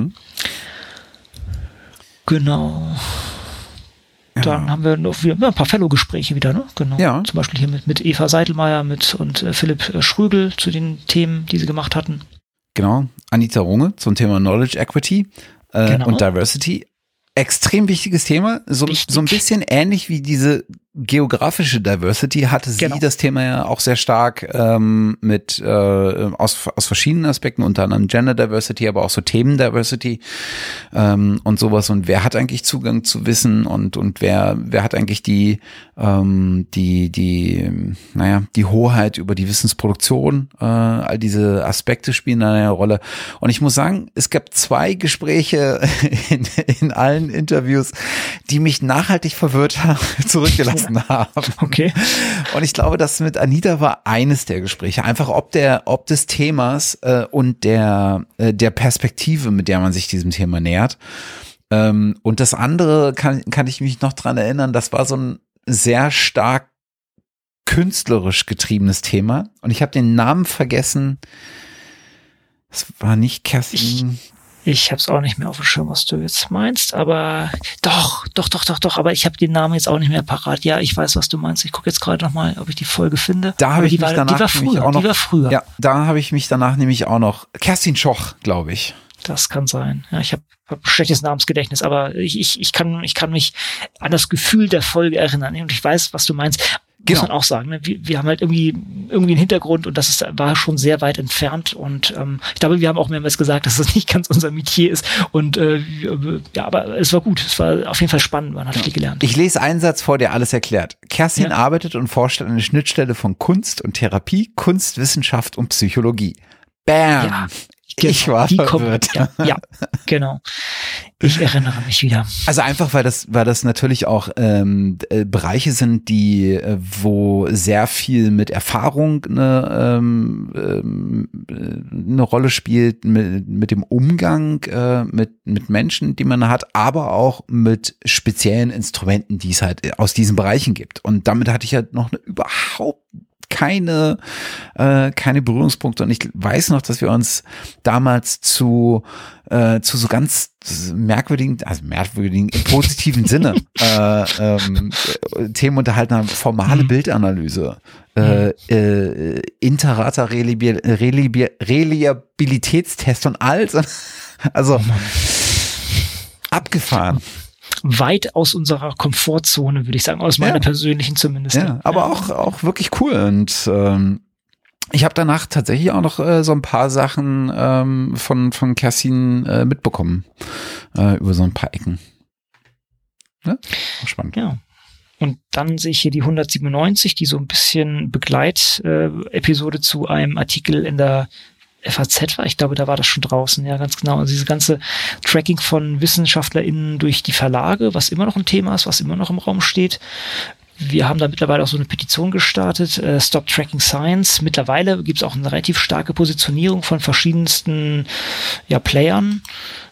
Genau. Ja. Dann haben wir noch ein paar Fellow-Gespräche wieder, ne? Genau. Ja. Zum Beispiel hier mit Eva Seitelmeier und Philipp Schrögel zu den Themen, die sie gemacht hatten. Genau. Anita Runge zum Thema Knowledge Equity und Diversity. Extrem wichtiges Thema. So ein bisschen ähnlich wie diese geografische Diversity hatte sie das Thema ja auch sehr stark aus verschiedenen Aspekten, unter anderem Gender Diversity, aber auch so Themen Diversity und sowas. Und wer hat eigentlich Zugang zu Wissen und wer hat eigentlich die Hoheit über die Wissensproduktion? All diese Aspekte spielen eine Rolle. Und ich muss sagen, es gab 2 Gespräche in allen Interviews, die mich nachhaltig verwirrt haben, zurückgelassen gelassen haben. Okay. Und ich glaube, das mit Anita war eines der Gespräche. Einfach ob des Themas und der Perspektive, mit der man sich diesem Thema nähert. Und das andere kann ich mich noch dran erinnern, das war so ein sehr stark künstlerisch getriebenes Thema. Und ich habe den Namen vergessen. Es war nicht Kerstin. Ich habe es auch nicht mehr auf dem Schirm, was du jetzt meinst, aber doch, aber ich habe den Namen jetzt auch nicht mehr parat. Ja, ich weiß, was du meinst. Ich gucke jetzt gerade noch mal, ob ich die Folge finde. Da habe ich mich danach die war früher. Ja, da habe ich mich danach nämlich auch noch Kerstin Schoch, glaube ich. Das kann sein. Ja, ich habe schlechtes Namensgedächtnis, aber ich kann mich an das Gefühl der Folge erinnern und ich weiß, was du meinst. Muss man auch sagen, ne? Wir haben halt irgendwie einen Hintergrund und war schon sehr weit entfernt und ich glaube, wir haben auch mehrmals gesagt, dass das nicht ganz unser Metier ist und ja, aber es war gut, es war auf jeden Fall spannend, man hat viel gelernt. Ich lese einen Satz vor, der alles erklärt. Kerstin arbeitet und forscht an der Schnittstelle von Kunst und Therapie, Kunst, Wissenschaft und Psychologie. Bam! Ja. Genau, ich war verwirrt. Ja, genau. Ich erinnere mich wieder. Also einfach, weil das natürlich auch Bereiche sind, wo sehr viel mit Erfahrung eine Rolle spielt, mit dem Umgang mit Menschen, die man hat, aber auch mit speziellen Instrumenten, die es halt aus diesen Bereichen gibt. Und damit hatte ich ja noch überhaupt keine Berührungspunkte und ich weiß noch, dass wir uns damals zu so ganz merkwürdigen im positiven Sinne Themen unterhalten haben, formale Bildanalyse, Interrata Reliabilitätstest und alles, also abgefahren. Weit aus unserer Komfortzone, würde ich sagen, aus meiner persönlichen zumindest. Ja, aber auch wirklich cool. Und ich habe danach tatsächlich auch noch so ein paar Sachen von Kerstin mitbekommen, über so ein paar Ecken. Ja, spannend. Ja. Und dann sehe ich hier die 197, die so ein bisschen Begleitepisode zu einem Artikel in der FAZ war, ich glaube, da war das schon draußen, ja, ganz genau. Also diese ganze Tracking von WissenschaftlerInnen durch die Verlage, was immer noch ein Thema ist, was immer noch im Raum steht. Wir haben da mittlerweile auch so eine Petition gestartet, Stop Tracking Science. Mittlerweile gibt es auch eine relativ starke Positionierung von verschiedensten Playern.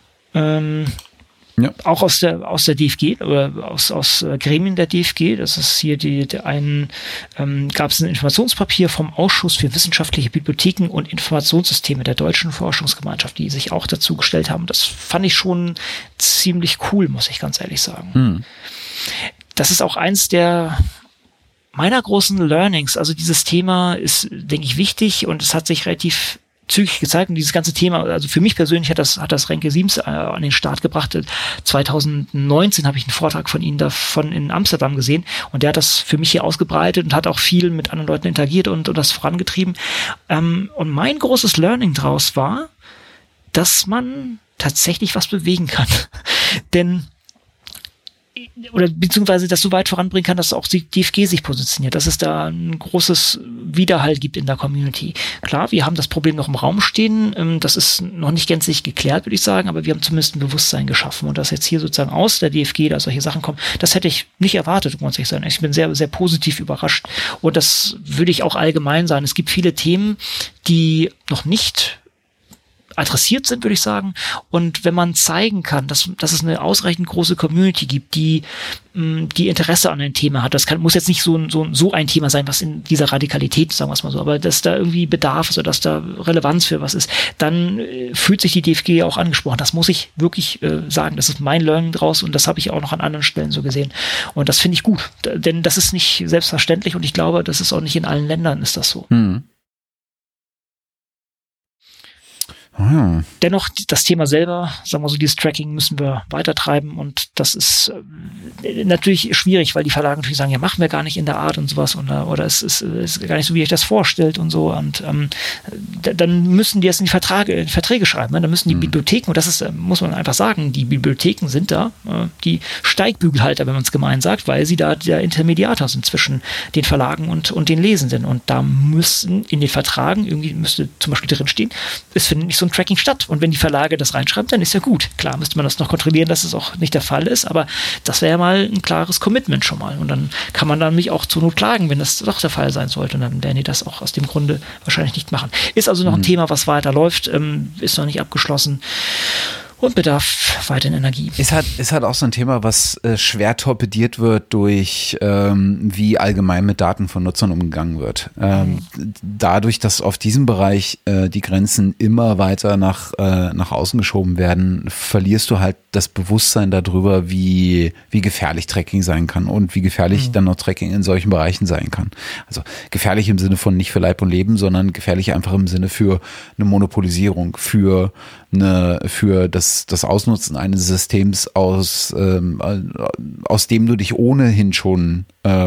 Auch aus der DFG oder aus Gremien der DFG. Das ist hier gab es ein Informationspapier vom Ausschuss für wissenschaftliche Bibliotheken und Informationssysteme der Deutschen Forschungsgemeinschaft, die sich auch dazu gestellt haben. Das fand ich schon ziemlich cool, muss ich ganz ehrlich sagen. Das ist auch eins meiner großen Learnings. Also dieses Thema ist, denke ich, wichtig und es hat sich relativ zügig gezeigt und dieses ganze Thema, also für mich persönlich hat das Renke Siems an den Start gebracht. 2019 habe ich einen Vortrag von Ihnen davon in Amsterdam gesehen und der hat das für mich hier ausgebreitet und hat auch viel mit anderen Leuten interagiert und das vorangetrieben. Und mein großes Learning draus war, dass man tatsächlich was bewegen kann. Denn beziehungsweise das so weit voranbringen kann, dass auch die DFG sich positioniert, dass es da ein großes Widerhall gibt in der Community. Klar, wir haben das Problem noch im Raum stehen, das ist noch nicht gänzlich geklärt, würde ich sagen, aber wir haben zumindest ein Bewusstsein geschaffen und dass jetzt hier sozusagen aus der DFG da solche Sachen kommen, das hätte ich nicht erwartet, muss ich sagen. Ich bin sehr, sehr positiv überrascht und das würde ich auch allgemein sagen. Es gibt viele Themen, die noch nicht adressiert sind, würde ich sagen. Und wenn man zeigen kann, dass es eine ausreichend große Community gibt, die Interesse an einem Thema hat, muss jetzt nicht so ein Thema sein, was in dieser Radikalität, sagen wir es mal so, aber dass da irgendwie Bedarf ist oder dass da Relevanz für was ist, dann fühlt sich die DFG auch angesprochen. Das muss ich wirklich sagen. Das ist mein Learning draus und das habe ich auch noch an anderen Stellen so gesehen. Und das finde ich gut, denn das ist nicht selbstverständlich und ich glaube, das ist auch nicht in allen Ländern ist das so. Dennoch, das Thema selber, sagen wir so, dieses Tracking müssen wir weitertreiben und das ist natürlich schwierig, weil die Verlage natürlich sagen, ja, machen wir gar nicht in der Art und sowas oder es ist gar nicht so, wie ihr euch das vorstellt und so und dann müssen die es in die Verträge schreiben, ne? Dann müssen die Bibliotheken, und das ist, muss man einfach sagen, die Bibliotheken sind da die Steigbügelhalter, wenn man es gemein sagt, weil sie da der Intermediator sind zwischen den Verlagen und den Lesenden und da müssen in den Vertragen, irgendwie müsste zum Beispiel drin stehen, es findet nicht so ein ein Tracking statt. Und wenn die Verlage das reinschreiben, dann ist ja gut. Klar müsste man das noch kontrollieren, dass es auch nicht der Fall ist, aber das wäre ja mal ein klares Commitment schon mal. Und dann kann man dann mich auch zur Not klagen, wenn das doch der Fall sein sollte. Und dann werden die das auch aus dem Grunde wahrscheinlich nicht machen. Ist also noch ein Thema, was weiterläuft, ist noch nicht abgeschlossen. Und bedarf weiterhin Energie. Ist halt auch so ein Thema, was schwer torpediert wird durch wie allgemein mit Daten von Nutzern umgegangen wird. Dadurch, dass auf diesem Bereich die Grenzen immer weiter nach außen geschoben werden, verlierst du halt das Bewusstsein darüber, wie gefährlich Tracking sein kann und wie gefährlich dann noch Tracking in solchen Bereichen sein kann. Also gefährlich im Sinne von nicht für Leib und Leben, sondern gefährlich einfach im Sinne für eine Monopolisierung, für das Ausnutzen eines Systems, aus dem du dich ohnehin schon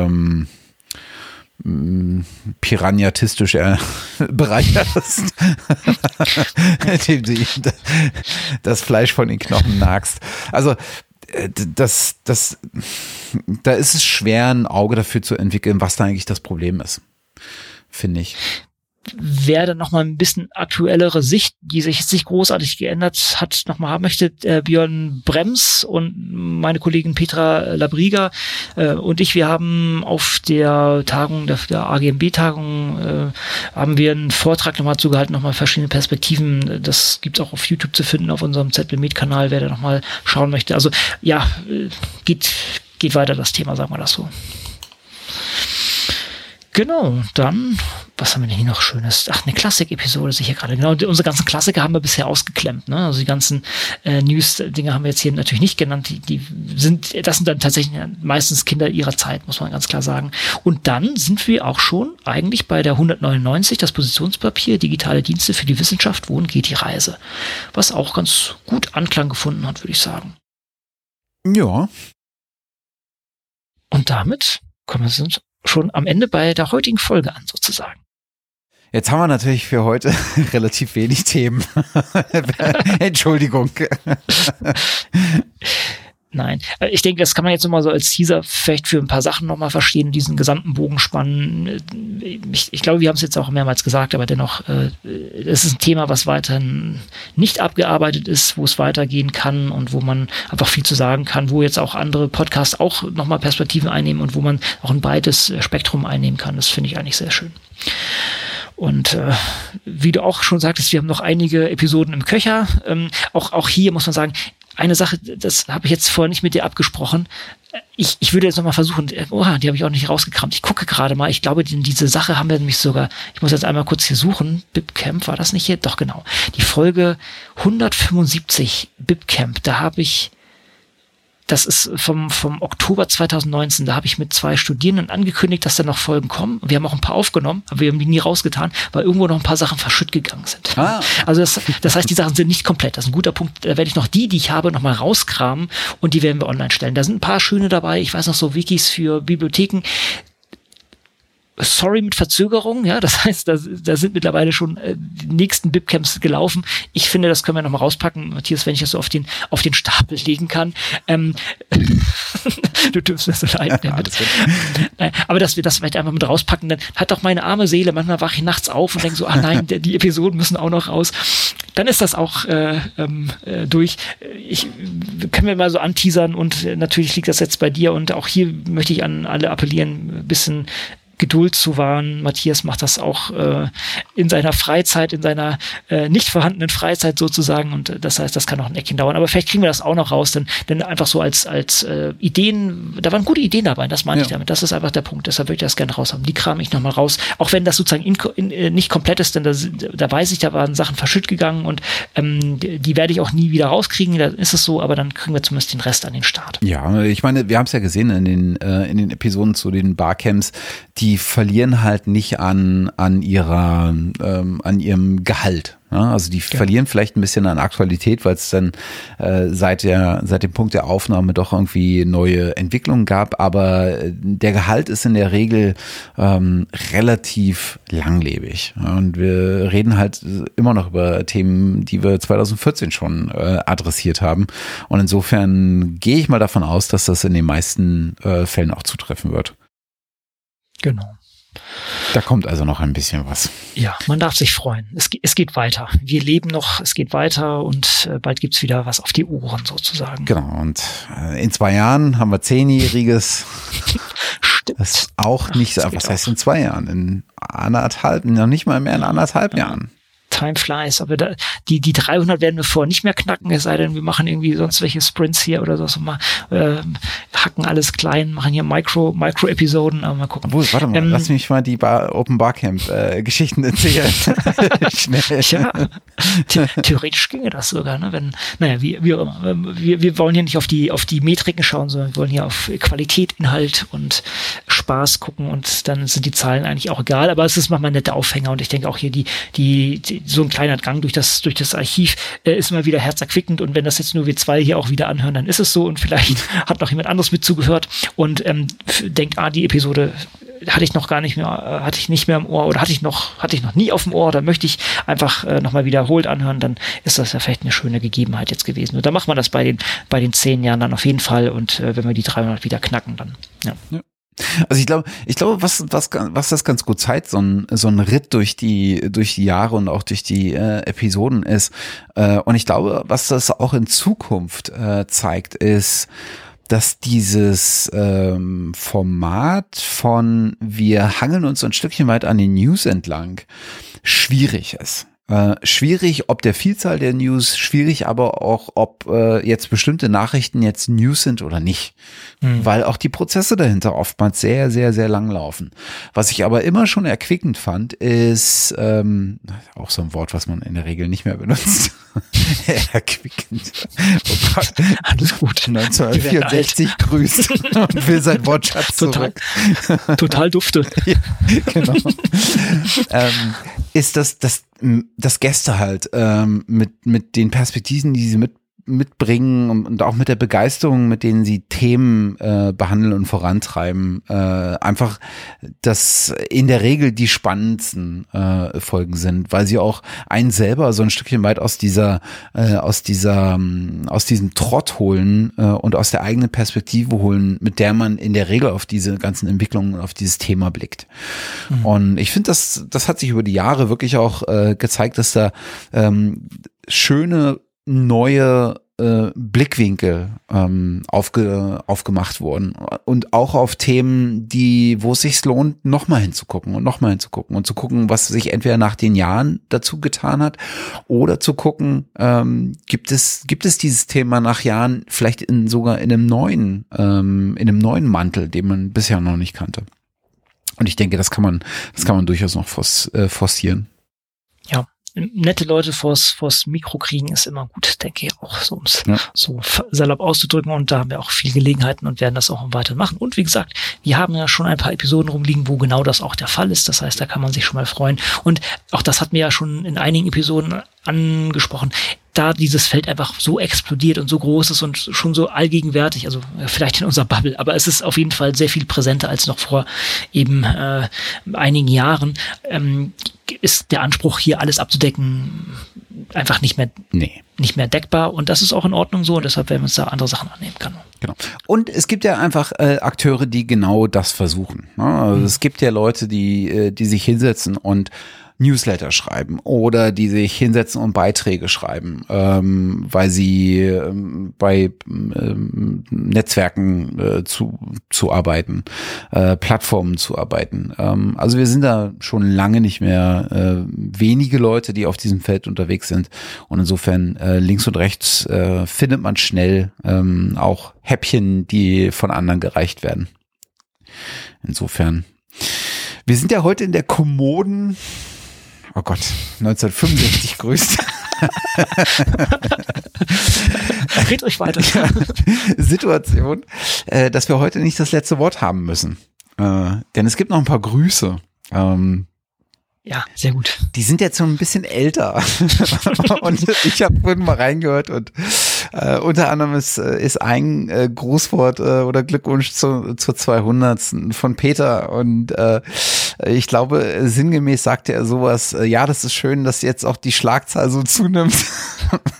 piranhatistisch bereicherst, indem du das Fleisch von den Knochen nagst. Also da ist es schwer, ein Auge dafür zu entwickeln, was da eigentlich das Problem ist, finde ich. Wer dann nochmal ein bisschen aktuellere Sicht, die sich jetzt nicht großartig geändert hat, nochmal haben möchte, Björn Brems und meine Kollegin Petra Labriga und ich, wir haben auf der Tagung, der AGMB-Tagung, haben wir einen Vortrag nochmal zugehalten, nochmal verschiedene Perspektiven. Das gibt's auch auf YouTube zu finden, auf unserem ZBMed-Kanal, wer da nochmal schauen möchte. Also ja, geht weiter das Thema, sagen wir das so. Genau, dann, was haben wir denn hier noch Schönes? Ach, eine Klassik-Episode sicher gerade. Genau, unsere ganzen Klassiker haben wir bisher ausgeklemmt, ne? Also die ganzen News-Dinge haben wir jetzt hier natürlich nicht genannt. Das sind dann tatsächlich meistens Kinder ihrer Zeit, muss man ganz klar sagen. Und dann sind wir auch schon eigentlich bei der 199, das Positionspapier, digitale Dienste für die Wissenschaft, wohin geht die Reise? Was auch ganz gut Anklang gefunden hat, würde ich sagen. Ja. Und damit kommen wir schon am Ende bei der heutigen Folge an, sozusagen. Jetzt haben wir natürlich für heute relativ wenig Themen. Entschuldigung. Nein, ich denke, das kann man jetzt nochmal so als Teaser vielleicht für ein paar Sachen nochmal verstehen, diesen gesamten Bogen spannen. Ich glaube, wir haben es jetzt auch mehrmals gesagt, aber dennoch, es ist ein Thema, was weiterhin nicht abgearbeitet ist, wo es weitergehen kann und wo man einfach viel zu sagen kann, wo jetzt auch andere Podcasts auch nochmal Perspektiven einnehmen und wo man auch ein breites Spektrum einnehmen kann. Das finde ich eigentlich sehr schön. Und wie du auch schon sagtest, wir haben noch einige Episoden im Köcher. Auch hier muss man sagen, eine Sache, das habe ich jetzt vorher nicht mit dir abgesprochen. Ich würde jetzt nochmal versuchen, die habe ich auch nicht rausgekramt. Ich gucke gerade mal, ich glaube, diese Sache haben wir nämlich sogar, ich muss jetzt einmal kurz hier suchen, BibCamp, war das nicht hier? Doch, genau. Die Folge 175 BibCamp, da habe ich, das ist vom Oktober 2019, da habe ich mit 2 Studierenden angekündigt, dass da noch Folgen kommen. Wir haben auch ein paar aufgenommen, aber wir haben die nie rausgetan, weil irgendwo noch ein paar Sachen verschütt gegangen sind. Also das heißt, die Sachen sind nicht komplett. Das ist ein guter Punkt. Da werde ich noch die ich habe, nochmal rauskramen und die werden wir online stellen. Da sind ein paar schöne dabei. Ich weiß noch so Wikis für Bibliotheken. Sorry mit Verzögerung, ja, das heißt, da sind mittlerweile schon die nächsten BibCamps gelaufen. Ich finde, das können wir nochmal rauspacken, Matthias, wenn ich das so auf den Stapel legen kann. Du dürfst mir so leid. Ja, aber dass wir das vielleicht einfach mit rauspacken, dann hat doch meine arme Seele, manchmal wache ich nachts auf und denke so, nein, die Episoden müssen auch noch raus. Dann ist das auch durch. Können wir mal so anteasern und natürlich liegt das jetzt bei dir und auch hier möchte ich an alle appellieren, ein bisschen Geduld zu wahren. Matthias macht das auch in seiner Freizeit, in seiner nicht vorhandenen Freizeit sozusagen und das heißt, das kann noch ein Eckchen dauern, aber vielleicht kriegen wir das auch noch raus, denn einfach so als Ideen, da waren gute Ideen dabei, das meine ich damit, das ist einfach der Punkt, deshalb würde ich das gerne raus haben, die kram ich nochmal raus, auch wenn das sozusagen nicht komplett ist, denn da weiß ich, da waren Sachen verschütt gegangen und die werde ich auch nie wieder rauskriegen, da ist es so, aber dann kriegen wir zumindest den Rest an den Start. Ja, ich meine, wir haben es ja gesehen in den Episoden zu den Barcamps, die verlieren halt nicht an ihrem Gehalt. Ja, also die verlieren vielleicht ein bisschen an Aktualität, weil es dann seit dem Punkt der Aufnahme doch irgendwie neue Entwicklungen gab. Aber der Gehalt ist in der Regel relativ langlebig. Ja, und wir reden halt immer noch über Themen, die wir 2014 schon adressiert haben. Und insofern gehe ich mal davon aus, dass das in den meisten Fällen auch zutreffen wird. Genau. Da kommt also noch ein bisschen was. Ja, man darf sich freuen. Es geht weiter. Wir leben noch, es geht weiter und bald gibt's wieder was auf die Ohren sozusagen. Genau, und in 2 Jahren haben wir 10-jähriges. Stimmt. Das ist auch nicht so, was heißt in 2 Jahren? In 1,5, noch nicht mal mehr in 1,5 Jahren. Time flies, aber die 300 werden wir vorher nicht mehr knacken, es sei denn, wir machen irgendwie sonst welche Sprints hier oder so, mal hacken alles klein, machen hier Micro-Episoden, aber mal gucken. Warte mal, lass mich mal die Open Barcamp Geschichten erzählen. Schnell. Ja, theoretisch ginge das sogar, ne? Wie auch immer. Wir wollen hier nicht auf die Metriken schauen, sondern wir wollen hier auf Qualität, Inhalt und Spaß gucken und dann sind die Zahlen eigentlich auch egal, aber es ist manchmal ein netter Aufhänger und ich denke auch hier so ein kleiner Gang durch das Archiv ist immer wieder herzerquickend und wenn das jetzt nur wir 2 hier auch wieder anhören, dann ist es so und vielleicht hat noch jemand anderes mit zugehört und denkt, die Episode hatte ich nicht mehr im Ohr oder hatte ich noch nie auf dem Ohr, da möchte ich einfach nochmal wiederholt anhören, dann ist das ja vielleicht eine schöne Gegebenheit jetzt gewesen. Und da macht man das bei den 10 Jahren dann auf jeden Fall und wenn wir die 300 wieder knacken, dann ja. Also ich glaube, was das ganz gut zeigt, so ein Ritt durch die Jahre und auch durch die Episoden ist. Und ich glaube, was das auch in Zukunft zeigt, ist, dass dieses Format von wir hangeln uns ein Stückchen weit an den News entlang schwierig ist. Schwierig, ob der Vielzahl der News, schwierig aber auch, ob jetzt bestimmte Nachrichten jetzt News sind oder nicht. Weil auch die Prozesse dahinter oftmals sehr, sehr, sehr lang laufen. Was ich aber immer schon erquickend fand, ist auch so ein Wort, was man in der Regel nicht mehr benutzt. Erquickend. Oh Gott. Alles gut. 1964 grüßt und will sein Wortschatz zurück. Total dufte. Ja, genau. Ist das Gäste halt mit den Perspektiven, die sie mitbringen und auch mit der Begeisterung, mit denen sie Themen behandeln und vorantreiben, einfach, dass in der Regel die spannendsten Folgen sind, weil sie auch einen selber so ein Stückchen weit aus diesem Trott holen und aus der eigenen Perspektive holen, mit der man in der Regel auf diese ganzen Entwicklungen, auf dieses Thema blickt. Und ich finde, das hat sich über die Jahre wirklich auch gezeigt, dass da schöne neue Blickwinkel aufgemacht wurden und auch auf Themen, wo es sich lohnt, nochmal hinzugucken und zu gucken, was sich entweder nach den Jahren dazu getan hat oder zu gucken, gibt es dieses Thema nach Jahren vielleicht sogar in einem neuen Mantel, den man bisher noch nicht kannte. Und ich denke, das kann man durchaus noch forcieren. Ja. Nette Leute vors Mikro kriegen ist immer gut, denke ich auch, so um es so salopp auszudrücken und da haben wir auch viele Gelegenheiten und werden das auch weiter machen. Und wie gesagt, wir haben ja schon ein paar Episoden rumliegen, wo genau das auch der Fall ist. Das heißt, da kann man sich schon mal freuen. Und auch das hatten wir ja schon in einigen Episoden angesprochen, da dieses Feld einfach so explodiert und so groß ist und schon so allgegenwärtig, also vielleicht in unserer Bubble, aber es ist auf jeden Fall sehr viel präsenter als noch vor eben einigen Jahren, ist der Anspruch, hier alles abzudecken, einfach nicht mehr deckbar und das ist auch in Ordnung so und deshalb werden wir uns da andere Sachen annehmen können. Genau. Und es gibt ja einfach Akteure, die genau das versuchen. Ne? Also es gibt ja Leute, die sich hinsetzen und Newsletter schreiben oder die sich hinsetzen und Beiträge schreiben, weil sie bei Netzwerken zu arbeiten, Plattformen zu arbeiten. Also wir sind da schon lange nicht mehr wenige Leute, die auf diesem Feld unterwegs sind und insofern links und rechts findet man schnell auch Häppchen, die von anderen gereicht werden. Insofern, wir sind ja heute in der kommoden 1965 grüßt. Red euch weiter. Situation, dass wir heute nicht das letzte Wort haben müssen. Denn es gibt noch ein paar Grüße. Ja, sehr gut. Die sind jetzt schon ein bisschen älter. Und ich habe vorhin mal reingehört und unter anderem ist ein Grußwort oder Glückwunsch zur 200. von Peter und ich glaube, sinngemäß sagte er sowas, ja, das ist schön, dass jetzt auch die Schlagzahl so zunimmt.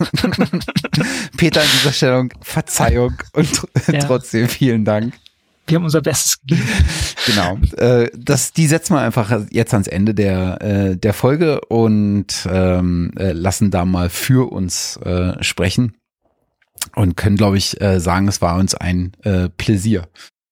Peter an dieser Stellung, Verzeihung und trotzdem vielen Dank. Wir haben unser Bestes gegeben. Genau. Die setzen wir einfach jetzt ans Ende der Folge und lassen da mal für uns sprechen und können, glaube ich, sagen, es war uns ein Pläsier.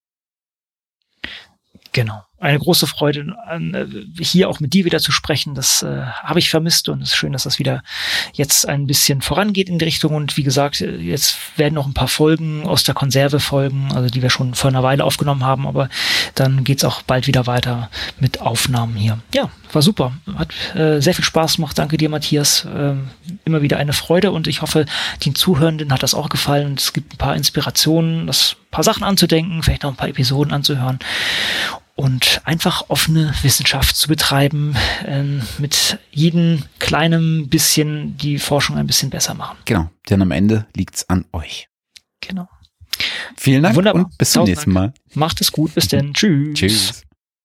Genau. Eine große Freude, hier auch mit dir wieder zu sprechen. Das habe ich vermisst und es ist schön, dass das wieder jetzt ein bisschen vorangeht in die Richtung. Und wie gesagt, jetzt werden noch ein paar Folgen aus der Konserve folgen, also die wir schon vor einer Weile aufgenommen haben, aber dann geht's auch bald wieder weiter mit Aufnahmen hier. Ja, war super. Hat sehr viel Spaß gemacht. Danke dir, Matthias. Immer wieder eine Freude und ich hoffe, den Zuhörenden hat das auch gefallen und es gibt ein paar Inspirationen, ein paar Sachen anzudenken, vielleicht noch ein paar Episoden anzuhören. Und einfach offene Wissenschaft zu betreiben, mit jedem kleinen bisschen die Forschung ein bisschen besser machen. Genau, denn am Ende liegt's an euch. Genau. Vielen Dank. Wunderbar. Und bis zum nächsten Mal. Macht es gut, bis dann. Tschüss. Tschüss.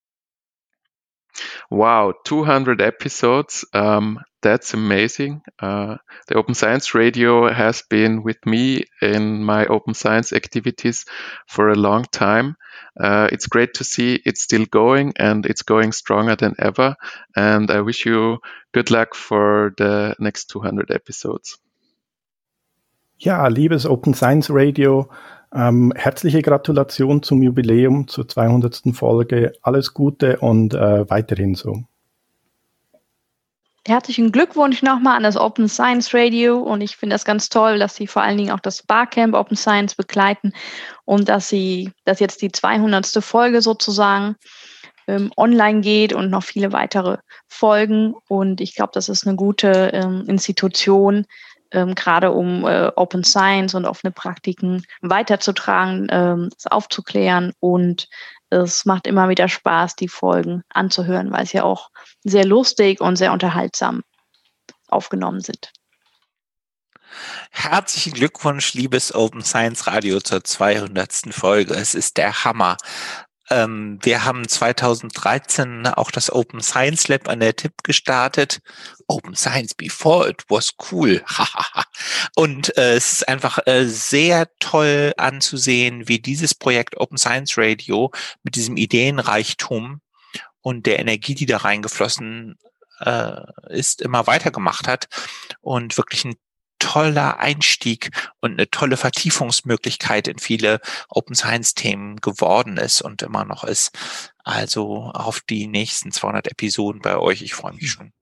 Wow, 200 episodes. That's amazing. The Open Science Radio has been with me in my open science activities for a long time. It's great to see it's still going and it's going stronger than ever. And I wish you good luck for the next 200 episodes. Ja, liebes Open Science Radio, herzliche Gratulation zum Jubiläum, zur 200. Folge. Alles Gute und weiterhin so. Herzlichen Glückwunsch nochmal an das Open Science Radio und ich finde das ganz toll, dass Sie vor allen Dingen auch das Barcamp Open Science begleiten und dass jetzt die 200. Folge sozusagen online geht und noch viele weitere Folgen und ich glaube, das ist eine gute Institution, gerade um Open Science und offene Praktiken weiterzutragen, das aufzuklären und es macht immer wieder Spaß, die Folgen anzuhören, weil es ja auch sehr lustig und sehr unterhaltsam aufgenommen sind. Herzlichen Glückwunsch, liebes Open Science Radio, zur 200. Folge. Es ist der Hammer. Wir haben 2013 auch das Open Science Lab an der TIP gestartet. Open Science before it was cool. Und es ist einfach sehr toll anzusehen, wie dieses Projekt Open Science Radio mit diesem Ideenreichtum und der Energie, die da reingeflossen ist, immer weitergemacht hat und wirklich ein toller Einstieg und eine tolle Vertiefungsmöglichkeit in viele Open Science Themen geworden ist und immer noch ist. Also auf die nächsten 200 Episoden bei euch. Ich freue mich schon.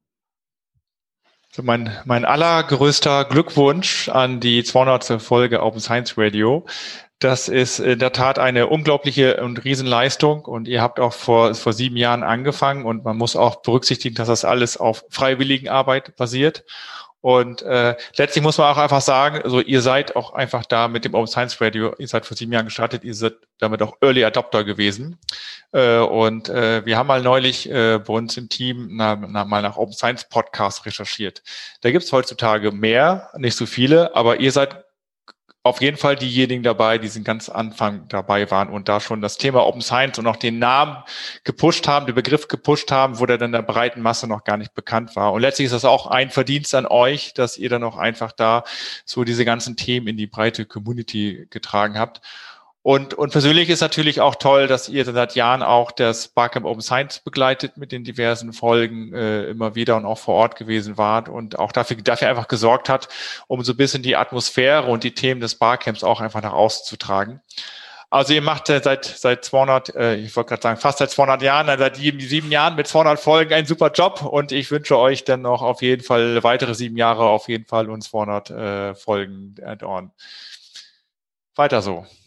So mein allergrößter Glückwunsch an die 200. Folge Open Science Radio. Das ist in der Tat eine unglaubliche und Riesenleistung und ihr habt auch vor 7 Jahren angefangen und man muss auch berücksichtigen, dass das alles auf Freiwilligenarbeit basiert. Und letztlich muss man auch einfach sagen, also ihr seid auch einfach da mit dem Open Science Radio, ihr seid vor 7 Jahren gestartet, ihr seid damit auch Early Adopter gewesen. Und wir haben mal neulich bei uns im Team mal nach Open Science Podcasts recherchiert. Da gibt's heutzutage mehr, nicht so viele, aber ihr seid auf jeden Fall diejenigen dabei, die sind ganz Anfang dabei waren und da schon das Thema Open Science und auch den Namen gepusht haben, den Begriff gepusht haben, wo der dann der breiten Masse noch gar nicht bekannt war. Und letztlich ist das auch ein Verdienst an euch, dass ihr dann auch einfach da so diese ganzen Themen in die breite Community getragen habt. Und persönlich ist natürlich auch toll, dass ihr seit Jahren auch das Barcamp Open Science begleitet mit den diversen Folgen immer wieder und auch vor Ort gewesen wart und auch dafür einfach gesorgt hat, um so ein bisschen die Atmosphäre und die Themen des Barcamps auch einfach nach außen zu tragen. Also ihr macht seit 200, ich wollte gerade sagen, fast seit 200 Jahren, seit 7 Jahren mit 200 Folgen einen super Job und ich wünsche euch dann noch auf jeden Fall weitere 7 Jahre auf jeden Fall und 200 Folgen add-on. Weiter so.